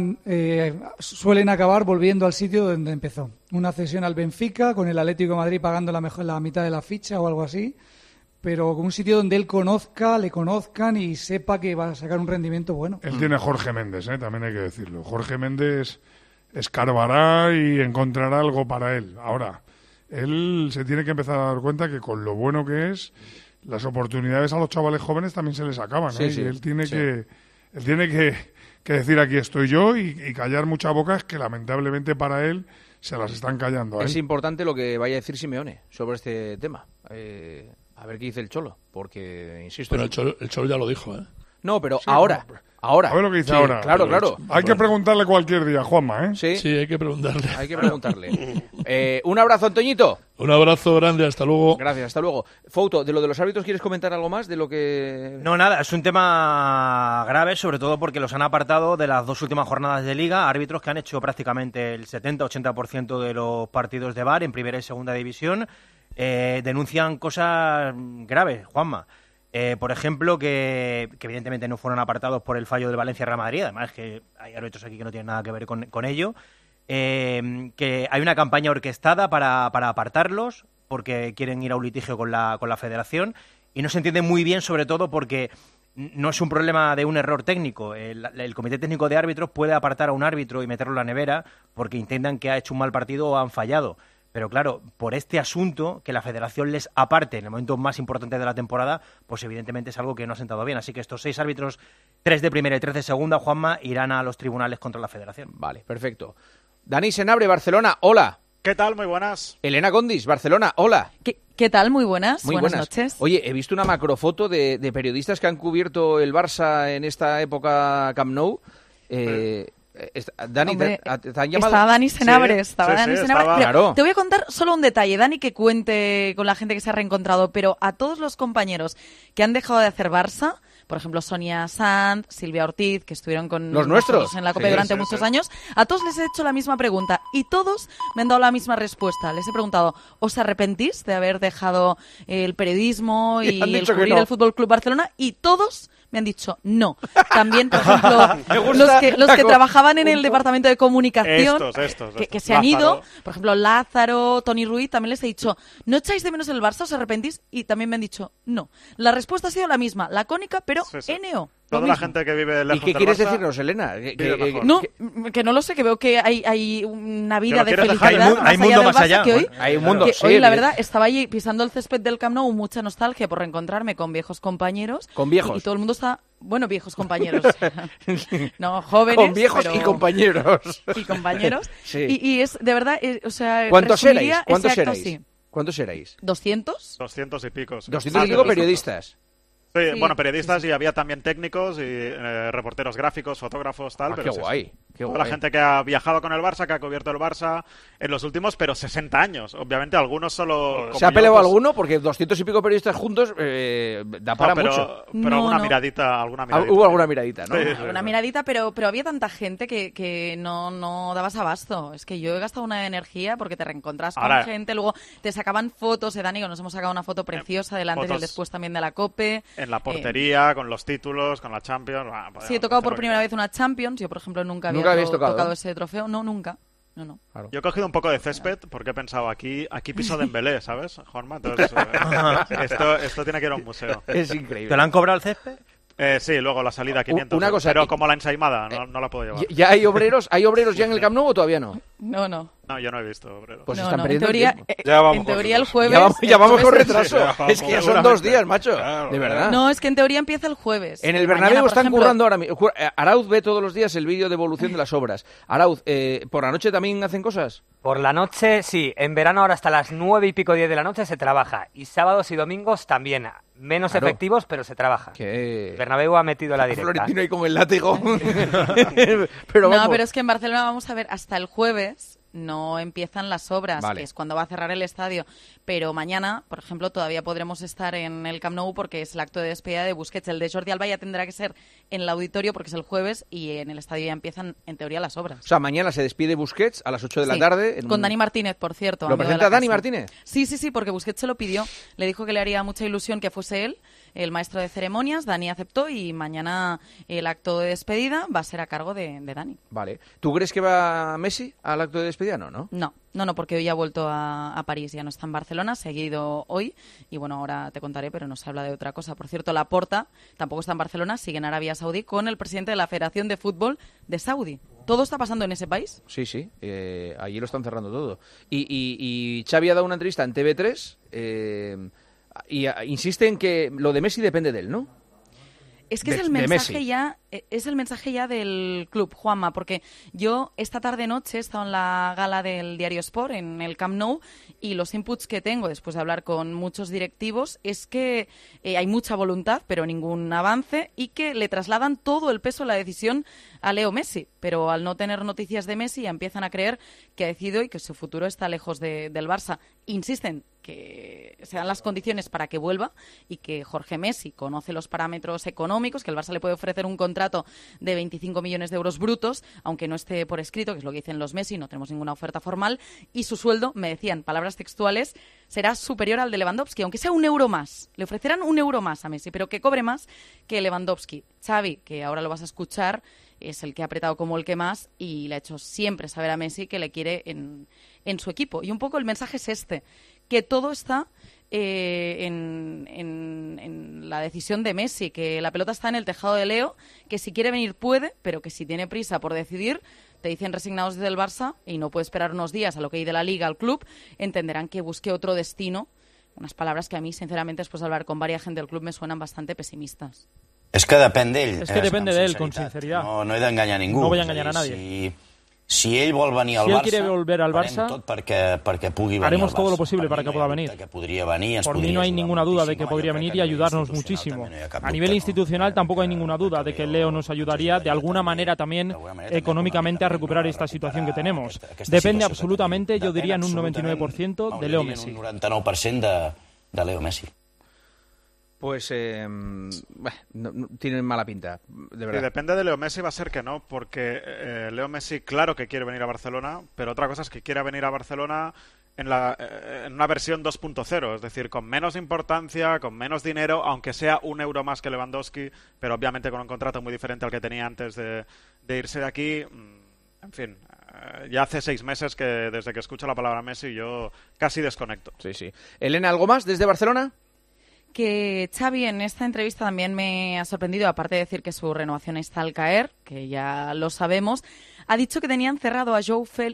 suelen acabar volviendo al sitio donde empezó. Una cesión al Benfica, con el Atlético de Madrid pagando la mitad de la ficha o algo así, pero con un sitio donde él le conozcan y sepa que va a sacar un rendimiento bueno. Él tiene Jorge Méndez, también hay que decirlo. Jorge Méndez escarbará y encontrará algo para él. Ahora, él se tiene que empezar a dar cuenta que con lo bueno que es, las oportunidades a los chavales jóvenes también se les acaban. Sí. Y él tiene que decir aquí estoy yo y callar muchas bocas que lamentablemente para él se las están callando. Es importante lo que vaya a decir Simeone sobre este tema. A ver qué dice el Cholo, porque, insisto... Pero el Cholo ya lo dijo, ¿eh? No, pero Sí, ahora. A ver lo que dice ahora. Claro. Hay que preguntarle cualquier día, Juanma, ¿eh? Sí, hay que preguntarle. Hay que preguntarle. Un abrazo, Antoñito. Un abrazo grande, hasta luego. Gracias, hasta luego. Fouto, de lo de los árbitros, ¿quieres comentar algo más de lo que...? No, nada, es un tema grave, sobre todo porque los han apartado de las 2 últimas jornadas de Liga, árbitros que han hecho prácticamente el 70-80% de los partidos de VAR en primera y segunda división. Denuncian cosas graves, Juanma. Por ejemplo, que evidentemente no fueron apartados por el fallo del Valencia-Real Madrid, además que hay árbitros aquí que no tienen nada que ver con ello, que hay una campaña orquestada para apartarlos porque quieren ir a un litigio con la federación y no se entiende muy bien, sobre todo porque no es un problema de un error técnico. El Comité Técnico de Árbitros puede apartar a un árbitro y meterlo en la nevera porque intentan que ha hecho un mal partido o han fallado. Pero claro, por este asunto, que la federación les aparte en el momento más importante de la temporada, pues evidentemente es algo que no ha sentado bien. Así que estos 6 árbitros, 3 de primera y 3 de segunda, Juanma, irán a los tribunales contra la federación. Vale, perfecto. Dani Senabre, Barcelona, hola. ¿Qué tal? Muy buenas. Elena Condis, Barcelona, hola. ¿Qué tal? Muy buenas. Muy buenas noches. Oye, he visto una macrofoto de periodistas que han cubierto el Barça en esta época Camp Nou. Dani, Hombre, ¿te han llamado? Estaba Dani Senabre, Sí, Dani Senabre. estaba... Claro. Te voy a contar solo un detalle, Dani, que cuente con la gente que se ha reencontrado, pero a todos los compañeros que han dejado de hacer Barça, por ejemplo, Sonia Sanz, Silvia Ortiz, que estuvieron con los nuestros nosotros en la COPE durante muchos años, a todos les he hecho la misma pregunta y todos me han dado la misma respuesta. Les he preguntado, ¿os arrepentís de haber dejado el periodismo y el cubrir el Fútbol Club Barcelona? Y todos me han dicho no. También, por ejemplo, los que trabajaban en el departamento de comunicación, estos. Que se han ido, por ejemplo, Lázaro, Tony Ruiz, también les he dicho, ¿no echáis de menos el Barça? ¿Os arrepentís? Y también me han dicho no. La respuesta ha sido la misma, lacónica, pero NO. Toda la gente que vive lejos ¿Y qué quieres Barça, decirnos, Elena? Que no lo sé, que veo que hay una vida de felicidad hay mundo más allá. Que hoy, hay un mundo, sí, hoy, la verdad, estaba allí pisando el césped del Camp Nou, mucha nostalgia por reencontrarme con viejos compañeros. Con viejos. Y todo el mundo está... Bueno, viejos compañeros. No, jóvenes. Con viejos y compañeros. Y compañeros. Sí. Y es, de verdad, o sea... ¿Cuántos erais? ¿Cuántos erais? 200. 200 y pico. 200 y pico periodistas. Sí, bueno, periodistas y había también técnicos y reporteros gráficos, fotógrafos, tal. Pero qué guay. Toda la gente que ha viajado con el Barça, que ha cubierto el Barça en los últimos, pero 60 años. Obviamente algunos solo... ¿Se ha peleado alguno? Porque 200 y pico periodistas juntos da para mucho. Pero alguna miradita. Hubo alguna miradita, ¿no? Sí, una miradita, pero había tanta gente que no dabas abasto. Es que yo he gastado una energía porque te reencontras con gente, luego te sacaban fotos, Dani, nos hemos sacado una foto preciosa del antes y el después también de la COPE. En la portería, con los títulos, con la Champions. Sí, he tocado por primera vez una Champions. Yo, por ejemplo, nunca había tocado ese trofeo. No, nunca. No. Claro. Yo he cogido un poco de césped porque he pensado, aquí piso Dembélé, ¿sabes, Juanma? Entonces, esto tiene que ir a un museo. Es increíble. ¿Te lo han cobrado el césped? Sí, luego la salida 500. Una cosa, pero como la ensaimada, no la puedo llevar. ¿Ya hay obreros? ¿Hay obreros ya en el Camp Nou o todavía no? No. No, yo no he visto obreros. Pues están perdiendo en teoría el jueves... Ya vamos con retraso. Es que ya son 2 días, macho. Claro, de verdad. No, es que en teoría empieza el jueves. En el Bernabéu están currando ahora mismo. Arauz ve todos los días el vídeo de evolución de las obras. Arauz, ¿por la noche también hacen cosas? Por la noche, sí. En verano ahora hasta las 9 y pico 10 de la noche se trabaja. Y sábados y domingos también. Menos efectivos, pero se trabaja. Bernabéu ha metido la directa. Florentino ahí con el látigo. Pero es que en Barcelona, vamos a ver, hasta el jueves no empiezan las obras, que es cuando va a cerrar el estadio. Pero mañana, por ejemplo, todavía podremos estar en el Camp Nou porque es el acto de despedida de Busquets. El de Jordi Alba ya tendrá que ser en el auditorio porque es el jueves y en el estadio ya empiezan, en teoría, las obras. O sea, mañana se despide Busquets a las 8 de la tarde. Con Dani Martínez, por cierto. ¿Lo presenta Dani Martínez? Sí, porque Busquets se lo pidió. Le dijo que le haría mucha ilusión que fuese él, el maestro de ceremonias. Dani aceptó y mañana el acto de despedida va a ser a cargo de Dani. Vale. ¿Tú crees que va Messi al acto de despedida? despedida no? No, porque hoy ha vuelto a París, ya no está en Barcelona, se ha ido hoy y bueno, ahora te contaré, pero no se habla de otra cosa. Por cierto, Laporta tampoco está en Barcelona, sigue en Arabia Saudí con el presidente de la Federación de Fútbol de Saudi. ¿Todo está pasando en ese país? Sí, allí lo están cerrando todo. Y Xavi ha dado una entrevista en TV3 y insiste en que lo de Messi depende de él, ¿no? Es que es el mensaje ya del club, Juanma, porque yo esta tarde-noche he estado en la gala del Diario Sport, en el Camp Nou, y los inputs que tengo después de hablar con muchos directivos es que hay mucha voluntad, pero ningún avance, y que le trasladan todo el peso de la decisión a Leo Messi, pero al no tener noticias de Messi ya empiezan a creer que ha decidido y que su futuro está lejos del Barça. Insisten que se dan las condiciones para que vuelva y que Jorge Messi conoce los parámetros económicos, que el Barça le puede ofrecer un contrato de 25 millones de euros brutos, aunque no esté por escrito, que es lo que dicen los Messi, no tenemos ninguna oferta formal, y su sueldo, me decían, palabras textuales, será superior al de Lewandowski, aunque sea €1 más. Le ofrecerán €1 más a Messi, pero que cobre más que Lewandowski. Xavi, que ahora lo vas a escuchar, es el que ha apretado como el que más y le ha hecho siempre saber a Messi que le quiere en su equipo. Y un poco el mensaje es este, que todo está en la decisión de Messi, que la pelota está en el tejado de Leo, que si quiere venir puede, pero que si tiene prisa por decidir, te dicen resignados desde el Barça y no puede esperar unos días a lo que hay de la Liga al club, entenderán que busque otro destino. Unas palabras que a mí, sinceramente, después de hablar con varias gente del club, me suenan bastante pesimistas. És que depèn d'ell. És que depende de él, con sinceridad. No he d'enganyar a ningú. No voy a engañar a nadie. Si él vol venir al Barça, quiere volver al Barça, tot perquè pugui venir haremos al Barça. todo lo posible para que pueda venir. Por mí no hay ninguna duda de que podría venir y ayudarnos muchísimo. A nivel institucional tampoco hay ninguna duda de que Leo nos ayudaría de alguna manera también económicamente a recuperar esta situación que tenemos. Depende absolutamente, yo diría en un 99% de Leo Messi. Un 99% de Leo Messi. Pues no, tienen mala pinta, de verdad. Sí, depende de Leo Messi, va a ser que no, porque Leo Messi claro que quiere venir a Barcelona, pero otra cosa es que quiera venir a Barcelona en una versión 2.0, es decir, con menos importancia, con menos dinero, aunque sea €1 más que Lewandowski, pero obviamente con un contrato muy diferente al que tenía antes de irse de aquí. En fin, ya hace 6 meses que desde que escucho la palabra Messi yo casi desconecto. Sí. Elena, ¿algo más desde Barcelona? Que Xavi en esta entrevista también me ha sorprendido, aparte de decir que su renovación está al caer, que ya lo sabemos, ha dicho que tenían cerrado a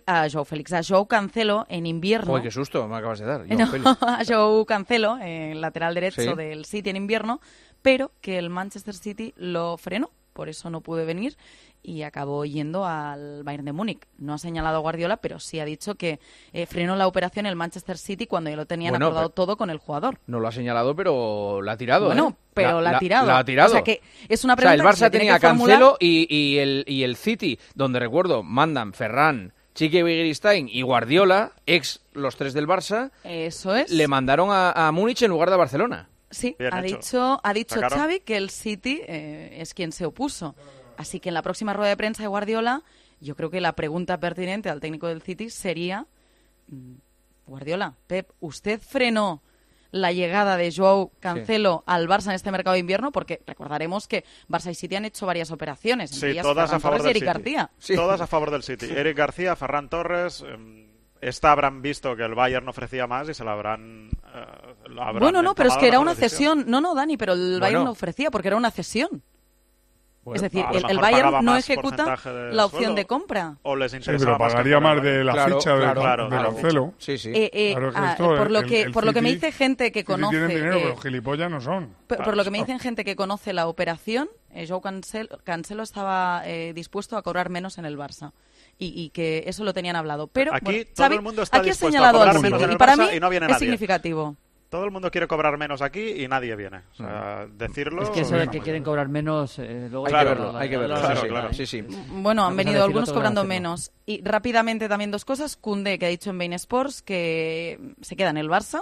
Joao Cancelo en invierno. Joder, qué susto me acabas de dar. A Joao Cancelo, lateral derecho del City en invierno, pero que el Manchester City lo frenó, por eso no pudo venir y acabó yendo al Bayern de Múnich. No ha señalado a Guardiola, pero sí ha dicho que frenó la operación el Manchester City cuando ya lo tenían acordado todo con el jugador. No lo ha señalado, pero la ha tirado. Bueno, pero la ha tirado. La ha tirado. O sea, que es una pregunta. O sea, el Barça que tenía a Cancelo y el City, donde recuerdo, mandan Ferran, Chiqui Begiristain y Guardiola, los 3 del Barça. Eso es. Le mandaron a Múnich en lugar de Barcelona. Sí, ha dicho Xavi que el City es quien se opuso. Así que en la próxima rueda de prensa de Guardiola, yo creo que la pregunta pertinente al técnico del City sería: Guardiola, Pep, ¿usted frenó la llegada de Joao Cancelo al Barça en este mercado de invierno? Porque recordaremos que Barça y City han hecho varias operaciones. Sí, todas a favor del City. García. Sí. Todas a favor del City. Eric García, Ferran Torres. Habrán visto que el Bayern ofrecía más y se la habrán bueno, no, pero es que era una cesión. No, Dani, pero el Bayern no ofrecía porque era una cesión. Bueno, es decir, el Bayern no ejecuta la opción de compra. O les sí, pero pagaría más de la ficha de Cancelo. Sí. Por lo que me dice gente que conoce... Tienen dinero, pero gilipollas no son. Por lo que me dicen gente que conoce la operación, Joao Cancelo estaba dispuesto a cobrar menos en el Barça. Y que eso lo tenían hablado. Pero aquí bueno, todo Xavi, el mundo está aquí dispuesto ha a cobrar al menos en el y para Barça mí y no viene es nadie. Significativo. Todo el mundo quiere cobrar menos aquí y nadie viene. O sea, decirlo... Es que eso de que quieren cobrar menos... luego hay que verlo. Claro. Sí. Bueno, han venido algunos cobrando menos. Y rápidamente también 2 cosas. Koundé, que ha dicho en Bein Sports que se queda en el Barça.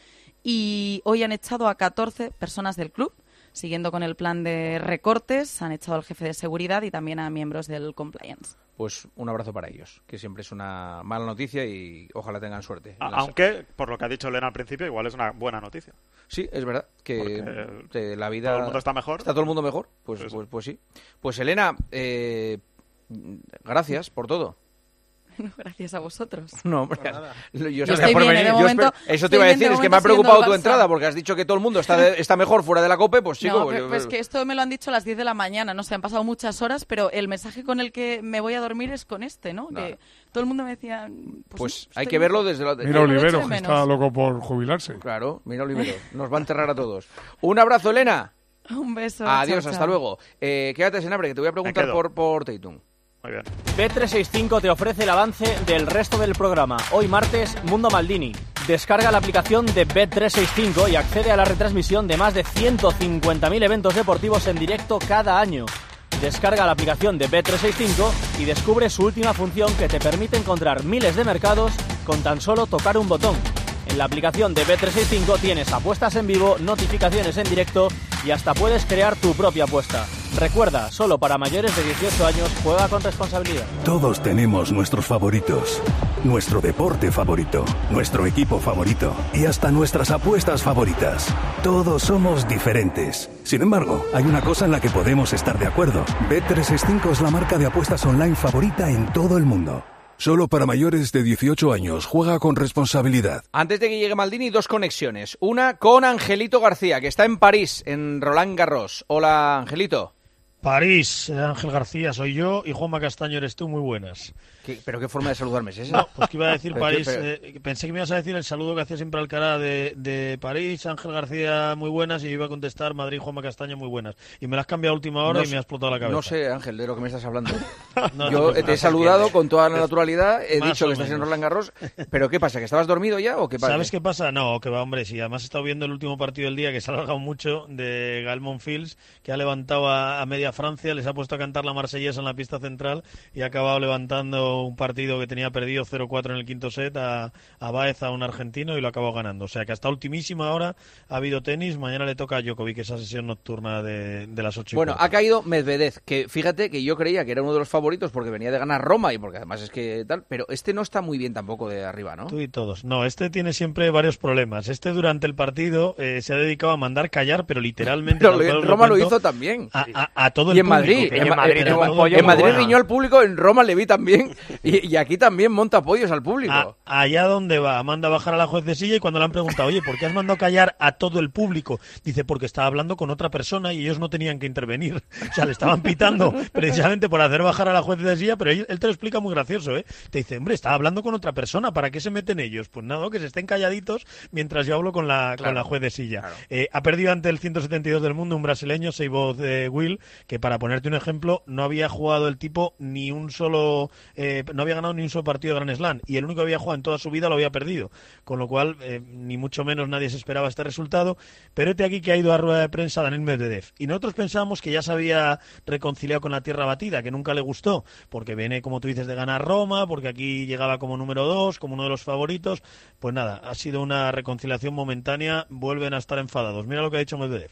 Y hoy han echado a 14 personas del club. Siguiendo con el plan de recortes, han echado al jefe de seguridad y también a miembros del compliance. Pues un abrazo para ellos, que siempre es una mala noticia y ojalá tengan suerte. Aunque, por lo que ha dicho Elena al principio, igual es una buena noticia. Sí, es verdad, que la vida... ¿Todo el mundo está mejor? ¿Está todo el mundo mejor? Pues sí. Pues Elena, gracias por todo. Gracias a vosotros. No, hombre, yo estoy bien, de momento, eso te iba a decir, es que me ha preocupado tu entrada, porque has dicho que todo el mundo está mejor fuera de la COPE, pues chico... No, pero es que esto me lo han dicho a las 10 de la mañana, no sé, han pasado muchas horas, pero el mensaje con el que me voy a dormir es con este, ¿no? Que todo el mundo me decía... Pues hay que verlo desde la... Mira Olivero, que está loco por jubilarse. Claro, mira Olivero, nos va a enterrar a todos. Un abrazo, Elena. Un beso. Adiós, chao, hasta chao. luego. Quédate, Senabre, que te voy a preguntar por Tatum. Muy bien. Bet365 te ofrece el avance del resto del programa. Hoy martes, Mundo Maldini. Descarga la aplicación de Bet365 y accede a la retransmisión de más de 150.000 eventos deportivos en directo cada año. Descarga la aplicación de Bet365 y descubre su última función que te permite encontrar miles de mercados con tan solo tocar un botón. En la aplicación de Bet365 tienes apuestas en vivo, notificaciones en directo y hasta puedes crear tu propia apuesta. Recuerda, solo para mayores de 18 años, juega con responsabilidad. Todos tenemos nuestros favoritos, nuestro deporte favorito, nuestro equipo favorito y hasta nuestras apuestas favoritas. Todos somos diferentes. Sin embargo, hay una cosa en la que podemos estar de acuerdo. Bet365 es la marca de apuestas online favorita en todo el mundo. Solo para mayores de 18 años. Juega con responsabilidad. Antes de que llegue Maldini, dos conexiones. Una con Angelito García, que está en París, en Roland Garros. Hola, Angelito. París, Ángel García soy yo y Juanma Castaño eres tú, muy buenas. ¿Pero qué forma de saludarme es esa? No, pues que iba a decir París, pensé que me ibas a decir el saludo que hacía siempre Alcaraz de París, Ángel García, muy buenas, y yo iba a contestar Madrid, Juanma Castaño, muy buenas. Y me la has cambiado a última hora y me ha explotado la cabeza. No sé, Ángel, de lo que me estás hablando. Yo te he saludado con toda la naturalidad, he dicho que estás en Roland Garros, pero ¿qué pasa? ¿Que estabas dormido ya o qué pasa? ¿Sabes qué pasa? No, que va, hombre, sí, además he estado viendo el último partido del día, que se ha alargado mucho, de Gael Monfils, que ha levantado a media Francia, les ha puesto a cantar la Marsellesa en la pista central y ha acabado levantando un partido que tenía perdido 0-4 en el quinto set a Baeza, un argentino, y lo acabó ganando. O sea que hasta ultimísima hora ha habido tenis. Mañana le toca a Djokovic esa sesión nocturna de las 8:15. Bueno, ha caído Medvedev, que fíjate que yo creía que era uno de los favoritos porque venía de ganar Roma y porque además es que tal, pero este no está muy bien tampoco de arriba, ¿no? Tú y todos. No, este tiene siempre varios problemas. Este durante el partido se ha dedicado a mandar callar, pero literalmente... Pero Roma lo hizo también. A todo el público. En Madrid riñó al público, en Roma le vi también, y aquí también monta apoyos al público. Allá donde va, manda bajar a la juez de silla, y cuando le han preguntado, oye, ¿por qué has mandado callar a todo el público? Dice, porque estaba hablando con otra persona y ellos no tenían que intervenir. O sea, le estaban pitando precisamente por hacer bajar a la juez de silla, pero él te lo explica muy gracioso, ¿eh? Te dice, hombre, estaba hablando con otra persona, ¿para qué se meten ellos? Pues nada, que se estén calladitos mientras yo hablo con la juez de silla. Claro. Ha perdido ante el 172 del mundo un brasileño, Seibold Will, que para ponerte un ejemplo, no había jugado el tipo ni un solo... no había ganado ni un solo partido de Grand Slam, y el único que había jugado en toda su vida lo había perdido, con lo cual ni mucho menos nadie se esperaba este resultado. Pero este aquí que ha ido a rueda de prensa Daniil Medvedev, y nosotros pensábamos que ya se había reconciliado con la tierra batida, que nunca le gustó, porque viene, como tú dices, de ganar Roma, porque aquí llegaba como número 2, como uno de los favoritos. Pues nada, ha sido una reconciliación momentánea, vuelven a estar enfadados. Mira lo que ha dicho Medvedev.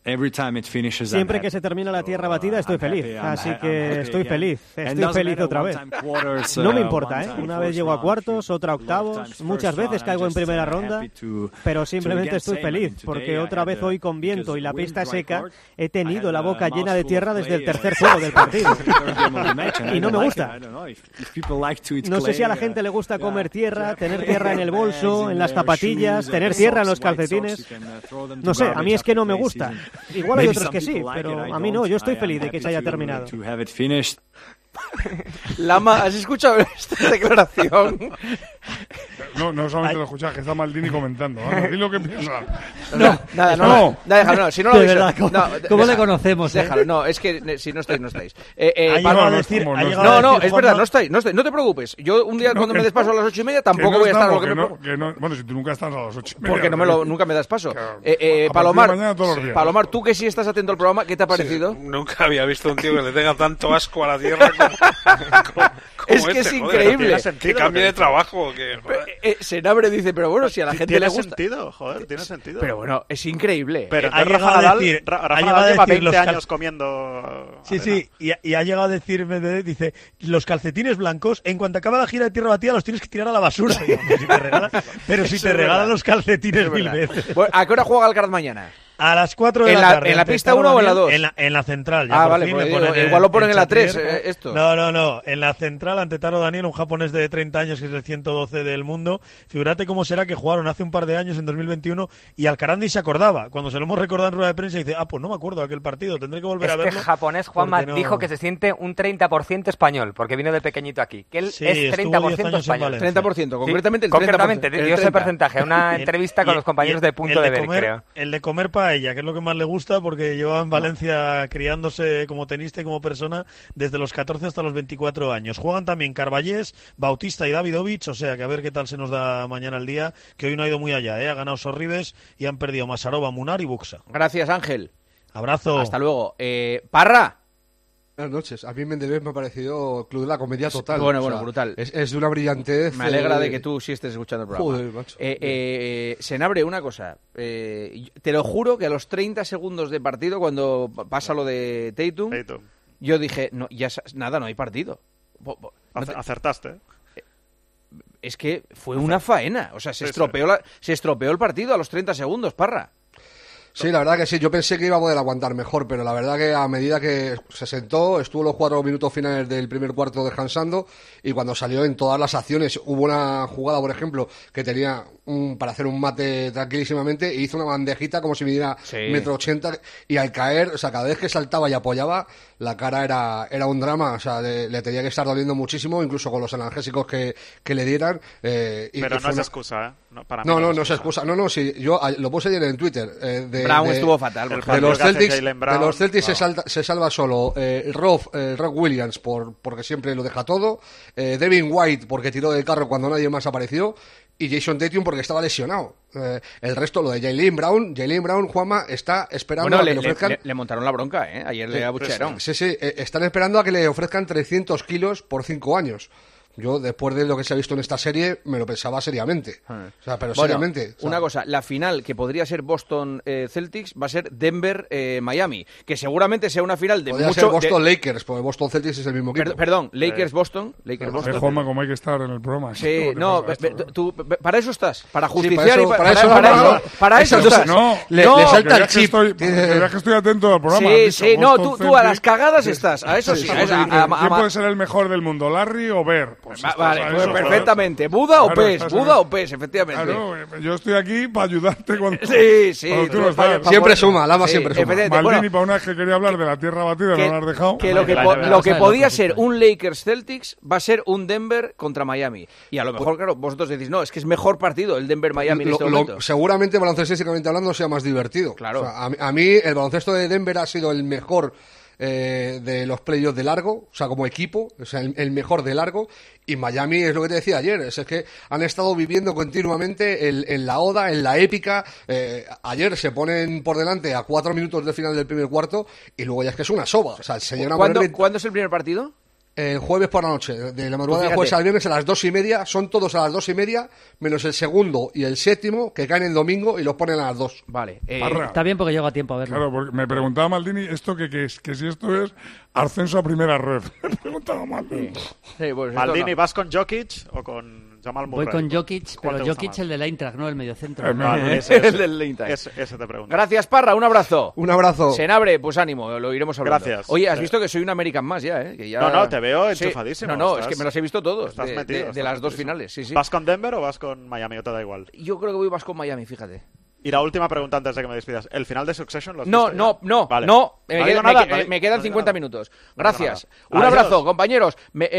Siempre que se termina la tierra batida estoy feliz, así que estoy feliz otra vez. No me importa, ¿eh? Una vez llego a cuartos, otra a octavos, muchas veces caigo en primera ronda, pero simplemente estoy feliz, porque otra vez hoy con viento y la pista seca he tenido la boca llena de tierra desde el tercer juego del partido. Y no me gusta. No sé si a la gente le gusta comer tierra, tener tierra en el bolso, en las zapatillas, tener tierra en los calcetines. No sé, a mí es que no me gusta. Igual hay otros que sí, pero a mí no. Yo estoy feliz de que se haya terminado. Lama, ¿has escuchado esta declaración? No solamente lo escuchas, que está Maldini comentando. Dile lo que piensa. Déjalo, si no lo habéis visto. ¿Cómo le conocemos? Déjalo, no, es que si no estáis, no estáis. Es verdad, no estáis, no te preocupes. Yo un día cuando me des paso a las 8:30 tampoco voy a estar a lo que me... Bueno, si tú nunca estás a las 8:30. Porque nunca me das paso. Palomar, tú que sí estás atento al programa, ¿qué te ha parecido? Nunca había visto un tío que le tenga tanto asco a la tierra como es que es increíble. Que cambie de trabajo. Senabre dice, pero bueno, si a la gente le gusta... Tiene sentido. Pero bueno, es increíble. Pero Rafa Nadal lleva 20 años comiendo... Sí, y ha llegado a decirme, dice, los calcetines blancos, en cuanto acaba la gira de tierra batida, los tienes que tirar a la basura. Pero si te regalan los calcetines 1000 veces. Bueno, ¿a qué hora juega Alcaraz mañana? A las 4 de la tarde. ¿En la pista 1 o en la 2? En la central. Ya vale, pues igual lo ponen en la 3, esto. No. En la central, ante Taro Daniel, un japonés de 30 años que es el 112 del mundo. Figúrate cómo será que jugaron hace un par de años, en 2021, y Alcaraz se acordaba. Cuando se lo hemos recordado en rueda de prensa, dice, pues no me acuerdo de aquel partido, tendré que volver a verlo. Este japonés, Juanma, dijo que se siente un 30% español, porque vino de pequeñito aquí. Que él es 30% español. 30%, concretamente el 30%. Concretamente, dio ese porcentaje. Una entrevista con los compañeros de Punto de Ver, creo. El de comer paella, que es lo que más le gusta, porque llevaba en Valencia criándose como tenista y como persona desde los 14 hasta los 24 años. Juegan también Carballés, Bautista y Davidovich, o sea que a ver qué tal se nos da mañana el día, que hoy no ha ido muy allá, ha ganado Sorribes y han perdido Masarova, Munar y Buxa. Gracias, Ángel. Abrazo. Hasta luego. Parra. Buenas noches. A mí Mendeleev me ha parecido Club de la Comedia total. Bueno, brutal. Es de una brillantez. Me alegra de que tú sí estés escuchando el programa. Joder, macho. Senabre, una cosa. Te lo juro que a los 30 segundos de partido, cuando pasa lo de Tatum, yo dije, no hay partido. Acertaste. Es que fue una faena. O sea, se estropeó el partido a los 30 segundos, Parra. Sí, la verdad que sí. Yo pensé que iba a poder aguantar mejor, pero la verdad que a medida que se sentó, estuvo los 4 minutos finales del primer cuarto descansando, y cuando salió en todas las acciones, hubo una jugada, por ejemplo, que tenía para hacer un mate tranquilísimamente, e hizo una bandejita como si midiera 1,80 m, y al caer, o sea, cada vez que saltaba y apoyaba, la cara era un drama. O sea, le tenía que estar doliendo muchísimo, incluso con los analgésicos que le dieran. Pero no es excusa, ¿eh? No es excusa. No, sí, yo lo puse ayer en Twitter. Brown estuvo fatal. De los Celtics se salva solo Rob Williams porque siempre lo deja todo, Devin White porque tiró del carro cuando nadie más apareció, y Jason Tatum porque estaba lesionado. El resto, lo de Jaylen Brown, Juanma, está esperando a que le ofrezcan... Le montaron la bronca, Ayer le abuchearon. Sí, están esperando a que le ofrezcan 300 kilos por 5 años. Yo, después de lo que se ha visto en esta serie, me lo pensaba seriamente. O sea, pero seriamente. Una cosa, la final, que podría ser Boston-Celtics, va a ser Denver-Miami, que seguramente sea una final de podría ser Boston-Lakers, porque Boston-Celtics es el mismo equipo. Perdón, Lakers-Boston. Juanma, como hay que estar en el programa. Sí, no, tú, para eso estás, para justiciar sí, para eso estás. No, le salta el chip. Que estoy atento al programa. Sí, no, tú a las cagadas estás, a eso sí. ¿Quién puede ser el mejor del mundo, Larry o Bear? Vale, perfectamente. ¿Buda o Pes? Efectivamente. Claro, yo estoy aquí para ayudarte cuando tú no estás. Siempre suma, Lama siempre suma. Maldini, para una vez que quería hablar de la tierra batida, no lo has dejado. Que lo que podía ser un Lakers-Celtics va a ser un Denver contra Miami. Y a lo mejor, claro, vosotros decís, no, es que es mejor partido el Denver-Miami en este momento. Seguramente, baloncestísticamente hablando, sea más divertido. Claro. O sea, a mí, el baloncesto de Denver ha sido el mejor de los playoffs de largo, o sea, como equipo, o sea, el mejor de largo. Y Miami es lo que te decía ayer, es que han estado viviendo continuamente en la oda, en la épica. Ayer se ponen por delante a 4 minutos del final del primer cuarto, y luego ya es que es una soba. O sea, se llegan a poner... ¿Cuándo es el primer partido? El jueves por la noche, de la madrugada del jueves al viernes a las 2:30, son todos a las 2:30, menos el segundo y el séptimo, que caen el domingo y los ponen a las 2. Vale. Está bien porque llego a tiempo a verlo. Claro, porque me preguntaba Maldini esto que si esto es ascenso a primera red. Me preguntaba Maldini. Pues Maldini, ¿vas con Jokic o con Jamal Murray? Voy con Jokic, pero Jokic el del Eintracht, no el mediocentro. El del Eintracht. Ese te pregunto. Gracias, Parra, un abrazo. Un abrazo. Senabre, pues ánimo, lo iremos hablando. Gracias. Oye, has visto que soy un American más ya, que ya... No, te veo enchufadísimo. No, es que me los he visto todos, de las dos finales. Sí. ¿Vas con Denver o vas con Miami o te da igual? Yo creo que voy más con Miami, fíjate. Y la última pregunta antes de que me despidas. ¿El final de Succession lo has visto? No. Vale. Me quedan 50 minutos. Gracias. Un abrazo, compañeros.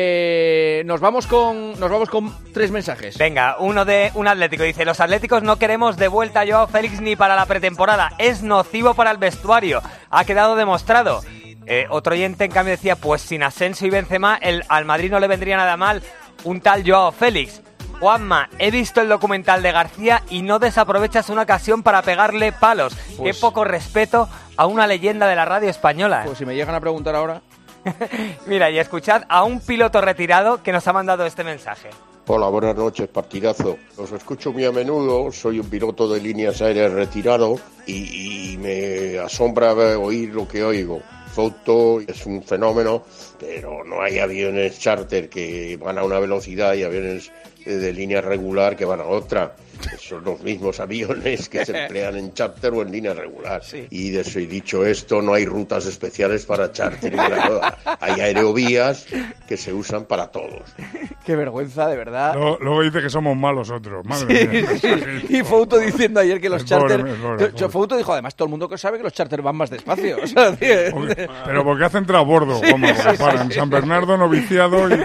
Nos vamos con 3 mensajes. Venga, uno de un Atlético. Dice, los Atléticos no queremos de vuelta a Joao Félix ni para la pretemporada. Es nocivo para el vestuario. Ha quedado demostrado. Otro oyente, en cambio, decía, pues sin Asensio y Benzema, al Madrid no le vendría nada mal un tal Joao Félix. Juanma, he visto el documental de García y no desaprovechas una ocasión para pegarle palos. Qué poco respeto a una leyenda de la radio española. Pues si me llegan a preguntar ahora... Mira, y escuchad a un piloto retirado que nos ha mandado este mensaje. Hola, buenas noches, partidazo. Os escucho muy a menudo, soy un piloto de líneas aéreas retirado y me asombra oír lo que oigo. Foto es un fenómeno, pero no hay aviones charter que van a una velocidad y aviones de línea regular que van a otra. Son los mismos aviones que se emplean en charter o en línea regular. Y de eso he dicho esto, no hay rutas especiales para charter. Hay aerovías que se usan para todos. Qué vergüenza, de verdad. Luego dice que somos malos otros. Madre mía. Sí. Y Fouto diciendo ayer que los charter... Fouto dijo, además, todo el mundo que sabe que los charter van más despacio. O sea, pero porque hacen transbordo, como en San Bernardo, Noviciado y...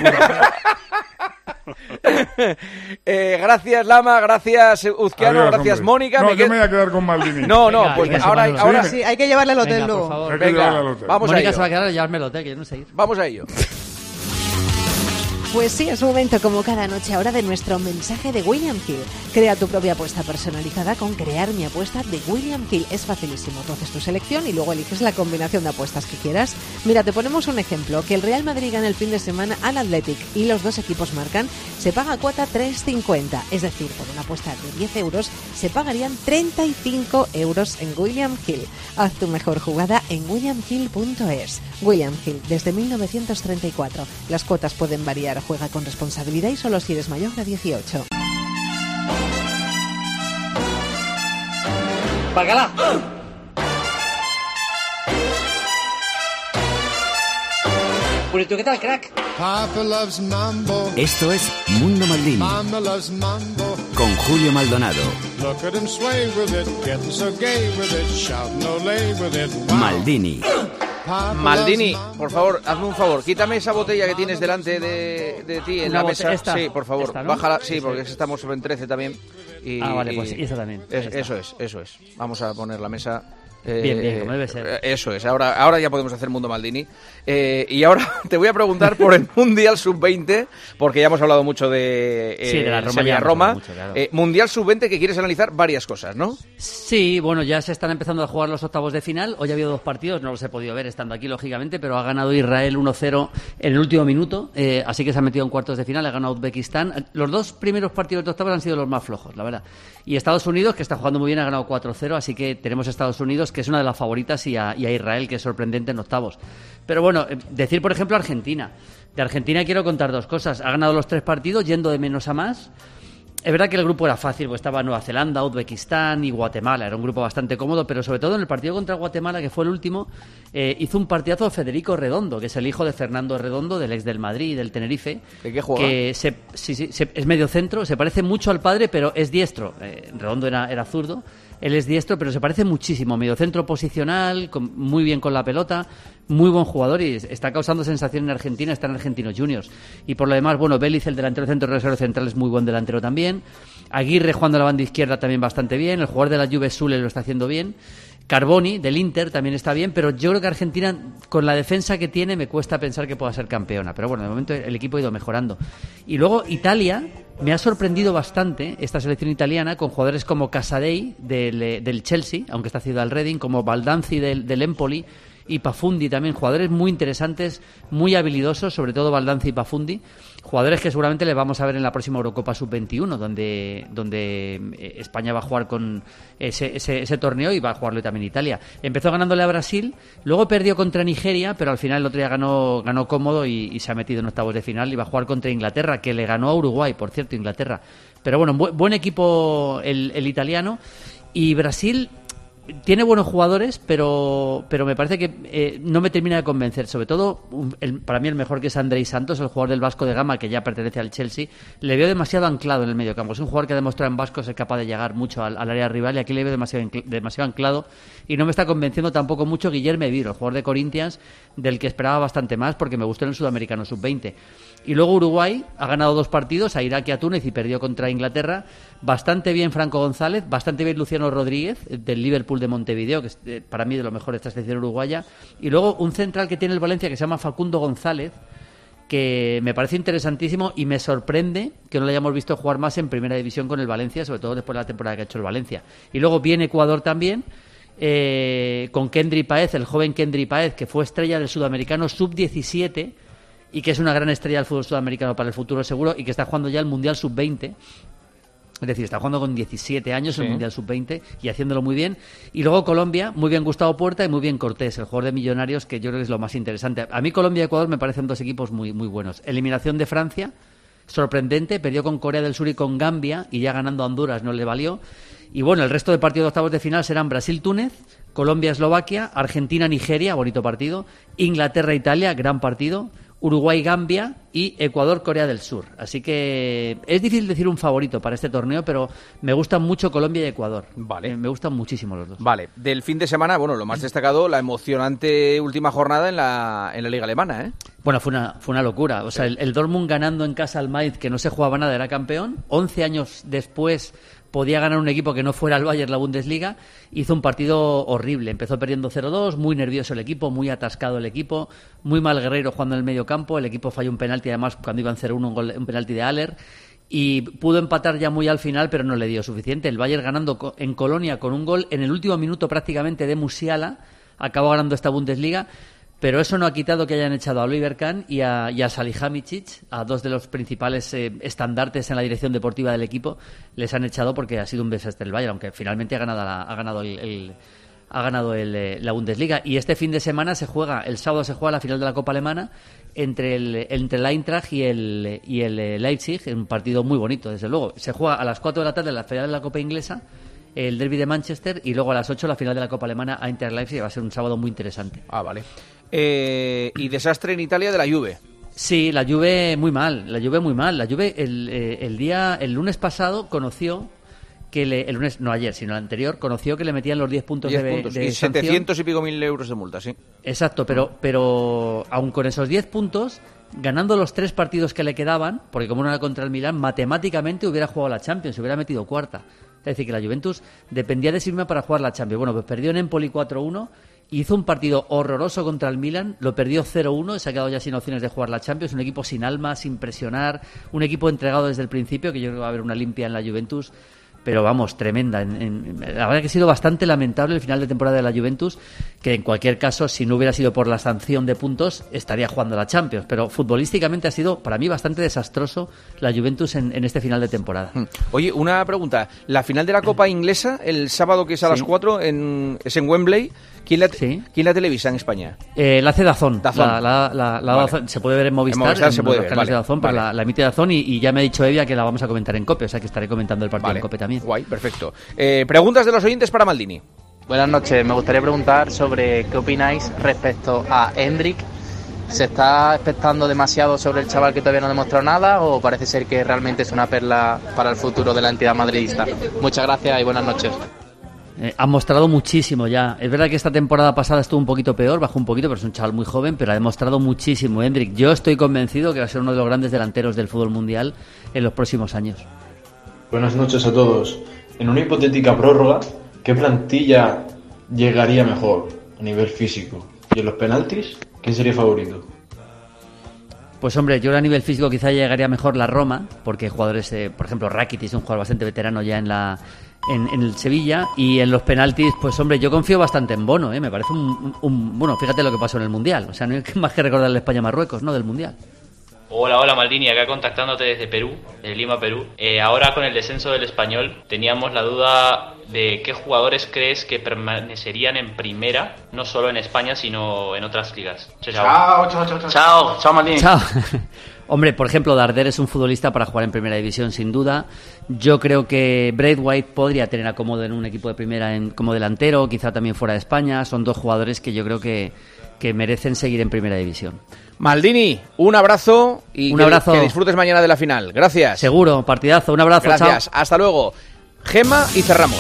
gracias Lama, gracias Uzquiano, Adiós, gracias hombre. Mónica. No, yo me voy a quedar con Maldini. No, Venga, pues ahora Sí, hay que llevarle al hotel luego. Por favor. Venga, vamos Mónica a se va a ello. quedar a llevarme al hotel, que yo no sé ir. Vamos a ello. Pues sí, es momento como cada noche ahora de nuestro mensaje de William Hill. Crea tu propia apuesta personalizada con Crear mi apuesta de William Hill. Es facilísimo, tú haces tu selección y luego eliges la combinación de apuestas que quieras. Mira, te ponemos un ejemplo, que el Real Madrid gana el fin de semana al Athletic y los dos equipos marcan, se paga cuota 3,50, es decir, por una apuesta de 10 euros se pagarían 35 euros en William Hill. Haz tu mejor jugada en williamhill.es. William Hill, desde 1934. Las cuotas pueden variar. Juega con responsabilidad y solo si eres mayor de 18. ¡Bacala! ¿Qué tal, crack? Esto es Mundo Maldini con Julio Maldonado. Maldini. Maldini, por favor, hazme un favor, quítame esa botella que tienes delante de ti en la mesa. Esta, sí, por favor, esta, ¿no? bájala. Sí, porque estamos en 13 también. Vale, pues esta también. Eso es. Vamos a poner la mesa. Bien, como debe ser. Eso es, ahora ya podemos hacer Mundo Maldini. Y ahora te voy a preguntar por el Mundial Sub-20, porque ya hemos hablado mucho de, de la Roma. Sevilla-Roma. Claro. Mundial Sub-20, que quieres analizar varias cosas, ¿no? Sí, bueno, ya se están empezando a jugar los octavos de final. Hoy ha habido 2 partidos, no los he podido ver estando aquí, lógicamente, pero ha ganado Israel 1-0 en el último minuto, así que se ha metido en cuartos de final, ha ganado Uzbekistán. Los 2 primeros partidos de octavos han sido los más flojos, la verdad. Y Estados Unidos, que está jugando muy bien, ha ganado 4-0, así que tenemos a Estados Unidos, que es una de las favoritas, y a Israel, que es sorprendente en octavos. Pero bueno, decir, por ejemplo, Argentina. De Argentina quiero contar 2 cosas. Ha ganado los 3 partidos, yendo de menos a más. Es verdad que el grupo era fácil, porque estaba Nueva Zelanda, Uzbekistán y Guatemala. Era un grupo bastante cómodo, pero sobre todo en el partido contra Guatemala, que fue el último, hizo un partidazo Federico Redondo, que es el hijo de Fernando Redondo, del ex del Madrid y del Tenerife. ¿De qué juega? Que es medio centro, se parece mucho al padre, pero es diestro. Redondo era zurdo. Él es diestro, pero se parece muchísimo. Mediocentro posicional, muy bien con la pelota, muy buen jugador y está causando sensación en Argentina, está en Argentinos Juniors. Y por lo demás, bueno, Vélez, el delantero centro reserva central, es muy buen delantero también. Aguirre jugando a la banda izquierda también bastante bien. El jugador de la Juve, Sule, lo está haciendo bien. Carboni, del Inter, también está bien, pero yo creo que Argentina, con la defensa que tiene, me cuesta pensar que pueda ser campeona. Pero bueno, de momento el equipo ha ido mejorando. Y luego Italia, me ha sorprendido bastante esta selección italiana, con jugadores como Casadei del Chelsea, aunque está cedido al Reading, como Baldanzi del Empoli, y Pafundi también, jugadores muy interesantes, muy habilidosos, sobre todo Baldanzi y Pafundi, jugadores que seguramente les vamos a ver en la próxima Eurocopa Sub-21, donde España va a jugar con ese torneo y va a jugarlo también Italia. Empezó ganándole a Brasil, luego perdió contra Nigeria, pero al final el otro día ganó cómodo y se ha metido en octavos de final y va a jugar contra Inglaterra, que le ganó a Uruguay, por cierto, Inglaterra. Pero bueno, buen equipo el italiano. Y Brasil tiene buenos jugadores, pero me parece que no me termina de convencer. Sobre todo, para mí el mejor, que es Andrei Santos, el jugador del Vasco de Gama, que ya pertenece al Chelsea. Le veo demasiado anclado en el mediocampo. Es un jugador que ha demostrado en Vasco ser capaz de llegar mucho al área rival, y aquí le veo demasiado anclado. Y no me está convenciendo tampoco mucho Guillermo Viro, el jugador de Corinthians, del que esperaba bastante más, porque me gustó en el Sudamericano Sub-20. Y luego Uruguay ha ganado 2 partidos, a Irak y a Túnez, y perdió contra Inglaterra. Bastante bien Franco González, bastante bien Luciano Rodríguez, del Liverpool de Montevideo, que es para mí de lo mejor de esta selección uruguaya. Y luego un central que tiene el Valencia, que se llama Facundo González, que me parece interesantísimo, y me sorprende que no lo hayamos visto jugar más en Primera División con el Valencia, sobre todo después de la temporada que ha hecho el Valencia. Y luego viene Ecuador también, con Kendry Páez, el joven Kendry Páez, que fue estrella del Sudamericano Sub-17 y que es una gran estrella del fútbol sudamericano para el futuro seguro, y que está jugando ya el Mundial Sub-20. Es decir, está jugando con 17 años el Mundial Sub-20 y haciéndolo muy bien. Y luego Colombia, muy bien Gustavo Puerta y muy bien Cortés, el jugador de Millonarios, que yo creo que es lo más interesante. A mí Colombia y Ecuador me parecen 2 equipos muy, muy buenos. Eliminación de Francia, sorprendente, perdió con Corea del Sur y con Gambia, y ya ganando a Honduras no le valió. Y bueno, el resto de partidos de octavos de final serán Brasil-Túnez, Colombia-Eslovaquia, Argentina-Nigeria, bonito partido, Inglaterra-Italia, gran partido, Uruguay-Gambia y Ecuador-Corea del Sur. Así que es difícil decir un favorito para este torneo, pero me gustan mucho Colombia y Ecuador. Vale. Me gustan muchísimo los dos. Vale. Del fin de semana, bueno, lo más destacado, la emocionante última jornada en la Liga Alemana, ¿eh? Bueno, fue una locura. O sea, el Dortmund ganando en casa al Mainz, que no se jugaba nada, era campeón. 11 años después podía ganar un equipo que no fuera el Bayern, la Bundesliga. Hizo un partido horrible. Empezó perdiendo 0-2, muy nervioso el equipo, muy atascado el equipo, muy mal Guerreiro jugando en el medio campo. El equipo falló un penalti, además, cuando iban 0-1, un penalti de Haller. Y pudo empatar ya muy al final, pero no le dio suficiente. El Bayern ganando en Colonia con un gol en el último minuto prácticamente de Musiala. Acabó ganando esta Bundesliga. Pero eso no ha quitado que hayan echado a Oliver Kahn y a Salihamidzic, a dos de los principales estandartes en la dirección deportiva del equipo. Les han echado porque ha sido un desastre el Bayern, aunque finalmente ha ganado la Bundesliga. Y este fin de semana el sábado se juega la final de la Copa Alemana entre el Eintracht y el Leipzig, un partido muy bonito, desde luego. Se juega a las 4 de la tarde la final de la Copa Inglesa, el derbi de Manchester, y luego a las 8 la final de la Copa Alemana, Eintracht-Leipzig. Va a ser un sábado muy interesante. Ah, vale. Y desastre en Italia de la Juve. Sí, la Juve muy mal. La Juve el lunes pasado conoció que ayer, sino el anterior, conoció que le metían los 10 puntos de y 700 y pico mil euros de multa, sí. Exacto, pero aun con esos 10 puntos, ganando los 3 partidos que le quedaban, porque como no era contra el Milán, matemáticamente hubiera jugado la Champions, hubiera metido cuarta. Es decir, que la Juventus dependía de sí misma para jugar la Champions. Bueno, pues perdió en Empoli 4-1, hizo un partido horroroso contra el Milan, lo perdió 0-1, se ha quedado ya sin opciones de jugar la Champions. Un equipo sin alma, sin presionar, un equipo entregado desde el principio, que yo creo que va a haber una limpia en la Juventus, pero vamos, tremenda. La verdad que ha sido bastante lamentable el final de temporada de la Juventus, que en cualquier caso, si no hubiera sido por la sanción de puntos, estaría jugando la Champions. Pero futbolísticamente ha sido, para mí, bastante desastroso la Juventus en este final de temporada. Oye, una pregunta. La final de la Copa Inglesa, el sábado, que es a las 4, es en Wembley. ¿Quién la televisa en España? La hace DAZN. Vale. DAZN se puede ver en Movistar. En Movistar se puede ver, vale. DAZN, pero la emite DAZN y ya me ha dicho Evia que la vamos a comentar en COPE, o sea que estaré comentando el partido en COPE también. Guay, perfecto. Preguntas de los oyentes para Maldini. Buenas noches, me gustaría preguntar sobre qué opináis respecto a Hendrik. ¿Se está expectando demasiado sobre el chaval que todavía no ha demostrado nada o parece ser que realmente es una perla para el futuro de la entidad madridista? Muchas gracias y buenas noches. Ha mostrado muchísimo ya. Es verdad que esta temporada pasada estuvo un poquito peor, bajó un poquito, pero es un chaval muy joven, pero ha demostrado muchísimo Hendrik. Yo estoy convencido que va a ser uno de los grandes delanteros del fútbol mundial en los próximos años. Buenas noches a todos. En una hipotética prórroga, ¿qué plantilla llegaría mejor a nivel físico? ¿Y en los penaltis, quién sería favorito? Pues hombre, yo a nivel físico quizá llegaría mejor la Roma, porque jugadores, por ejemplo, Rakitic es un jugador bastante veterano ya en el Sevilla, y en los penaltis, pues hombre, yo confío bastante en Bono, me parece bueno, fíjate lo que pasó en el Mundial, o sea, no hay más que recordar el España-Marruecos, ¿no?, del Mundial. Hola Maldini, acá contactándote desde Perú, de Lima, Perú. Ahora con el descenso del Español teníamos la duda de qué jugadores crees que permanecerían en primera, no solo en España, sino en otras ligas. Chao Maldini. Chao. Hombre, por ejemplo, Darder es un futbolista para jugar en primera división, sin duda. Yo creo que Braithwaite podría tener acomodo en un equipo de primera como delantero, quizá también fuera de España. Son dos jugadores que yo creo que merecen seguir en primera división. Maldini, un abrazo y que disfrutes mañana de la final. Gracias. Seguro, partidazo. Un abrazo. Gracias. Chao. Hasta luego. Gema y cerramos.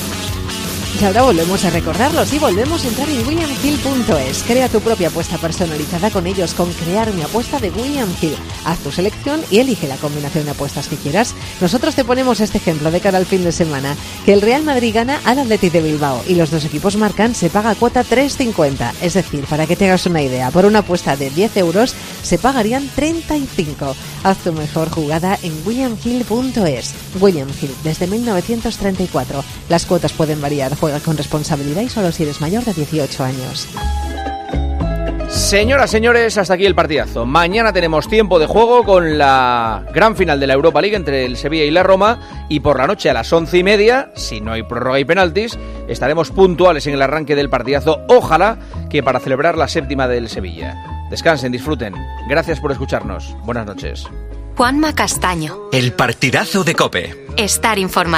Y ahora volvemos a recordarlos y volvemos a entrar en WilliamHill.es. Crea tu propia apuesta personalizada con ellos, con Crear mi apuesta de William Hill. Haz tu selección y elige la combinación de apuestas que quieras. Nosotros te ponemos este ejemplo de cara al fin de semana. Que el Real Madrid gana al Athletic de Bilbao y los dos equipos marcan, se paga cuota 3,50. Es decir, para que te hagas una idea, por una apuesta de 10 euros se pagarían 35. Haz tu mejor jugada en WilliamHill.es. William Hill, desde 1934. Las cuotas pueden variar. Juega con responsabilidad y solo si eres mayor de 18 años. Señoras, señores, hasta aquí el partidazo. Mañana tenemos tiempo de juego con la gran final de la Europa League entre el Sevilla y la Roma, y por la noche a las 11:30, si no hay prórroga y penaltis, estaremos puntuales en el arranque del partidazo, ojalá que para celebrar la 7ª del Sevilla. Descansen, disfruten. Gracias por escucharnos. Buenas noches. Juanma Castaño. El partidazo de COPE. Estar informado.